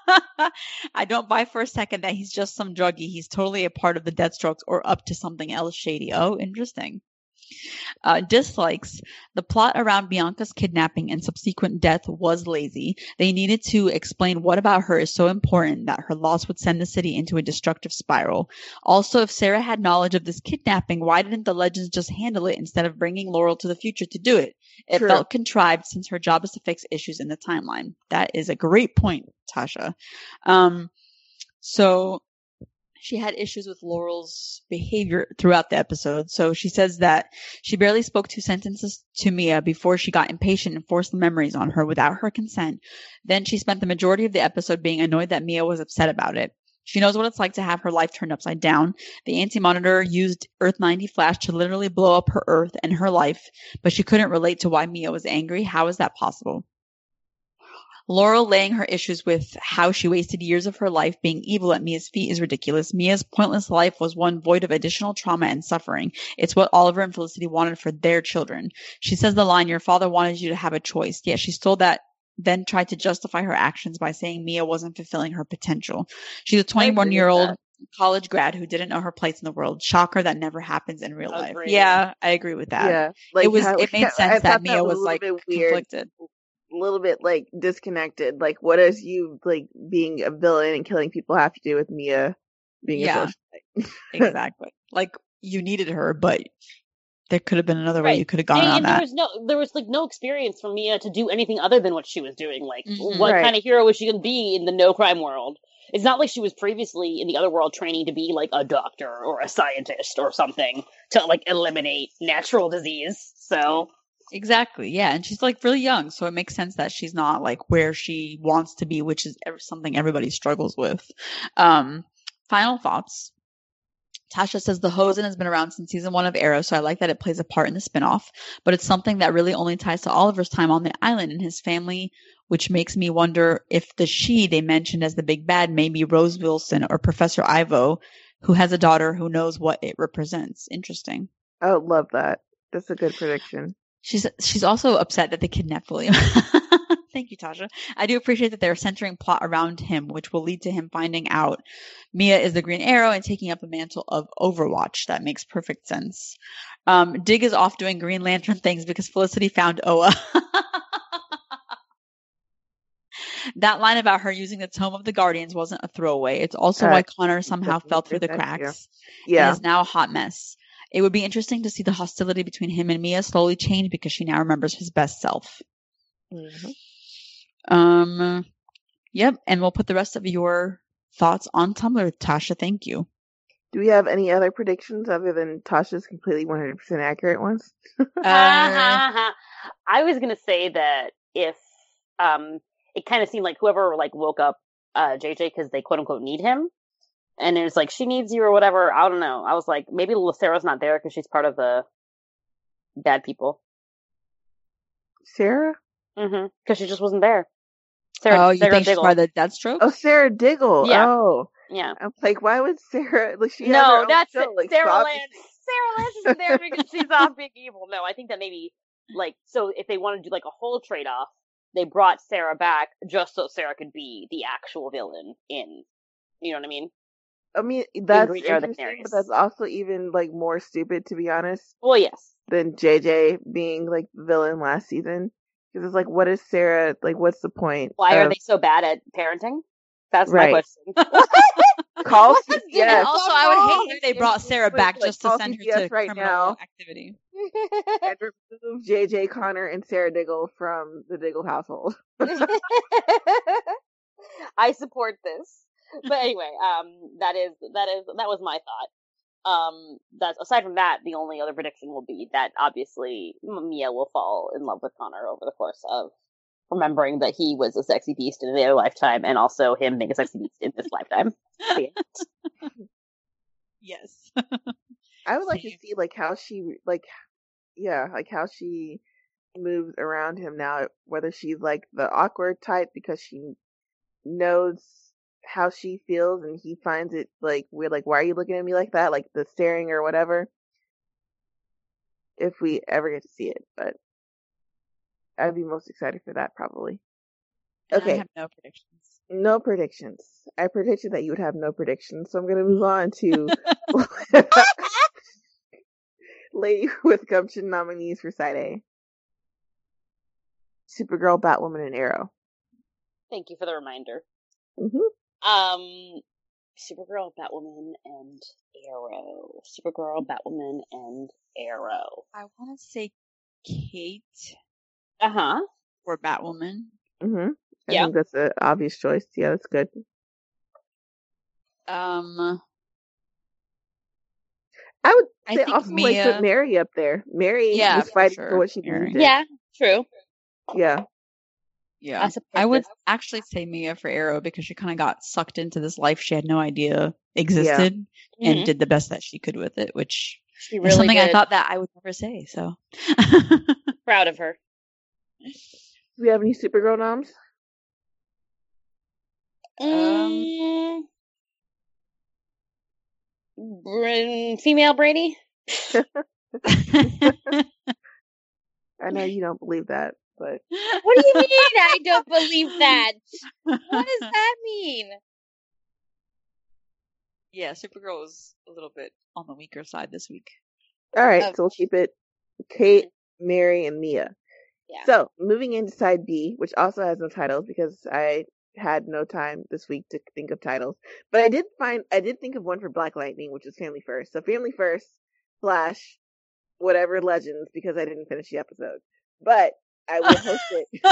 I don't buy for a second that he's just some druggie. He's totally a part of the Deathstrokes or up to something else shady. Oh, interesting. Uh, dislikes. The plot around Bianca's kidnapping and subsequent death was lazy. They needed to explain what about her is so important that her loss would send the city into a destructive spiral. Also, if Sarah had knowledge of this kidnapping, why didn't the Legends just handle it instead of bringing Laurel to the future to do it? It True. felt contrived since her job is to fix issues in the timeline. That is a great point, Tasha. Um, so she had issues with Laurel's behavior throughout the episode. So she says that she barely spoke two sentences to Mia before she got impatient and forced the memories on her without her consent. Then she spent the majority of the episode being annoyed that Mia was upset about it. She knows what it's like to have her life turned upside down. The Anti-Monitor used Earth ninety Flash to literally blow up her Earth and her life, but she couldn't relate to why Mia was angry. How is that possible? Laurel laying her issues with how she wasted years of her life being evil at Mia's feet is ridiculous. Mia's pointless life was one void of additional trauma and suffering. It's what Oliver and Felicity wanted for their children. She says the line, your father wanted you to have a choice. Yet she stole that, then tried to justify her actions by saying Mia wasn't fulfilling her potential. She's a twenty-one-year-old college grad who didn't know her place in the world. Shocker that never happens in real life. Agreed. Yeah, I agree with that. Yeah, like it was. how- It made I sense thought that Mia that was was a like little bit weird. conflicted. A little bit like disconnected. Like, what does you like being a villain and killing people have to do with Mia being Yeah. a socialite? Exactly. Like you needed her, but there could have been another way Right. you could have gone and, on and there that. was no, there was like no experience for Mia to do anything other than what she was doing. Like, Mhm. what Right. kind of hero was she going to be in the no crime world? It's not like she was previously in the other world training to be like a doctor or a scientist or something to like eliminate natural disease. So Exactly. Yeah. And she's like really young. So it makes sense that she's not like where she wants to be, which is ev- something everybody struggles with. Um, final thoughts. Tasha says the Hosen has been around since season one of Arrow, so I like that it plays a part in the spinoff, but it's something that really only ties to Oliver's time on the island and his family, which makes me wonder if the she they mentioned as the big bad may be Rose Wilson or Professor Ivo, who has a daughter who knows what it represents. Interesting. I would love that. That's a good prediction. She's she's also upset that they kidnapped William. Thank you, Tasha. I do appreciate that they're centering plot around him, which will lead to him finding out Mia is the Green Arrow and taking up the mantle of Overwatch. That makes perfect sense. Um, Dig is off doing Green Lantern things because Felicity found Oa. That line about her using the Tome of the Guardians wasn't a throwaway. It's also Uh, why Connor somehow definitely fell through agree the with that, cracks and Yeah. is now a hot mess. It would be interesting to see the hostility between him and Mia slowly change because she now remembers his best self. Mhm. Um, yep, and we'll put the rest of your thoughts on Tumblr, Tasha. Thank you. Do we have any other predictions other than Tasha's completely one hundred percent accurate ones? Ha, Uh, ha, ha. I was gonna say that if um it kind of seemed like whoever like woke up uh J J because they quote unquote need him, and it's like she needs you or whatever. I don't know. I was like maybe Sarah's not there because she's part of the bad people. Sarah? Mm-hmm. Because she just wasn't there. Sarah, oh, you Sarah think she's Diggle. part of the Deathstroke? Oh, Sarah Diggle. Yeah. Oh. Yeah. I'm like, why would Sarah? Like, she has her No, own that's show, it. like, Sarah stop- Lance. Sarah Lance isn't there because she's off being evil. No, I think that maybe like so if they want to do like a whole trade off, they brought Sarah back just so Sarah could be the actual villain in. You know what I mean? I mean, that's Green Arrow the interesting, Canaries. but that's also even like more stupid, to be honest, Well, yes. than J J being like the villain last season. Because it's like, what is Sarah like? What's the point? Why are of- they so bad at parenting? That's Right. my question. Call? What? C- Dude, yes. And also, I would hate if they brought Sarah Wait, back like, just to call send her C P S to right criminal now. activity. And remove J J, Connor, and Sarah Diggle from the Diggle household. I support this. But anyway, um, that is that is that was my thought. Um, that's aside from that, the only other prediction will be that obviously Mia will fall in love with Connor over the course of remembering that he was a sexy beast in their lifetime, and also him being a sexy beast in this lifetime. Yes. I would like to Same. see like how she like, yeah, like how she moves around him now. Whether she's like the awkward type because she knows how she feels and he finds it like weird, like, why are you looking at me like that, like the staring or whatever, if we ever get to see it. But I'd be most excited for that probably. And I Okay, have no predictions. no predictions. I predicted that you would have no predictions, so I'm gonna move on to Lady with Gumption nominees for Side A. Supergirl, Batwoman, and Arrow. Thank you for the reminder. Mm-hmm. Um, Supergirl, Batwoman, and Arrow. Supergirl, Batwoman, and Arrow. I want to say Kate Uh huh. or Batwoman. Mm-hmm. I Yeah. think that's an obvious choice. Yeah, that's good. Um, I would I say think also like Mia- put Mary up there. Mary Yeah, was for fighting sure. for what she Mary. believed in. Yeah, true. Yeah. Yeah. I support I would this. actually say Mia for Arrow because she kind of got sucked into this life she had no idea existed and Mhm. did the best that she could with it, which She is really something I did. thought that I would never say. So, Proud of her. Do we have any Supergirl noms? Um, Br- female Brady? I know you don't believe that, but What do you mean I don't believe that? What does that mean? Yeah, Supergirl was a little bit on the weaker side this week. all right, Oh. so we'll keep it Kate, Mary, and Mia. Yeah. So moving into side B, which also has no titles because I had no time this week to think of titles, but I did find I did think of one for Black Lightning, which is Family First. So Family First slash whatever Legends because I didn't finish the episode, but I will host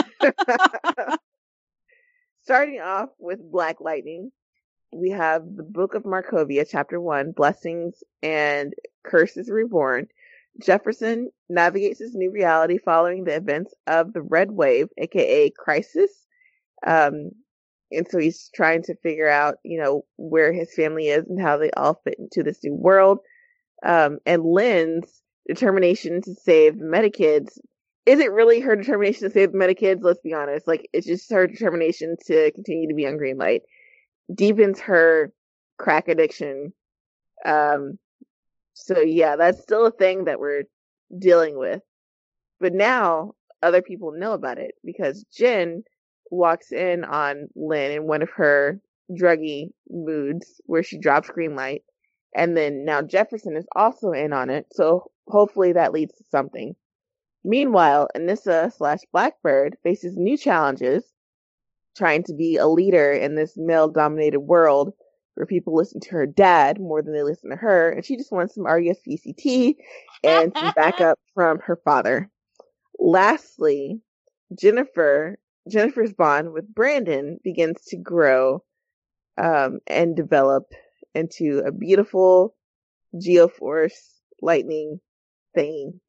it. Starting off with Black Lightning, we have the Book of Markovia, Chapter One: Blessings and Curses Reborn. Jefferson navigates his new reality following the events of the Red Wave, aka Crisis. Um, and so he's trying to figure out, you know, where his family is and how they all fit into this new world. Um, and Lynn's determination to save the Metakids. Is it really her determination to save the Metakids? Let's be honest. Like, it's just her determination to continue to be on Greenlight. Deepens her crack addiction. Um, so yeah, that's still a thing that we're dealing with. But now other people know about it because Jen walks in on Lynn in one of her druggy moods where she drops Greenlight. And then now Jefferson is also in on it. So hopefully that leads to something. Meanwhile, Anissa slash Blackbird faces new challenges trying to be a leader in this male dominated world where people listen to her dad more than they listen to her. And she just wants some R E S V C T and some backup from her father. Lastly, Jennifer, Jennifer's bond with Brandon begins to grow um, and develop into a beautiful Geoforce lightning thing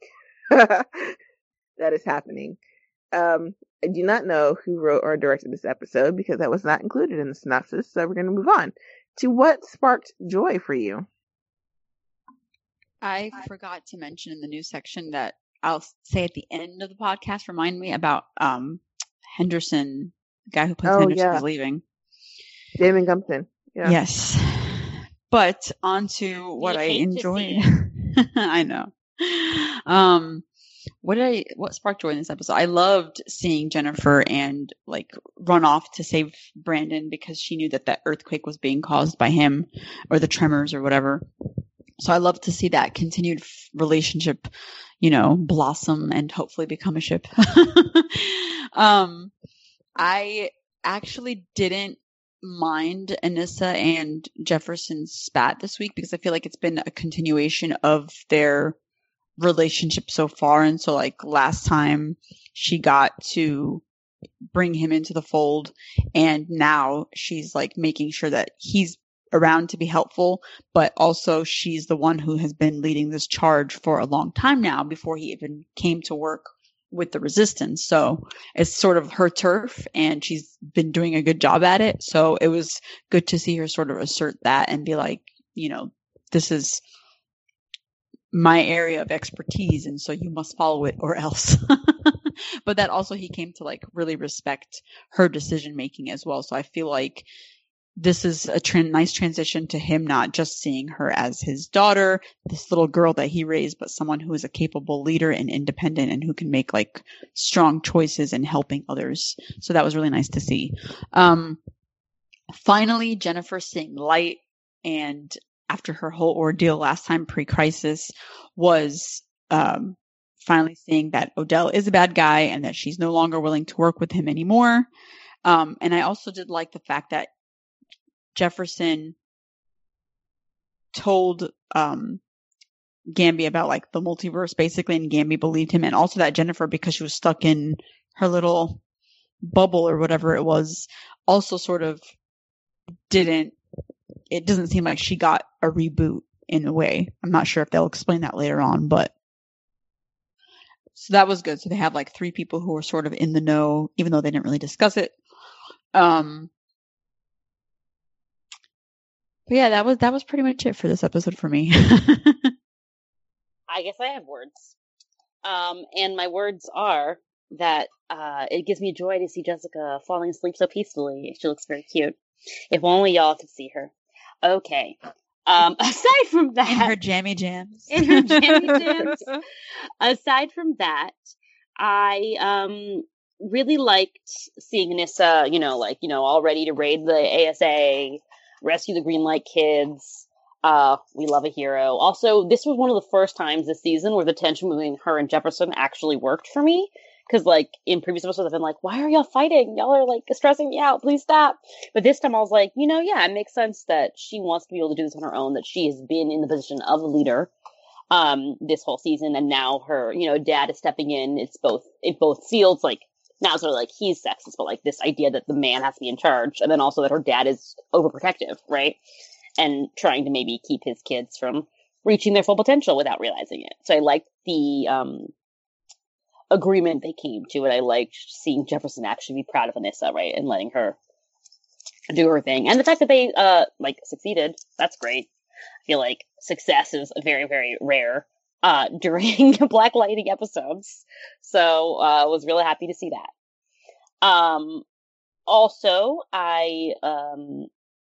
that is happening. Um, I do not know who wrote or directed this episode because that was not included in the synopsis, so we're going to move on to what sparked joy for you. I forgot to mention in the news section that I'll say at the end of the podcast, remind me about um, Henderson, the guy who plays Oh, Henderson yeah. is leaving. Damon Gumpton. Yeah. Yes. But on to what You I hate to enjoyed. see I know. Um, what did I, what sparked joy in this episode? I loved seeing Jennifer and like run off to save Brandon because she knew that that earthquake was being caused by him or the tremors or whatever. So I love to see that continued f- relationship, you know, blossom and hopefully become a ship. um, I actually didn't mind Anissa and Jefferson's spat this week because I feel like it's been a continuation of their relationship so far. And so like last time she got to bring him into the fold and now she's like making sure that he's around to be helpful, but also she's the one who has been leading this charge for a long time now before he even came to work with the resistance. So it's sort of her turf and she's been doing a good job at it. So it was good to see her sort of assert that and be like, you know, this is my area of expertise and so you must follow it or else. But that also he came to like really respect her decision making as well. So I feel like this is a tra- nice transition to him not just seeing her as his daughter, this little girl that he raised, but someone who is a capable leader and independent and who can make like strong choices in helping others. So that was really nice to see. Um, finally, Jennifer seeing light, and after her whole ordeal last time pre-crisis was um, finally seeing that Odell is a bad guy and that she's no longer willing to work with him anymore. Um, and I also did like the fact that Jefferson told um, Gamby about like the multiverse basically, and Gamby believed him, and also that Jennifer, because she was stuck in her little bubble or whatever it was, also sort of didn't, it doesn't seem like she got a reboot in a way. I'm not sure if they'll explain that later on, but So that was good. So they have like three people who were sort of in the know, even though they didn't really discuss it. Um, but yeah, that was that was pretty much it for this episode for me. I guess I have words. Um, and my words are that uh, it gives me joy to see Jessica falling asleep so peacefully. She looks very cute. If only y'all could see her. Okay. Um, aside from that, in her jammy jams, in her jammy jams. Aside from that, I um really liked seeing Anissa, you know, like you know, all ready to raid the A S A, rescue the Greenlight kids. Uh, we love a hero. Also, this was one of the first times this season where the tension between her and Jefferson actually worked for me. Because, like, in previous episodes, I've been like, why are y'all fighting? Y'all are, like, stressing me out. Please stop. But this time I was like, you know, yeah, it makes sense that she wants to be able to do this on her own, that she has been in the position of a leader um, this whole season. And now her, you know, dad is stepping in. It's both, it both feels like, now it's sort of like he's sexist, but, like, this idea that the man has to be in charge. And then also that her dad is overprotective, right? And trying to maybe keep his kids from reaching their full potential without realizing it. So I liked the um, agreement they came to, and I liked seeing Jefferson actually be proud of Anissa, right, and letting her do her thing. And the fact that they uh like succeeded, that's great. I feel like success is very, very rare uh during Black Lightning episodes. So uh was really happy to see that. Um also I um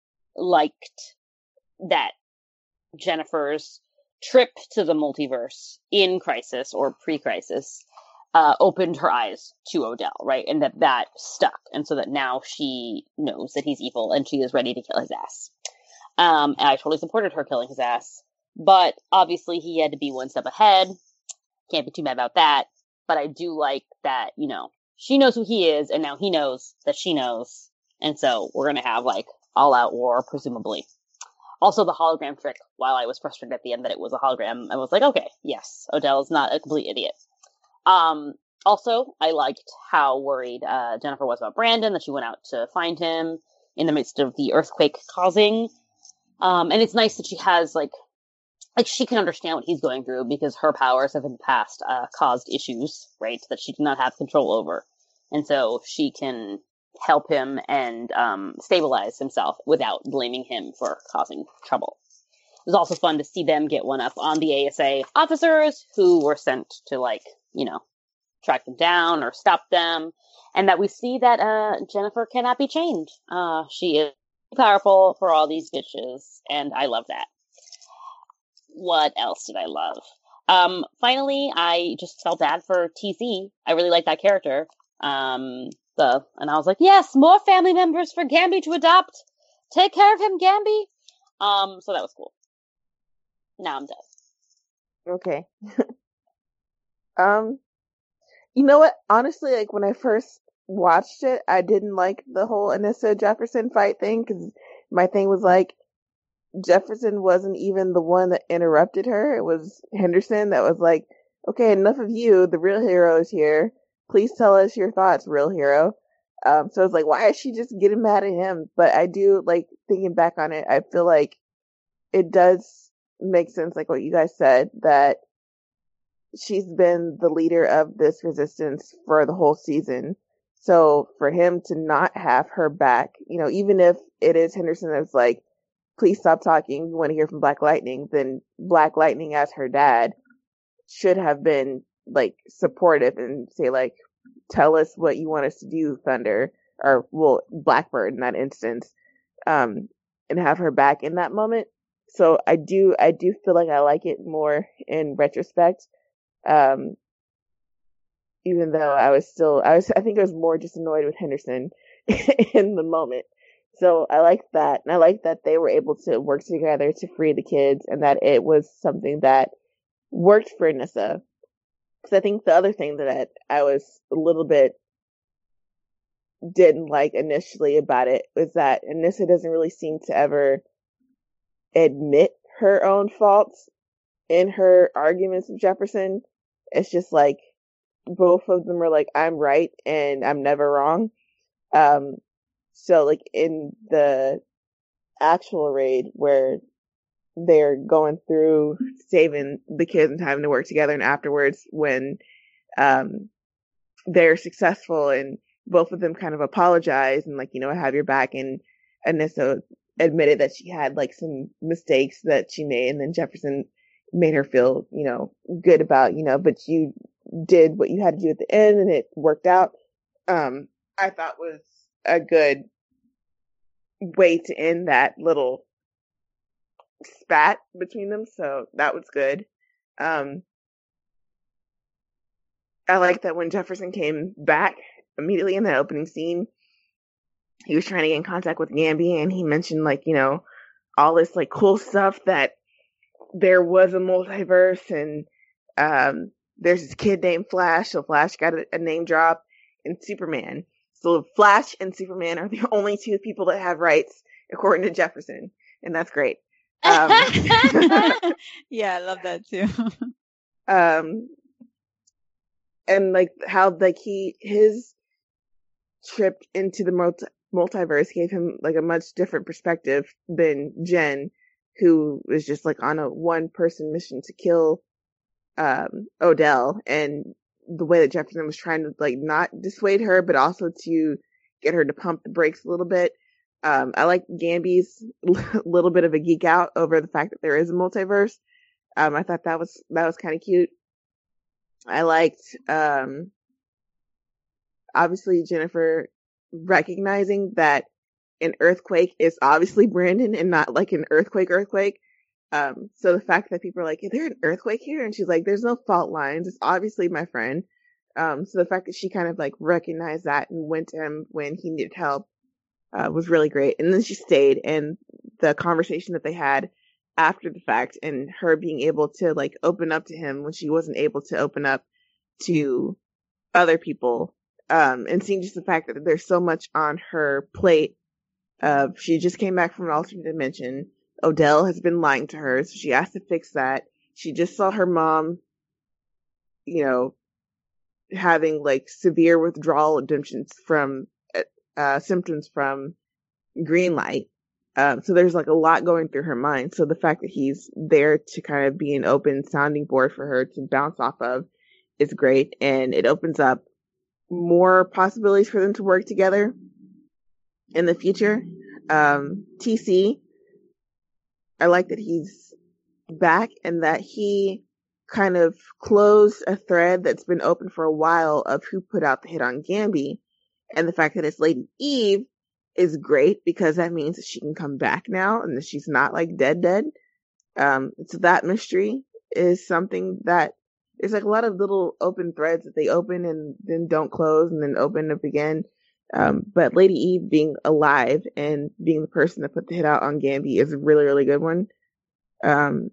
liked that Jennifer's trip to the multiverse in Crisis or pre-Crisis uh, opened her eyes to Odell, right? And that that stuck. And so that now she knows that he's evil and she is ready to kill his ass. Um, and I totally supported her killing his ass. But obviously he had to be one step ahead. Can't be too mad about that. But I do like that, you know, she knows who he is and now he knows that she knows. And so we're going to have like all out war, presumably. Also, the hologram trick, while I was frustrated at the end that it was a hologram, I was like, okay, yes, Odell is not a complete idiot. Um, also, I liked how worried uh, Jennifer was about Brandon, that she went out to find him in the midst of the earthquake causing. Um, and it's nice that she has, like, like she can understand what he's going through because her powers have in the past uh, caused issues, right, that she did not have control over. And so she can help him and um, stabilize himself without blaming him for causing trouble. It was also fun to see them get one up on the A S A officers who were sent to, like, you know, track them down or stop them, and that we see that uh, Jennifer cannot be chained. Uh, she is powerful for all these bitches, and I love that. What else did I love? Um, finally, I just felt bad for T C. I really like that character. Um, the and I was like, yes, more family members for Gamby to adopt. Take care of him, Gamby. Um, so that was cool. Now I'm done. Okay. um, you know what? Honestly, like when I first watched it, I didn't like the whole Anissa Jefferson fight thing because my thing was like Jefferson wasn't even the one that interrupted her. It was Henderson that was like, okay, enough of you. The real hero is here. Please tell us your thoughts, real hero. Um, so it's like, why is she just getting mad at him? But I do, like, thinking back on it, I feel like it does make sense, like what you guys said, that she's been the leader of this resistance for the whole season. So for him to not have her back, you know, even if it is Henderson that's like, please stop talking, we want to hear from Black Lightning, then Black Lightning as her dad should have been like supportive and say like, tell us what you want us to do, Thunder, or well, Blackbird in that instance, um, and have her back in that moment. So I do, I do feel like I like it more in retrospect. Um, even though I was still, I was, I think I was more just annoyed with Henderson in the moment. So I like that. And I like that they were able to work together to free the kids and that it was something that worked for Anissa. Because I think the other thing that I, I was a little bit didn't like initially about it was that Anissa doesn't really seem to ever admit her own faults in her arguments with Jefferson. It's just like both of them are like, I'm right and I'm never wrong. Um, so like in the actual raid where they're going through saving the kids and having to work together, and afterwards when um, they're successful and both of them kind of apologize and like, you know, I have your back. And Anissa admitted that she had like some mistakes that she made. And then Jefferson made her feel, you know, good about, you know, but you did what you had to do at the end and it worked out. Um, I thought was a good way to end that little spat between them. So that was good. Um, I like that when Jefferson came back immediately in that opening scene, he was trying to get in contact with Gambi and he mentioned like, you know, all this like cool stuff that there was a multiverse and um, there's this kid named Flash. So Flash got a, a name drop and Superman. So Flash and Superman are the only two people that have rights according to Jefferson. And that's great. Um, yeah, I love that too. um, and like how like he, his trip into the multi- multiverse gave him like a much different perspective than Jen, who was just like on a one person mission to kill um Odell, and the way that Jefferson was trying to like not dissuade her but also to get her to pump the brakes a little bit. um I like Gambi's little bit of a geek out over the fact that there is a multiverse. um I thought that was that was kind of cute. I liked um obviously Jennifer recognizing that an earthquake is obviously Brandon and not like an earthquake earthquake. Um, so the fact that people are like, is there an earthquake here? And she's like, there's no fault lines. It's obviously my friend. Um, so the fact that she kind of like recognized that and went to him when he needed help, uh, was really great. And then she stayed, and the conversation that they had after the fact and her being able to like open up to him when she wasn't able to open up to other people. Um, and seeing just the fact that there's so much on her plate. Uh, she just came back from an alternate dimension. Odell has been lying to her, so she has to fix that. She just saw her mom, you know, having like severe withdrawal symptoms from uh, symptoms from green light. Um, so there's like a lot going through her mind. So the fact that he's there to kind of be an open sounding board for her to bounce off of is great, and it opens up more possibilities for them to work together in the future. Um, T C, I like that he's back and that he kind of closed a thread that's been open for a while of who put out the hit on Gambi, and the fact that it's Lady Eve is great because that means that she can come back now and that she's not like dead dead. Um, so that mystery is something that there's like a lot of little open threads that they open and then don't close and then open up again. Um, but Lady Eve being alive and being the person that put the hit out on Gambi is a really, really good one. Um,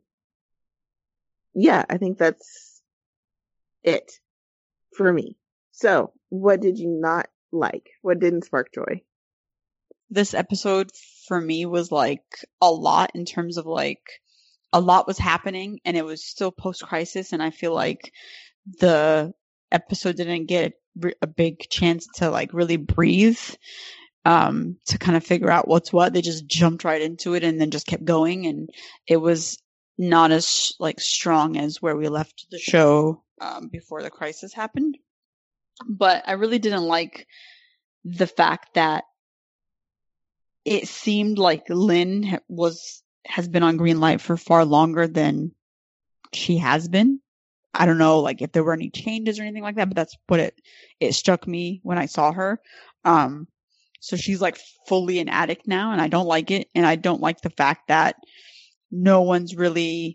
yeah, I think that's it for me. So, what did you not like? What didn't spark joy? This episode for me was like a lot in terms of like a lot was happening and it was still post-crisis, and I feel like the episode didn't get a big chance to like really breathe, um, to kind of figure out what's what. They just jumped right into it and then just kept going, and it was not as like strong as where we left the show um, before the crisis happened. But I really didn't like the fact that it seemed like Lynn was has been on green light for far longer than she has been. I don't know, like if there were any changes or anything like that, but that's what it it struck me when I saw her. Um, so she's like fully an addict now, and I don't like it. And I don't like the fact that no one's really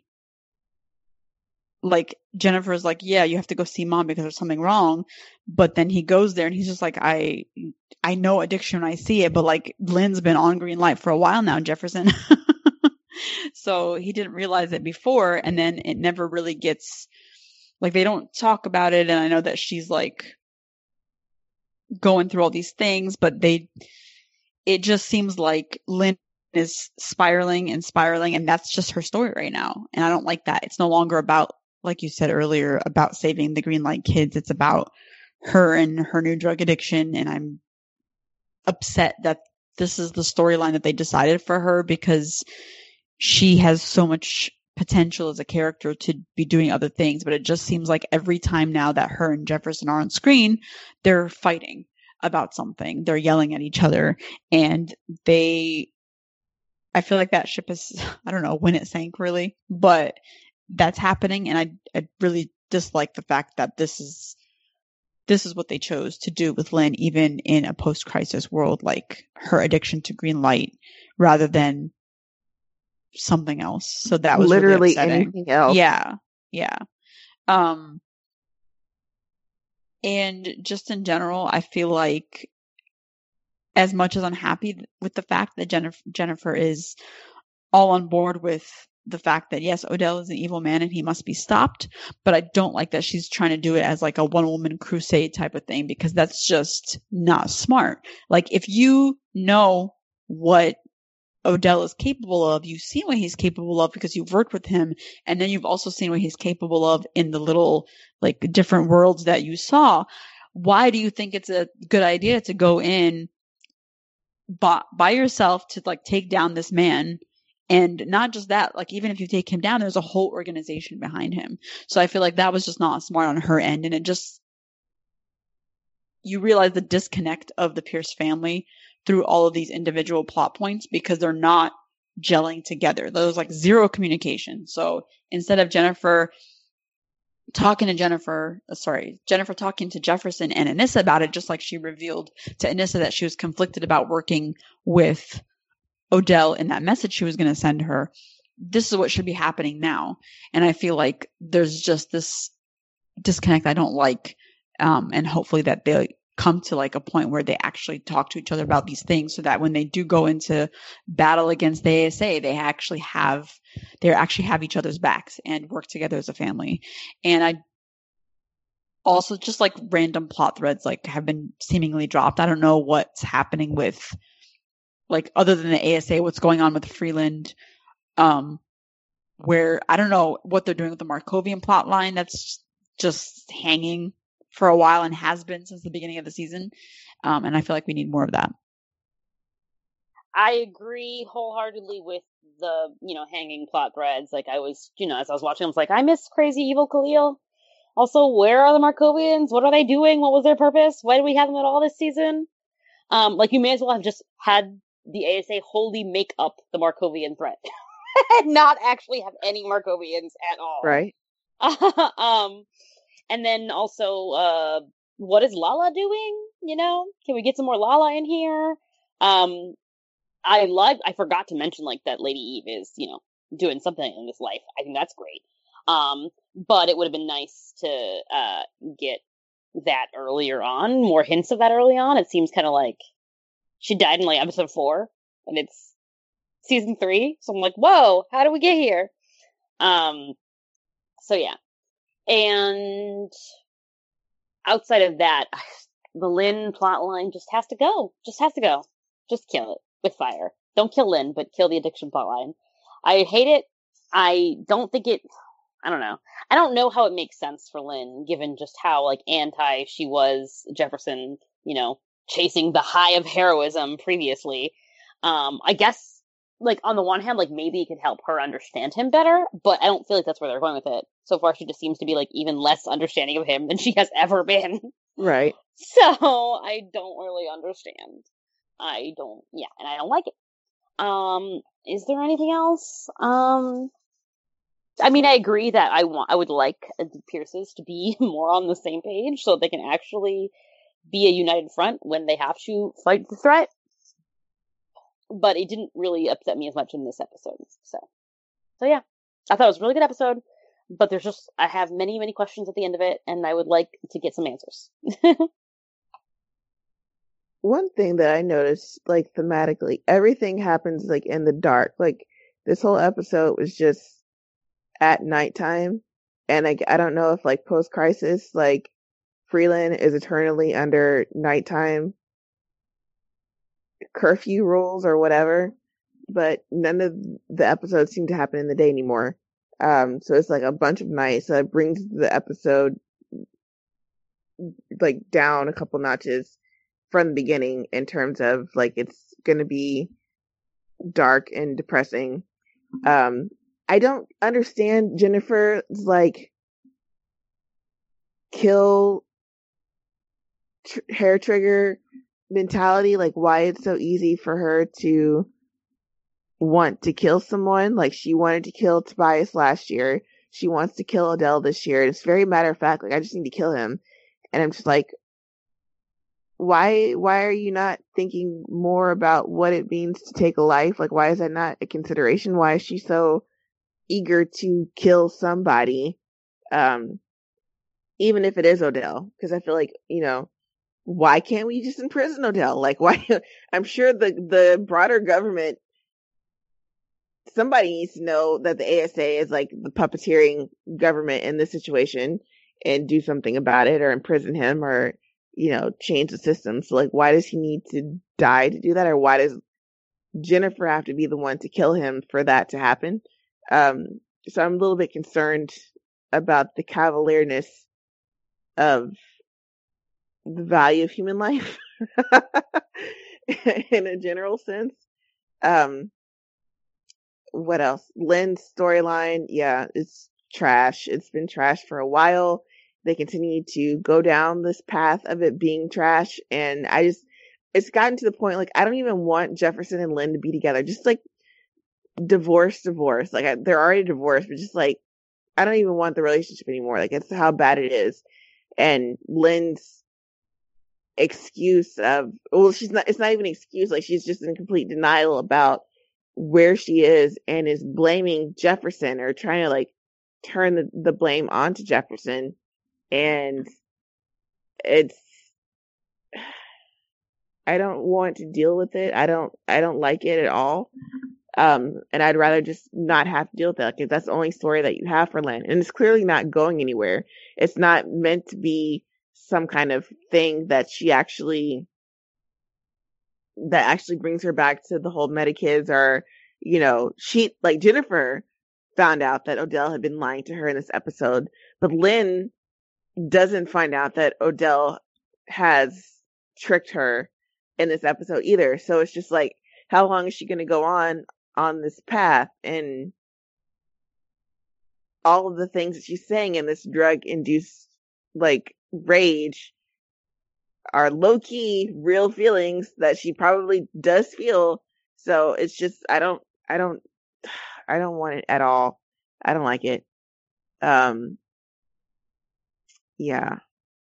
like Jennifer's like, yeah, you have to go see mom because there's something wrong. But then he goes there and he's just like, I I know addiction when I see it, but like Lynn's been on green light for a while now, Jefferson. So he didn't realize it before, and then it never really gets like they don't talk about it. And I know that she's like going through all these things, but they it just seems like Lynn is spiraling and spiraling, and that's just her story right now. And I don't like that. It's no longer about, like you said earlier, about saving the green light kids. It's about her and her new drug addiction. And I'm upset that this is the storyline that they decided for her, because she has so much potential as a character to be doing other things, but it just seems like every time now that her and Jefferson are on screen, they're fighting about something. They're yelling at each other, and they, I feel like that ship is, I don't know when it sank really, but that's happening. And I, I really dislike the fact that this is, this is what they chose to do with Lynn, even in a post-crisis world, like her addiction to green light rather than something else. So that was literally really upsetting. anything else. Yeah. Yeah. Um, and just in general, I feel like as much as I'm happy with the fact that Jennifer, Jennifer is all on board with the fact that yes, Odell is an evil man and he must be stopped, but I don't like that she's trying to do it as like a one woman crusade type of thing, because that's just not smart. Like if you know what Odell is capable of, you've seen what he's capable of because you've worked with him, and then you've also seen what he's capable of in the little like different worlds that you saw. Why do you think it's a good idea to go in by, by yourself to like take down this man? And not just that, like even if you take him down, there's a whole organization behind him. So I feel like that was just not smart on her end, and it just, you realize the disconnect of the Pierce family through all of these individual plot points because they're not gelling together. There's like zero communication. So instead of Jennifer talking to Jennifer, uh, sorry, Jennifer talking to Jefferson and Anissa about it, just like she revealed to Anissa that she was conflicted about working with Odell in that message she was going to send her, this is what should be happening now. And I feel like there's just this disconnect I don't like. Um, and hopefully that they come to like a point where they actually talk to each other about these things so that when they do go into battle against the A S A, they actually have, they actually have each other's backs and work together as a family. And I also just like random plot threads like have been seemingly dropped. I don't know what's happening with like, other than the A S A, what's going on with Freeland, um, where I don't know what they're doing with the Markovian plot line that's just hanging for a while and has been since the beginning of the season. Um, and I feel like we need more of that. I agree wholeheartedly with the, you know, hanging plot threads. Like I was, you know, as I was watching, I was like, I miss Crazy Evil Khalil. Also, where are the Markovians? What are they doing? What was their purpose? Why do we have them at all this season? Um, like you may as well have just had the A S A wholly make up the Markovian threat and not actually have any Markovians at all. Right. um, and then also, uh, what is Lala doing? You know, can we get some more Lala in here? Um, I love, I forgot to mention like that Lady Eve is, you know, doing something in this life. I think that's great. Um, but it would have been nice to, uh, get that earlier on, more hints of that early on. It seems kind of like she died in like episode four and it's season three. So I'm like, whoa, how do we get here? Um, so yeah. And outside of that, the Lynn plotline just has to go. Just has to go. Just kill it with fire. Don't kill Lynn, but kill the addiction plotline. I hate it. I don't think it, I don't know. I don't know how it makes sense for Lynn, given just how, like, anti she was Jefferson, you know, chasing the high of heroism previously. Um, I guess, like, on the one hand, like, maybe it could help her understand him better, but I don't feel like that's where they're going with it. So far, she just seems to be, like, even less understanding of him than she has ever been. Right. So, I don't really understand. I don't, yeah, and I don't like it. Um, is there anything else? Um, I mean, I agree that I want, I would like the Pierces to be more on the same page so they can actually be a united front when they have to fight the threat. But it didn't really upset me as much in this episode. So, so yeah, I thought it was a really good episode, but there's just, I have many, many questions at the end of it, and I would like to get some answers. One thing that I noticed, like, thematically, everything happens, like, in the dark. Like, this whole episode was just at nighttime. And, like, I don't know if, like, post-crisis, like, Freeland is eternally under nighttime curfew rules or whatever. But none of the episodes seem to happen in the day anymore. Um, so it's, like, a bunch of nights. So it brings the episode, like, down a couple notches from the beginning in terms of, like, it's going to be dark and depressing. Um, I don't understand Jennifer's like kill tr- hair trigger mentality. Like why it's so easy for her to want to kill someone. Like she wanted to kill Tobias last year. She wants to kill Odell this year. It's very matter of fact. Like I just need to kill him. And I'm just like, why, why are you not thinking more about what it means to take a life? Like, why is that not a consideration? Why is she so eager to kill somebody? Um, even if it is Odell, because I feel like, you know, why can't we just imprison Odell? Like, why? I'm sure the, the broader government, somebody needs to know that the A S A is like the puppeteering government in this situation and do something about it or imprison him or, you know, change the system. So like, why does he need to die to do that? Or why does Jennifer have to be the one to kill him for that to happen? Um, so I'm a little bit concerned about the cavalierness of the value of human life in a general sense. Um, what else? Lynn's storyline, yeah, it's trash. It's been trash for a while. They continue to go down this path of it being trash. And I just, it's gotten to the point, like, I don't even want Jefferson and Lynn to be together. Just like divorce, divorce. Like I, they're already divorced, but just like, I don't even want the relationship anymore. Like it's how bad it is. And Lynn's excuse of, well, she's not, it's not even an excuse. Like she's just in complete denial about where she is and is blaming Jefferson or trying to like turn the, the blame onto Jefferson. And it's, I don't want to deal with it. I don't, I don't like it at all. Um, and I'd rather just not have to deal with that because that's the only story that you have for Lynn. And it's clearly not going anywhere. It's not meant to be some kind of thing that she actually, that actually brings her back to the whole Metakids or, you know, she, like Jennifer found out that Odell had been lying to her in this episode, but Lynn doesn't find out that Odell has tricked her in this episode either. So it's just like, how long is she going to go on on this path? And all of the things that she's saying in this drug induced like rage are low key real feelings that she probably does feel. So it's just, I don't, I don't, I don't want it at all. I don't like it. Um, yeah.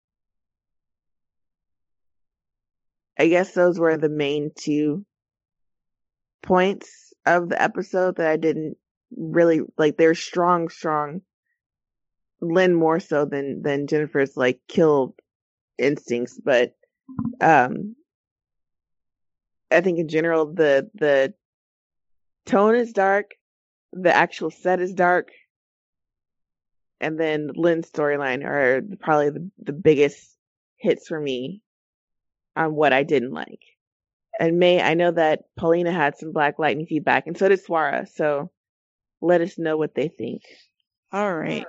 I guess those were the main two points of the episode that I didn't really like. They're strong, strong. Lynn more so than than Jennifer's like kill instincts, but um, I think in general the the tone is dark, the actual set is dark, and then Lynn's storyline are probably the, the biggest hits for me on what I didn't like. And May, I know that Paulina had some Black Lightning feedback, and so did Swara. So let us know what they think. All right.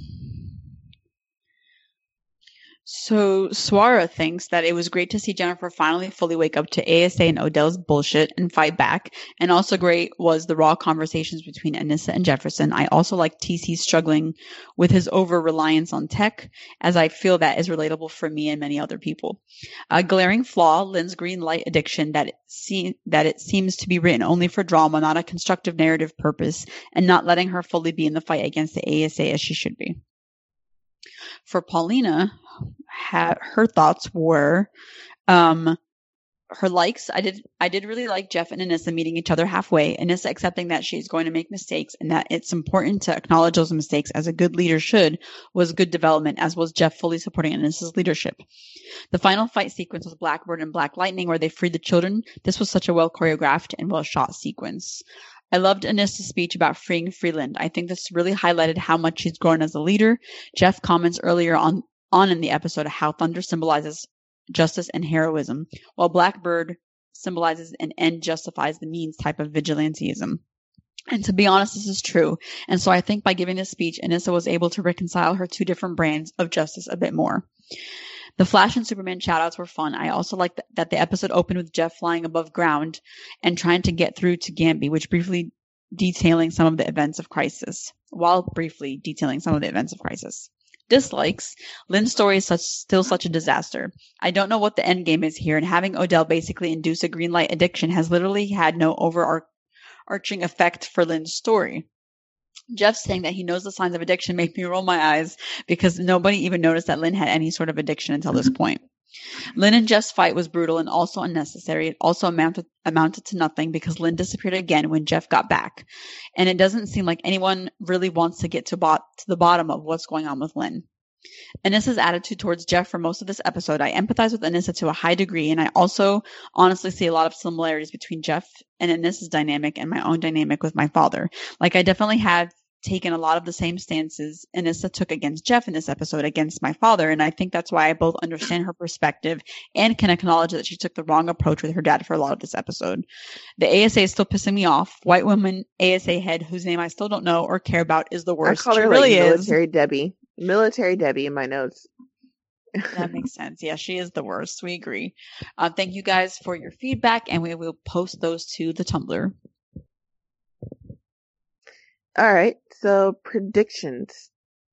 So Swara thinks that it was great to see Jennifer finally fully wake up to A S A and Odell's bullshit and fight back. And also great was the raw conversations between Anissa and Jefferson. I also like T C struggling with his over-reliance on tech, as I feel that is relatable for me and many other people. A glaring flaw, Lynn's green light addiction, that it, se- that it seems to be written only for drama, not a constructive narrative purpose, and not letting her fully be in the fight against the A S A as she should be. For Paulina, ha- her thoughts were um, her likes. I did I did really like Jeff and Anissa meeting each other halfway. Anissa accepting that she's going to make mistakes and that it's important to acknowledge those mistakes as a good leader should was good development, as was Jeff fully supporting Anissa's leadership. The final fight sequence with Blackbird and Black Lightning where they freed the children. This was such a well choreographed and well shot sequence. I loved Anissa's speech about freeing Freeland. I think this really highlighted how much she's grown as a leader. Jeff comments earlier on, on in the episode how Thunder symbolizes justice and heroism, while Blackbird symbolizes an end justifies the means type of vigilantism. And to be honest, this is true. And so I think by giving this speech, Anissa was able to reconcile her two different brands of justice a bit more. The Flash and Superman shoutouts were fun. I also liked that the episode opened with Jeff flying above ground and trying to get through to Gamby, which briefly detailing some of the events of Crisis. While briefly detailing some of the events of Crisis. Dislikes. Lynn's story is such, still such a disaster. I don't know what the end game is here, and having Odell basically induce a green light addiction has literally had no overarching effect for Lynn's story. Jeff saying that he knows the signs of addiction made me roll my eyes because nobody even noticed that Lynn had any sort of addiction until this point. Lynn and Jeff's fight was brutal and also unnecessary. It also amounted amounted to nothing because Lynn disappeared again when Jeff got back. And it doesn't seem like anyone really wants to get to, bot- to the bottom of what's going on with Lynn. Anissa's attitude towards Jeff for most of this episode. I empathize with Anissa to a high degree, and I also honestly see a lot of similarities between Jeff and Anissa's dynamic and my own dynamic with my father. Like, I definitely have taken a lot of the same stances Anissa took against Jeff in this episode against my father, and I think that's why I both understand her perspective and can acknowledge that she took the wrong approach with her dad for a lot of this episode. The A S A is still pissing me off. White woman A S A head whose name I still don't know or care about is the worst. I call her she like really military is. Debbie. Military Debbie in my notes. That makes sense. Yeah, she is the worst. We agree. Uh, thank you guys for your feedback, and we will post those to the Tumblr. All right, so predictions.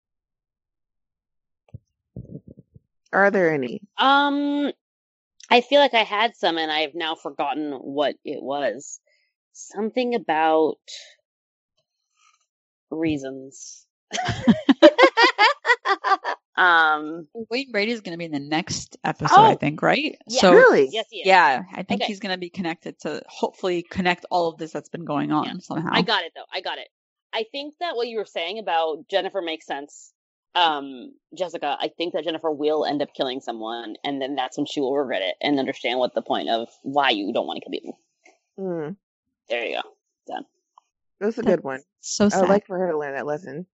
Are there any? Um, I feel like I had some, and I've now forgotten what it was. Something about reasons. um, Wayne Brady is going to be in the next episode, Oh! I think, right? Yeah. So, Really? yes, yes. yeah, I think Okay. he's going to be connected to hopefully connect all of this that's been going on Yeah. somehow. I got it though. I got it. I think that what you were saying about Jennifer makes sense. Um, Jessica, I think that Jennifer will end up killing someone, and then that's when she will regret it and understand what the point of why you don't want to kill people. Hmm. There you go. Done. That's a That's good one. so I sad. would like for her to learn that lesson.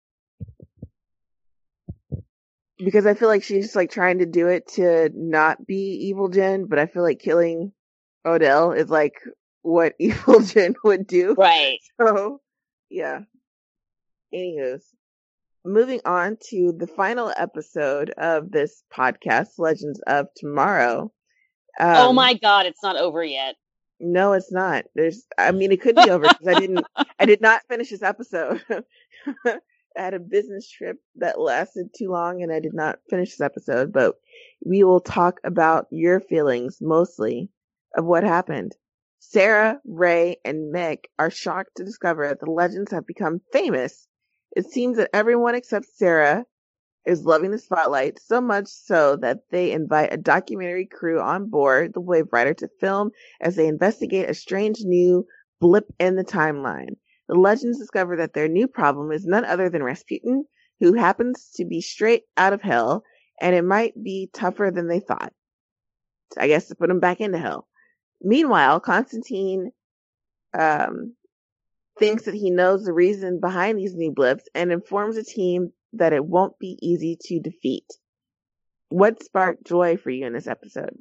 Because I feel like she's just like trying to do it to not be evil Jen, but I feel like killing Odell is like what evil Jen would do. Right. So, yeah. Anywho's. Moving on to the final episode of this podcast, Legends of Tomorrow. Um, oh my god, it's not over yet. No, it's not. There's, I mean, it could be over because I didn't, I did not finish this episode. I had a business trip that lasted too long and I did not finish this episode, but we will talk about your feelings mostly of what happened. Sarah, Ray, and Mick are shocked to discover that the legends have become famous. It seems that everyone except Sarah is loving the spotlight, so much so that they invite a documentary crew on board the Wave Rider to film as they investigate a strange new blip in the timeline. The legends discover that their new problem is none other than Rasputin, who happens to be straight out of hell, and it might be tougher than they thought. I guess to put him back into hell. Meanwhile, Constantine um, thinks that he knows the reason behind these new blips and informs the team that it won't be easy to defeat. What sparked joy for you in this episode?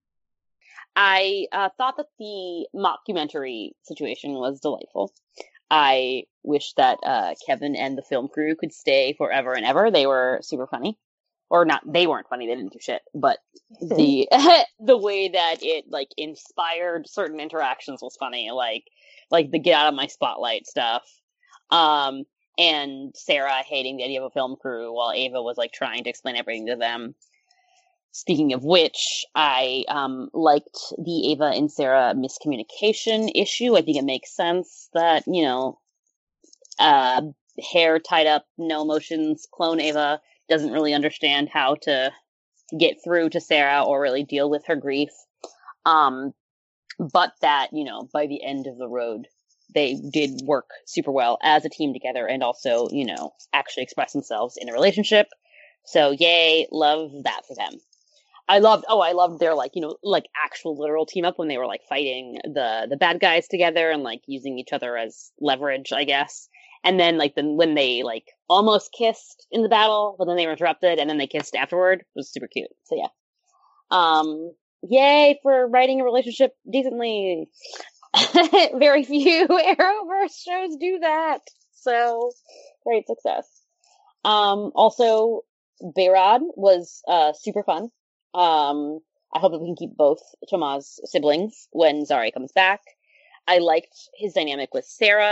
I uh, thought that the mockumentary situation was delightful. I wish that uh, Kevin and the film crew could stay forever and ever. They were super funny. Or not, they weren't funny, they didn't do shit. But the the way that it, like, inspired certain interactions was funny. Like, like the get out of my spotlight stuff. Um, and Sarah hating the idea of a film crew while Ava was, like, trying to explain everything to them. Speaking of which, I um, liked the Ava and Sarah miscommunication issue. I think it makes sense that, you know, uh, hair tied up, no emotions, clone Ava doesn't really understand how to get through to Sarah or really deal with her grief. Um, but that, you know, by the end of the road, they did work super well as a team together and also, you know, actually express themselves in a relationship. So yay, love that for them. I loved, oh, I loved their, like, you know, like, actual literal team up when they were, like, fighting the, the bad guys together and, like, using each other as leverage, I guess. And then, like, then when they, like, almost kissed in the battle, but then they were interrupted, and then they kissed afterward, it was super cute. So, yeah. Um, yay for writing a relationship decently. Very few Arrowverse shows do that. So, great success. Um, also, Behrad was, uh, super fun. Um, I hope that we can keep both Tomas siblings when Zari comes back. I liked his dynamic with Sarah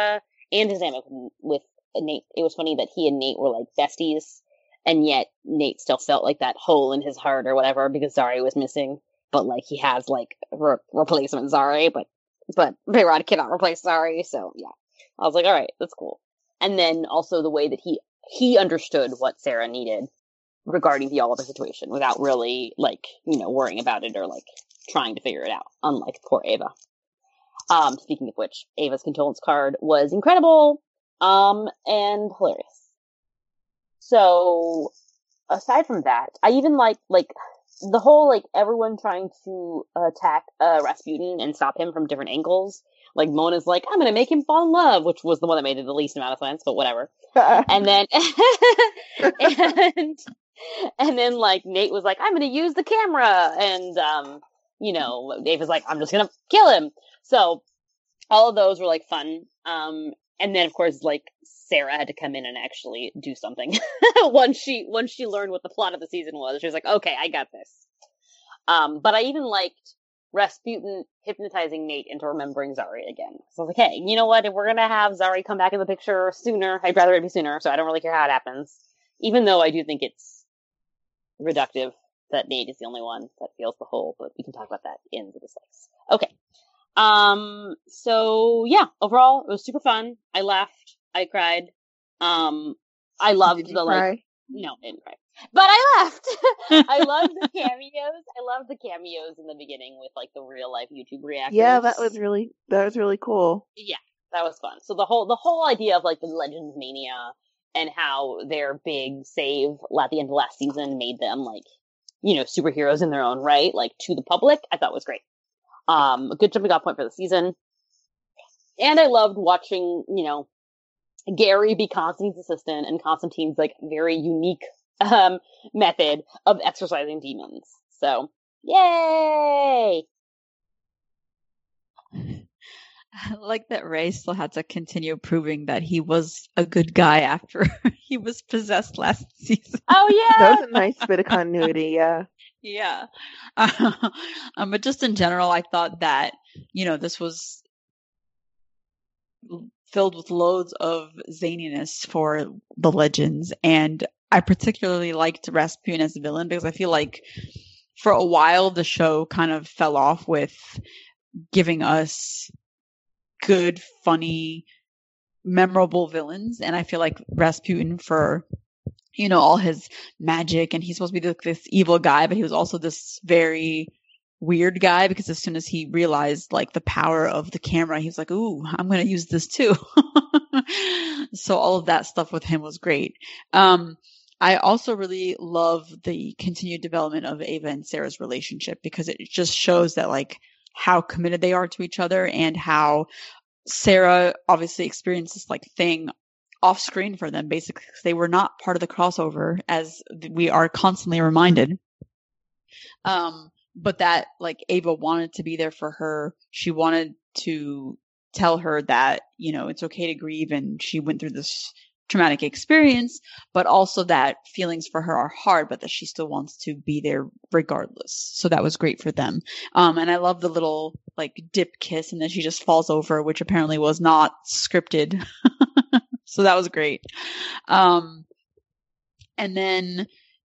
and his dynamic with Nate. It was funny that he and Nate were like besties, and yet Nate still felt like that hole in his heart or whatever because Zari was missing. But like he has like re- replacement Zari, but but Behrad cannot replace Zari. So yeah, I was like, all right, that's cool. And then also the way that he he understood what Sarah needed regarding the Oliver situation without really like you know worrying about it or like trying to figure it out. Unlike poor Ava. Um, speaking of which, Ava's condolence card was incredible, um, and hilarious. So, aside from that, I even like, like, the whole, like, everyone trying to attack, uh, Rasputin and stop him from different angles. Like, Mona's like, I'm gonna make him fall in love, which was the one that made it the least amount of sense, but whatever. and then, and, and then, like, Nate was like, I'm gonna use the camera, and, um, you know, Dave was like, I'm just gonna kill him. So, all of those were, like, fun. Um, and then, of course, like, Sarah had to come in and actually do something. once she, once she learned what the plot of the season was, she was like, okay, I got this. Um, but I even liked Rasputin hypnotizing Nate into remembering Zari again. So I was like, hey, you know what? If we're gonna have Zari come back in the picture sooner, I'd rather it be sooner, so I don't really care how it happens. Even though I do think it's reductive that Nate is the only one that feels the hole, but we can talk about that in the dislikes. Okay. Um, so yeah, overall, it was super fun. I laughed. I cried. Um, I loved Did you the, cry? like, no, I didn't cry. But I laughed. I loved the cameos. I loved the cameos in the beginning with, like, the real life YouTube reactors. Yeah, that was really, that was really cool. Yeah, that was fun. So the whole, the whole idea of, like, the Legends Mania and how their big save at the end of last season made them, like, you know, superheroes in their own right, like, to the public, I thought was great. Um, a good jumping off point for the season. And I loved watching, you know, Gary be Constantine's assistant and Constantine's, like, very unique, um, method of exorcising demons. So, yay! I like that Ray still had to continue proving that he was a good guy after he was possessed last season. Oh, yeah! That was a nice bit of continuity, yeah. Yeah. Uh, um, but just in general, I thought that, you know, this was filled with loads of zaniness for the Legends. And I particularly liked Rasputin as a villain because I feel like for a while the show kind of fell off with giving us good, funny, memorable villains. And I feel like Rasputin, for you know, all his magic, and he's supposed to be this evil guy, but he was also this very weird guy because as soon as he realized like the power of the camera, he was like, ooh, I'm going to use this too. So all of that stuff with him was great. Um, I also really love the continued development of Ava and Sarah's relationship because it just shows that like how committed they are to each other and how Sarah obviously experienced this like thing off screen for them, basically, because they were not part of the crossover, as we are constantly reminded. Um, but that, like, Ava wanted to be there for her. She wanted to tell her that, you know, it's okay to grieve, and she went through this traumatic experience, but also that feelings for her are hard, but that she still wants to be there regardless. So that was great for them. Um, and I love the little, like, dip kiss, and then she just falls over, which apparently was not scripted. So that was great. Um, and then,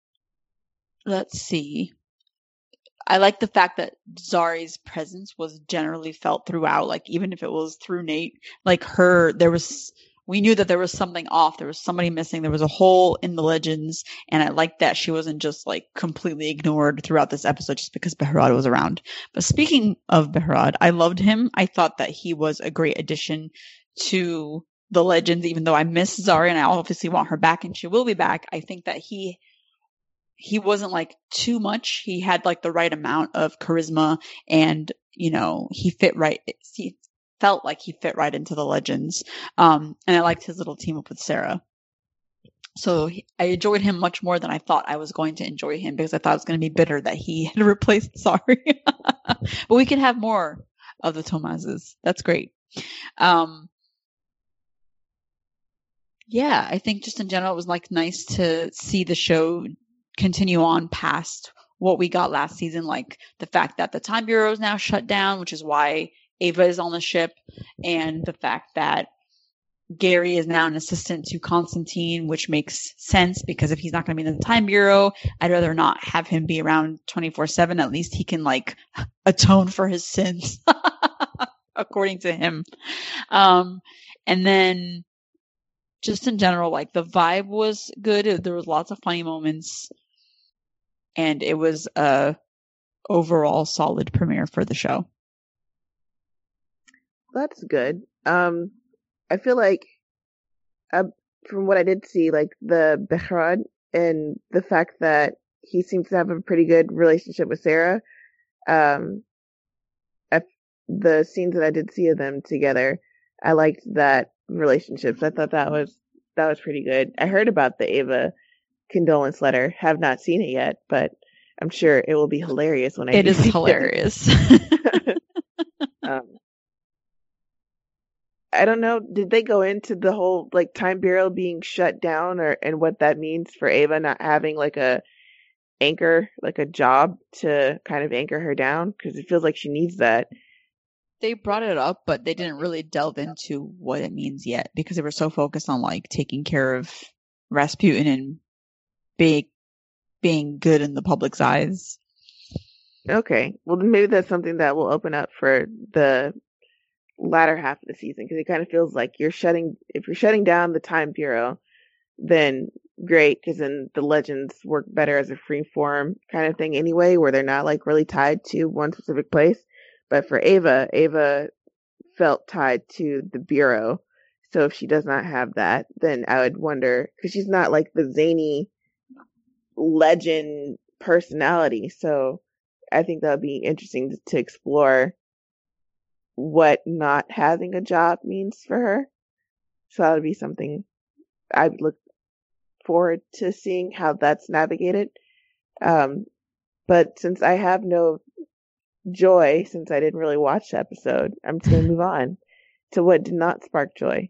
let's see. I like the fact that Zari's presence was generally felt throughout, like even if it was through Nate, like her, there was, we knew that there was something off. There was somebody missing. There was a hole in the Legends. And I liked that she wasn't just like completely ignored throughout this episode just because Behrad was around. But speaking of Behrad, I loved him. I thought that he was a great addition to the Legends, even though I miss Zari and I obviously want her back and she will be back. I think that he he wasn't like too much. He had like the right amount of charisma and, you know, he fit right. He felt like he fit right into the Legends. Um, and I liked his little team up with Sarah. So he, I enjoyed him much more than I thought I was going to enjoy him because I thought I was going to be bitter that he had replaced Zari. But we could have more of the Tomazes. That's great. Um, Yeah, I think just in general, it was like nice to see the show continue on past what we got last season. Like the fact that the Time Bureau is now shut down, which is why Ava is on the ship, and the fact that Gary is now an assistant to Constantine, which makes sense because if he's not going to be in the Time Bureau, I'd rather not have him be around twenty-four seven. At least he can like atone for his sins, according to him. Um, and then just in general, like the vibe was good. There was lots of funny moments, and it was a overall solid premiere for the show. That's good. Um, I feel like, uh, from what I did see, like the Behrad and the fact that he seems to have a pretty good relationship with Sarah, um, I, the scenes that I did see of them together, I liked that relationship. So I thought that was that was pretty good. I heard about the Ava condolence letter, have not seen it yet, but I'm sure it will be hilarious when I. It do is see hilarious. It. um, I don't know. Did they go into the whole like Time Bureau being shut down, or and what that means for Ava not having like a anchor, like a job to kind of anchor her down? Because it feels like she needs that. They brought it up, but they didn't really delve into what it means yet because they were so focused on like taking care of Rasputin and being being good in the public's eyes. Okay, well then maybe that's something that will open up for the latter half of the season, because it kind of feels like you're shutting if you're shutting down the Time Bureau, then great, because then the legends work better as a free form kind of thing anyway, where they're not like really tied to one specific place. But for Ava, Ava felt tied to the Bureau, so if she does not have that, then I would wonder, because she's not like the zany legend personality, so I think that would be interesting to, to explore what not having a job means for her. So that would be something I would look forward to seeing how that's navigated. Um, but since I have no joy, since I didn't really watch the episode, I'm just going to move on to what did not spark joy.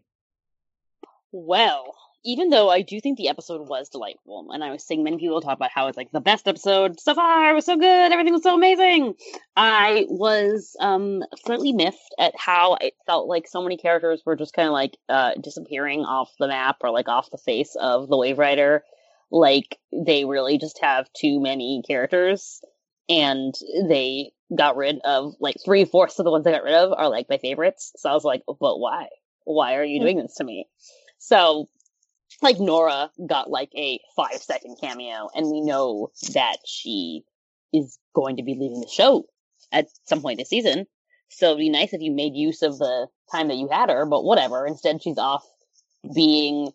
Well, even though I do think the episode was delightful, and I was seeing many people talk about how it's like the best episode so far, it was so good, everything was so amazing, I was um slightly miffed at how it felt like so many characters were just kind of like uh disappearing off the map or like off the face of the Wave Rider. Like they really just have too many characters, and they got rid of like three fourths of the ones they got rid of are like my favorites. So I was like, but why? Why are you doing this to me? So, like, Nora got, like, a five-second cameo, and we know that she is going to be leaving the show at some point this season. So it'd be nice if you made use of the time that you had her, but whatever. Instead, she's off being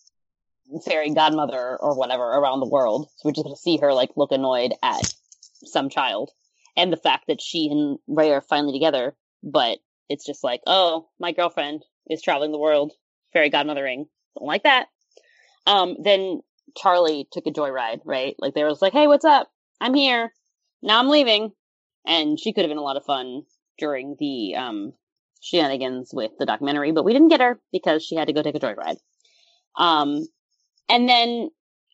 fairy godmother or whatever around the world. So we're just going to see her, like, look annoyed at some child. And the fact that she and Ray are finally together, but it's just like, oh, my girlfriend is traveling the world. Fairy godmothering. Don't like that. Um, then Charlie took a joyride, right? Like, they was like, hey, what's up? I'm here. Now I'm leaving. And she could have been a lot of fun during the um, shenanigans with the documentary, but we didn't get her because she had to go take a joyride. Um, and then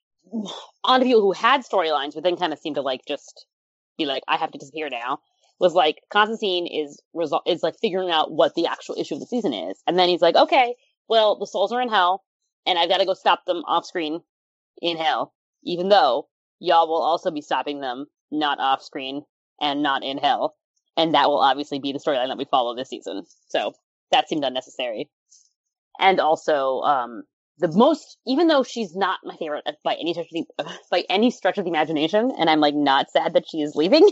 on to people who had storylines, but then kind of seemed to, like, just be like, I have to disappear now, was like, Constantine is resol- is like figuring out what the actual issue of the season is. And then he's like, okay, well, the souls are in hell, and I've got to go stop them off screen in hell, even though y'all will also be stopping them not off screen and not in hell. And that will obviously be the storyline that we follow this season. So that seemed unnecessary. And also, um, the most, even though she's not my favorite by any stretch of the, by any stretch of the imagination, and I'm like not sad that she is leaving,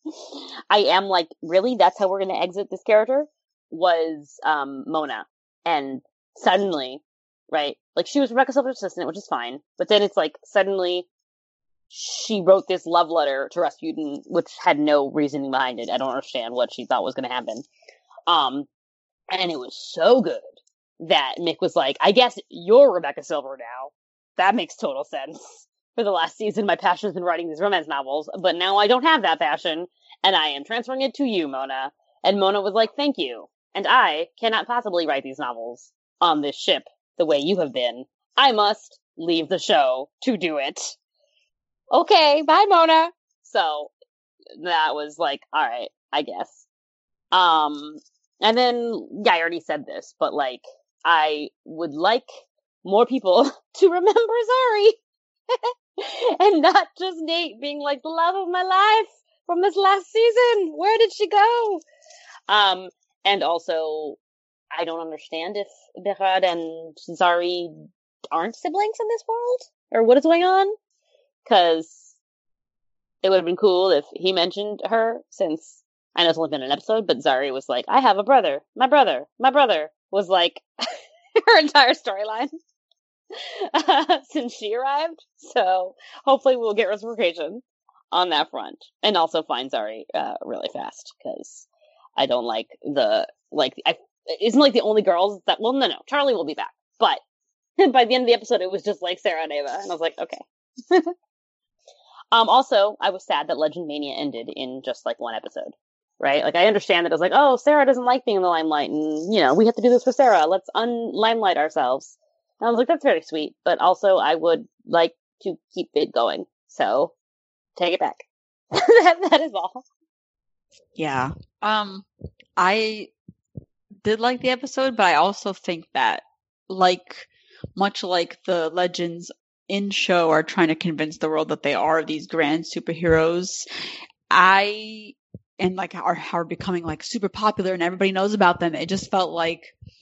I am like, really? That's how we're going to exit this character? Was um, Mona. And suddenly, right, like she was Rebecca Silver's assistant, which is fine, but then it's like suddenly she wrote this love letter to Rasputin, which had no reasoning behind it. I don't understand what she thought was going to happen. Um, and it was so good that Mick was like, I guess you're Rebecca Silver now. That makes total sense. For the last season, my passion has been writing these romance novels, but now I don't have that passion, and I am transferring it to you, Mona. And Mona was like, thank you. And I cannot possibly write these novels on this ship the way you have been. I must leave the show to do it. Okay, bye, Mona. So that was like, all right, I guess. Um, and then, yeah, I already said this, but like, I would like more people to remember Zari. And not just Nate being like, the love of my life from this last season. Where did she go? Um, and also, I don't understand if Behrad and Zari aren't siblings in this world, or what is going on, because it would have been cool if he mentioned her, since I know it's only been an episode, but Zari was like, I have a brother, my brother, my brother, was like her entire storyline uh, since she arrived, so hopefully we'll get reciprocation on that front, and also find Zari uh, really fast, because I don't like the, like, I isn't like the only girls that, well, no, no, Charlie will be back, but by the end of the episode, it was just like Sarah and Ava, and I was like, okay. um, also, I was sad that Legend Mania ended in just, like, one episode, right? Like, I understand that it was like, oh, Sarah doesn't like being in the limelight, and, you know, we have to do this for Sarah, let's un-limelight ourselves. And I was like, that's very sweet, but also I would like to keep it going, so take it back. that, that is all. Yeah. Um, I did like the episode, but I also think that, like, much like the legends in show are trying to convince the world that they are these grand superheroes, I, and like are, are becoming like super popular and everybody knows about them. It just felt like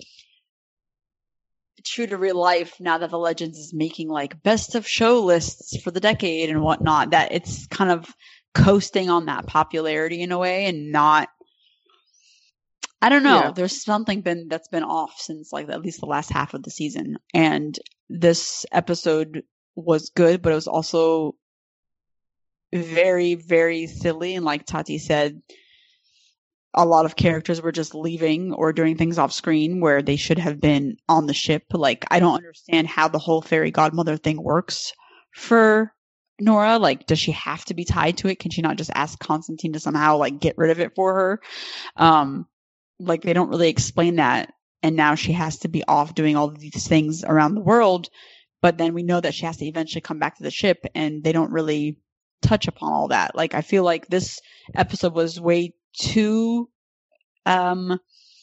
true to real life, now that the legends is making like best of show lists for the decade and whatnot, that it's kind of coasting on that popularity in a way and not, I don't know. Yeah. There's something been that's been off since like at least the last half of the season. And this episode was good, but it was also very, very silly. And like Tati said, a lot of characters were just leaving or doing things off screen where they should have been on the ship. Like, I don't understand how the whole fairy godmother thing works for Nora. Like, does she have to be tied to it? Can she not just ask Constantine to somehow like get rid of it for her? Um, like they don't really explain that. And now she has to be off doing all of these things around the world. But then we know that she has to eventually come back to the ship, and they don't really touch upon all that. Like, I feel like this episode was way too um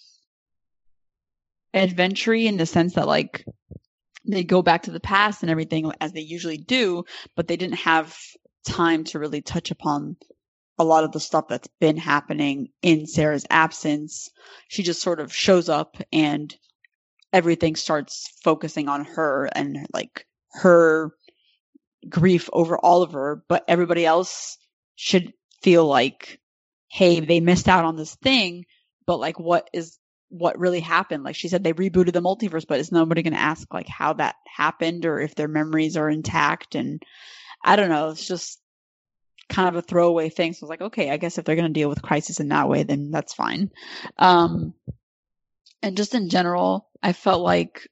adventure-y in the sense that like they go back to the past and everything as they usually do, but they didn't have time to really touch upon a lot of the stuff that's been happening in Sarah's absence. She just sort of shows up and everything starts focusing on her and like her grief over Oliver, but everybody else should feel like, hey, they missed out on this thing, but like what is what really happened? Like she said, they rebooted the multiverse, but is nobody going to ask like how that happened or if their memories are intact? And I don't know, it's just kind of a throwaway thing. So I was like, okay, I guess if they're going to deal with crisis in that way, then that's fine. Um, and just in general, I felt like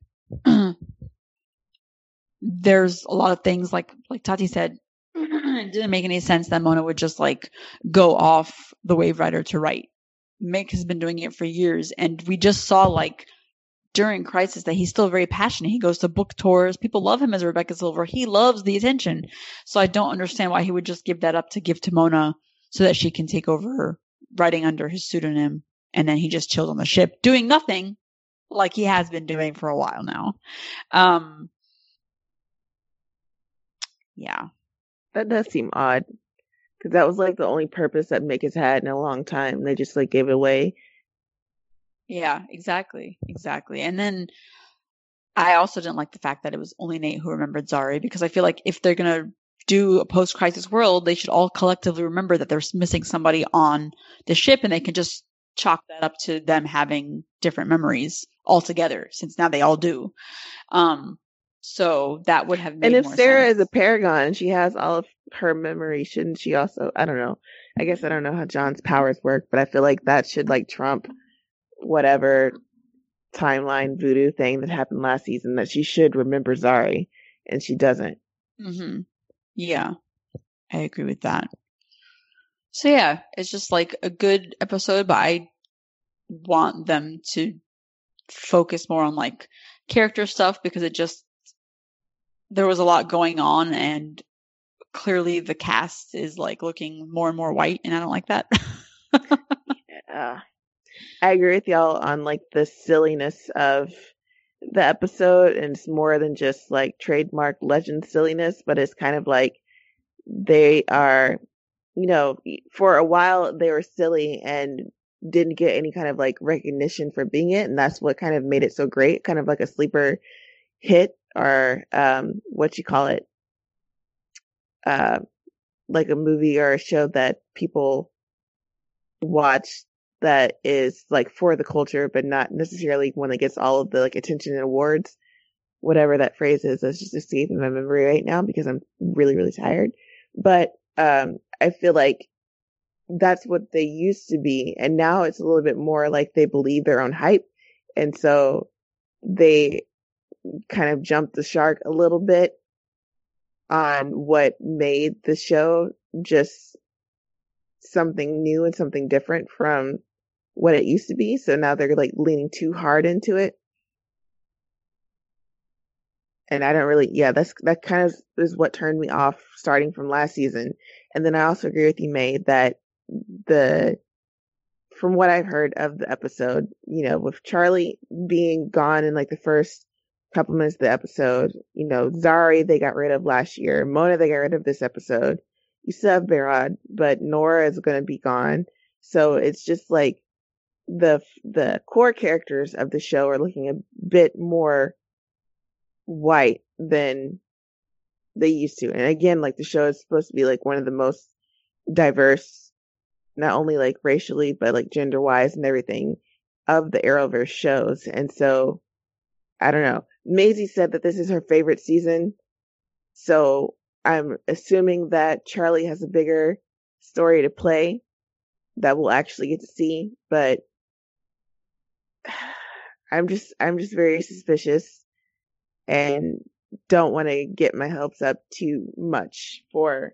there's a lot of things like like Tati said, it didn't make any sense that Mona would just like go off the Wave Rider to write. Mick has been doing it for years, and we just saw like during Crisis that he's still very passionate. He goes to book tours. People love him as Rebecca Silver. He loves the attention. So I don't understand why he would just give that up to give to Mona so that she can take over writing under his pseudonym, and then he just chills on the ship doing nothing like he has been doing for a while now. Um, yeah. That does seem odd, because that was like the only purpose that Mick has had in a long time. They just like gave it away. Yeah, exactly, exactly. And then I also didn't like the fact that it was only Nate who remembered Zari, because I feel like if they're gonna do a post-crisis world, they should all collectively remember that they're missing somebody on the ship, and they can just chalk that up to them having different memories altogether, since now they all do. Um, So that would have made And if more Sarah sense. is a paragon and she has all of her memory, shouldn't she also, I don't know. I guess I don't know how John's powers work, but I feel like that should like trump whatever timeline voodoo thing that happened last season, that she should remember Zari, and she doesn't. Mm-hmm. Yeah, I agree with that. So yeah, it's just like a good episode, but I want them to focus more on like character stuff, because it just, there was a lot going on, and clearly the cast is like looking more and more white, and I don't like that. Yeah. I agree with y'all on like the silliness of the episode, and it's more than just like trademark legend silliness, but it's kind of like they are, you know, for a while they were silly and didn't get any kind of like recognition for being it, and that's what kind of made it so great, kind of like a sleeper hit, or um what you call it, uh like a movie or a show that people watch that is like for the culture, but not necessarily one that gets all of the like attention and awards, whatever that phrase is. That's just escaping my memory right now because I'm really, really tired. But um, I feel like that's what they used to be. And now it's a little bit more like they believe their own hype. And so they kind of jumped the shark a little bit on what made the show just something new and something different from what it used to be. So now they're like leaning too hard into it. And I don't really, yeah, that's, that kind of is what turned me off starting from last season. And then I also agree with you, May, that the, from what I've heard of the episode, you know, with Charlie being gone in like the first couple minutes of the episode, you know, Zari they got rid of last year, Mona they got rid of this episode. You still have Behrad, but Nora is going to be gone. So it's just like the the core characters of the show are looking a bit more white than they used to. And again, like the show is supposed to be like one of the most diverse, not only like racially, but like gender wise and everything of the Arrowverse shows. And so, I don't know. Maisie said that this is her favorite season. So I'm assuming that Charlie has a bigger story to play that we'll actually get to see. But I'm just, I'm just very suspicious and don't want to get my hopes up too much for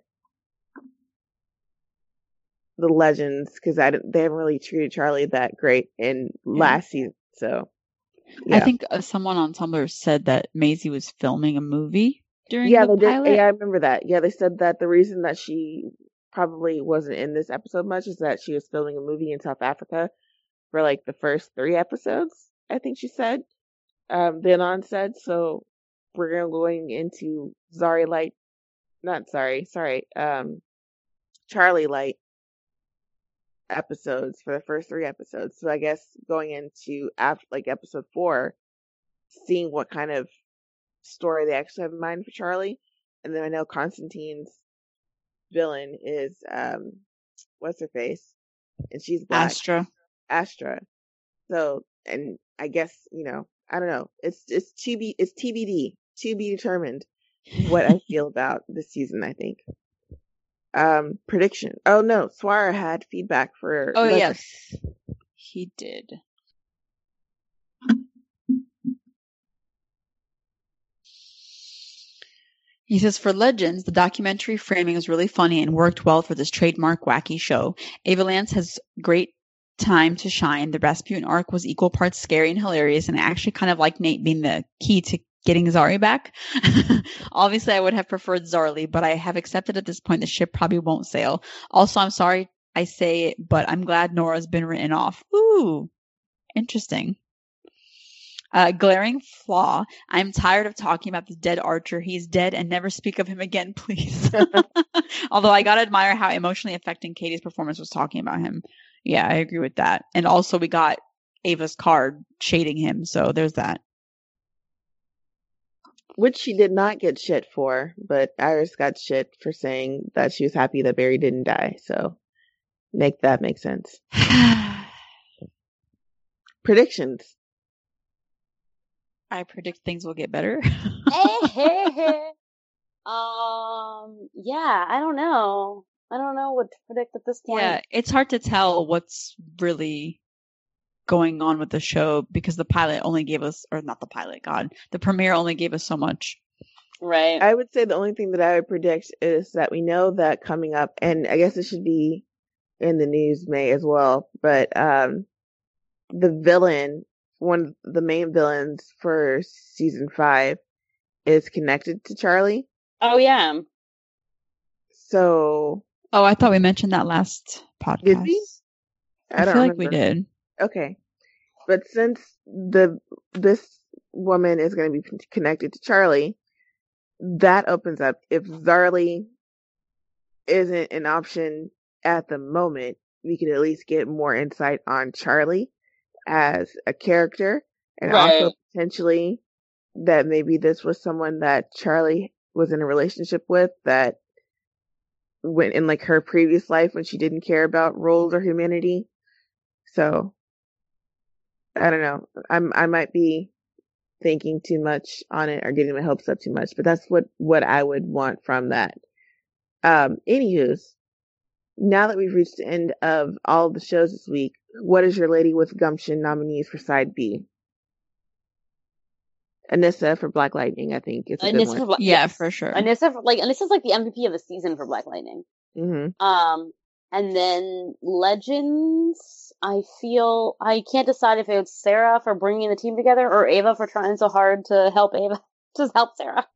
the legends, because I they haven't really treated Charlie that great in last yeah. season. So yeah. I think uh, someone on Tumblr said that Maisie was filming a movie during yeah, the they pilot. Did, yeah, I remember that. Yeah, they said that the reason that she probably wasn't in this episode much is that she was filming a movie in South Africa for like the first three episodes, I think she said. Um, Villain said. So we're going into Zari Light, not sorry, sorry, um, Charlie Light episodes for the first three episodes. So I guess going into after like episode four, seeing what kind of story they actually have in mind for Charlie. And then I know Constantine's villain is um what's her face? And she's black. Astra. Astra. So, and I guess, you know, I don't know. It's it's T B it's T B D, to be determined what I feel about this season, I think. Um, prediction. Oh no, Swara had feedback for. Oh Legends. Yes, he did. He says, for Legends, the documentary framing is really funny and worked well for this trademark wacky show. Ava Lance has great time to shine. The Rasputin arc was equal parts scary and hilarious, and I actually kind of like Nate being the key to getting Zari back. Obviously, I would have preferred Zarly, but I have accepted at this point the ship probably won't sail. Also, I'm sorry I say it, but I'm glad Nora's been written off. Ooh, interesting. Uh, glaring flaw. I'm tired of talking about the dead Archer. He's dead and never speak of him again, please. Although I gotta admire how emotionally affecting Katie's performance was talking about him. Yeah, I agree with that. And also we got Ava's card shading him, so there's that. Which she did not get shit for, but Iris got shit for saying that she was happy that Barry didn't die. So make that make sense. Predictions. I predict things will get better. hey, hey, hey. Um, yeah, I don't know. I don't know what to predict at this point. Yeah, it's hard to tell what's really going on with the show because the pilot only gave us, or not the pilot, God, the premiere only gave us so much. Right. I would say the only thing that I would predict is that we know that coming up, and I guess it should be in the news, May, as well, but um, the villain, one of the main villains for season five, is connected to Charlie. Oh, yeah. So. Oh, I thought we mentioned that last podcast. Did we? I, I don't feel remember. Like we did. Okay. But since the this woman is going to be connected to Charlie, that opens up. If Zarly isn't an option at the moment, we could at least get more insight on Charlie as a character, and Right. also potentially that maybe this was someone that Charlie was in a relationship with that went in like her previous life when she didn't care about roles or humanity. So I don't know. I'm I might be thinking too much on it or getting my hopes up too much, but that's what what I would want from that. Um, anywho's, now that we've reached the end of all of the shows this week, what is your Lady with Gumption nominees for side B? Anissa for Black Lightning, I think, is a good Anissa one. for Black, Yeah, yes. for sure. Anissa for, like Anissa's like the M V P of the season for Black Lightning. Mm-hmm. Um, and then Legends, I feel I can't decide if it's Sarah for bringing the team together or Ava for trying so hard to help Ava to help Sarah.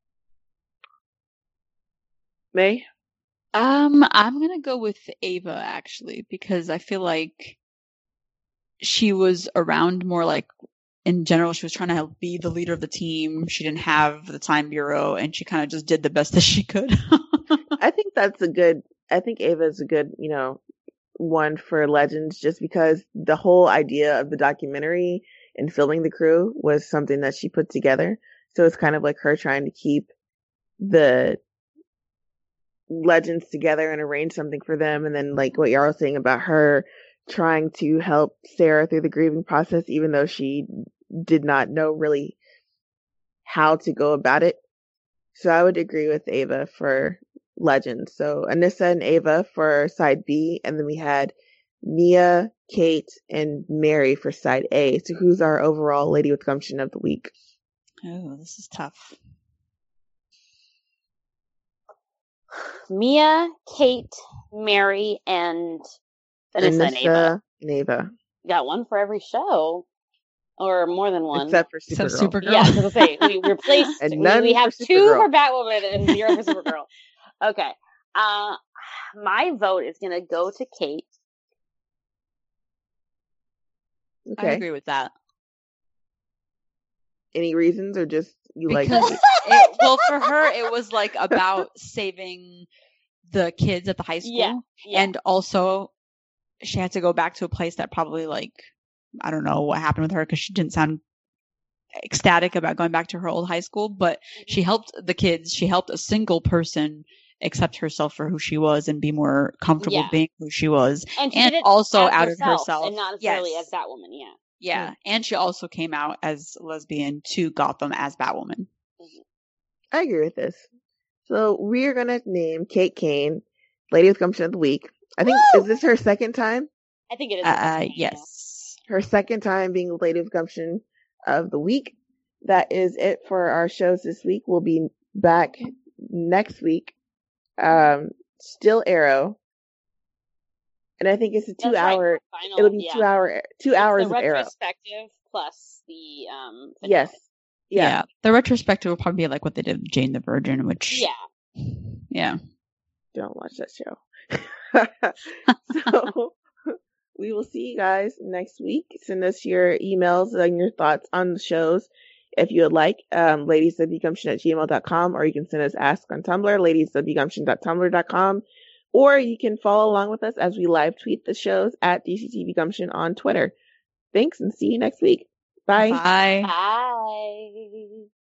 May? Um, I'm gonna go with Ava actually, because I feel like she was around more like in general. She was trying to help be the leader of the team. She didn't have the time bureau, and she kind of just did the best that she could. I think that's a good, I think Ava is a good, you know, one for Legends, just because the whole idea of the documentary and filming the crew was something that she put together. So it's kind of like her trying to keep the Legends together and arrange something for them. And then like what y'all are saying about her trying to help Sarah through the grieving process, even though she did not know really how to go about it. So I would agree with Ava for Legends. So Anissa and Ava for side B, and then we had Nia, Kate, and Mary for side A. So who's our overall Lady with Gumption of the week? Oh, this is tough. Mia, Kate, Mary, and Anissa and Ava. Anissa and Ava. Got one for every show. Or more than one. Except for Except Supergirl. Supergirl. Yeah, I was going to say, we replaced, And we, none we have for two Supergirl. for Batwoman and zero for Supergirl. Okay. Uh, my vote is going to go to Kate. I Okay. agree with that. Any reasons or just you Because like it? it, well, for her, it was like about saving the kids at the high school, Yeah, yeah. and also she had to go back to a place that probably like I don't know what happened with her because she didn't sound ecstatic about going back to her old high school. But she helped the kids. She helped a single person accept herself for who she was and be more comfortable Yeah. being who she was, And, she and did it also as outed herself, herself. and not necessarily Yes. as Batwoman, yeah. Yeah, and she also came out as lesbian to Gotham as Batwoman. I agree with this. So we are gonna name Kate Kane Lady with Gumption of the Week. I think Woo! is this her second time? I think it is. the first Uh, one, yeah. yes. Her second time being Lady with Gumption of the Week. That is it for our shows this week. We'll be back next week. Um, still Arrow, and I think it's a two That's right, hour. final, It'll be yeah. two hour, two It's hours the of Arrow. retrospective plus the um. finale. Yes. Yeah. Yeah. The retrospective will probably be like what they did with Jane the Virgin, which Yeah. Yeah. yeah. Don't watch that show. So we will see you guys next week. Send us your emails and your thoughts on the shows if you would like. Um, ladieswgumption at gmail dot com, or you can send us ask on Tumblr, ladieswgumption dot tumblr dot com, or you can follow along with us as we live tweet the shows at D C T V Gumption on Twitter. Thanks and see you next week. Bye. Bye. Bye.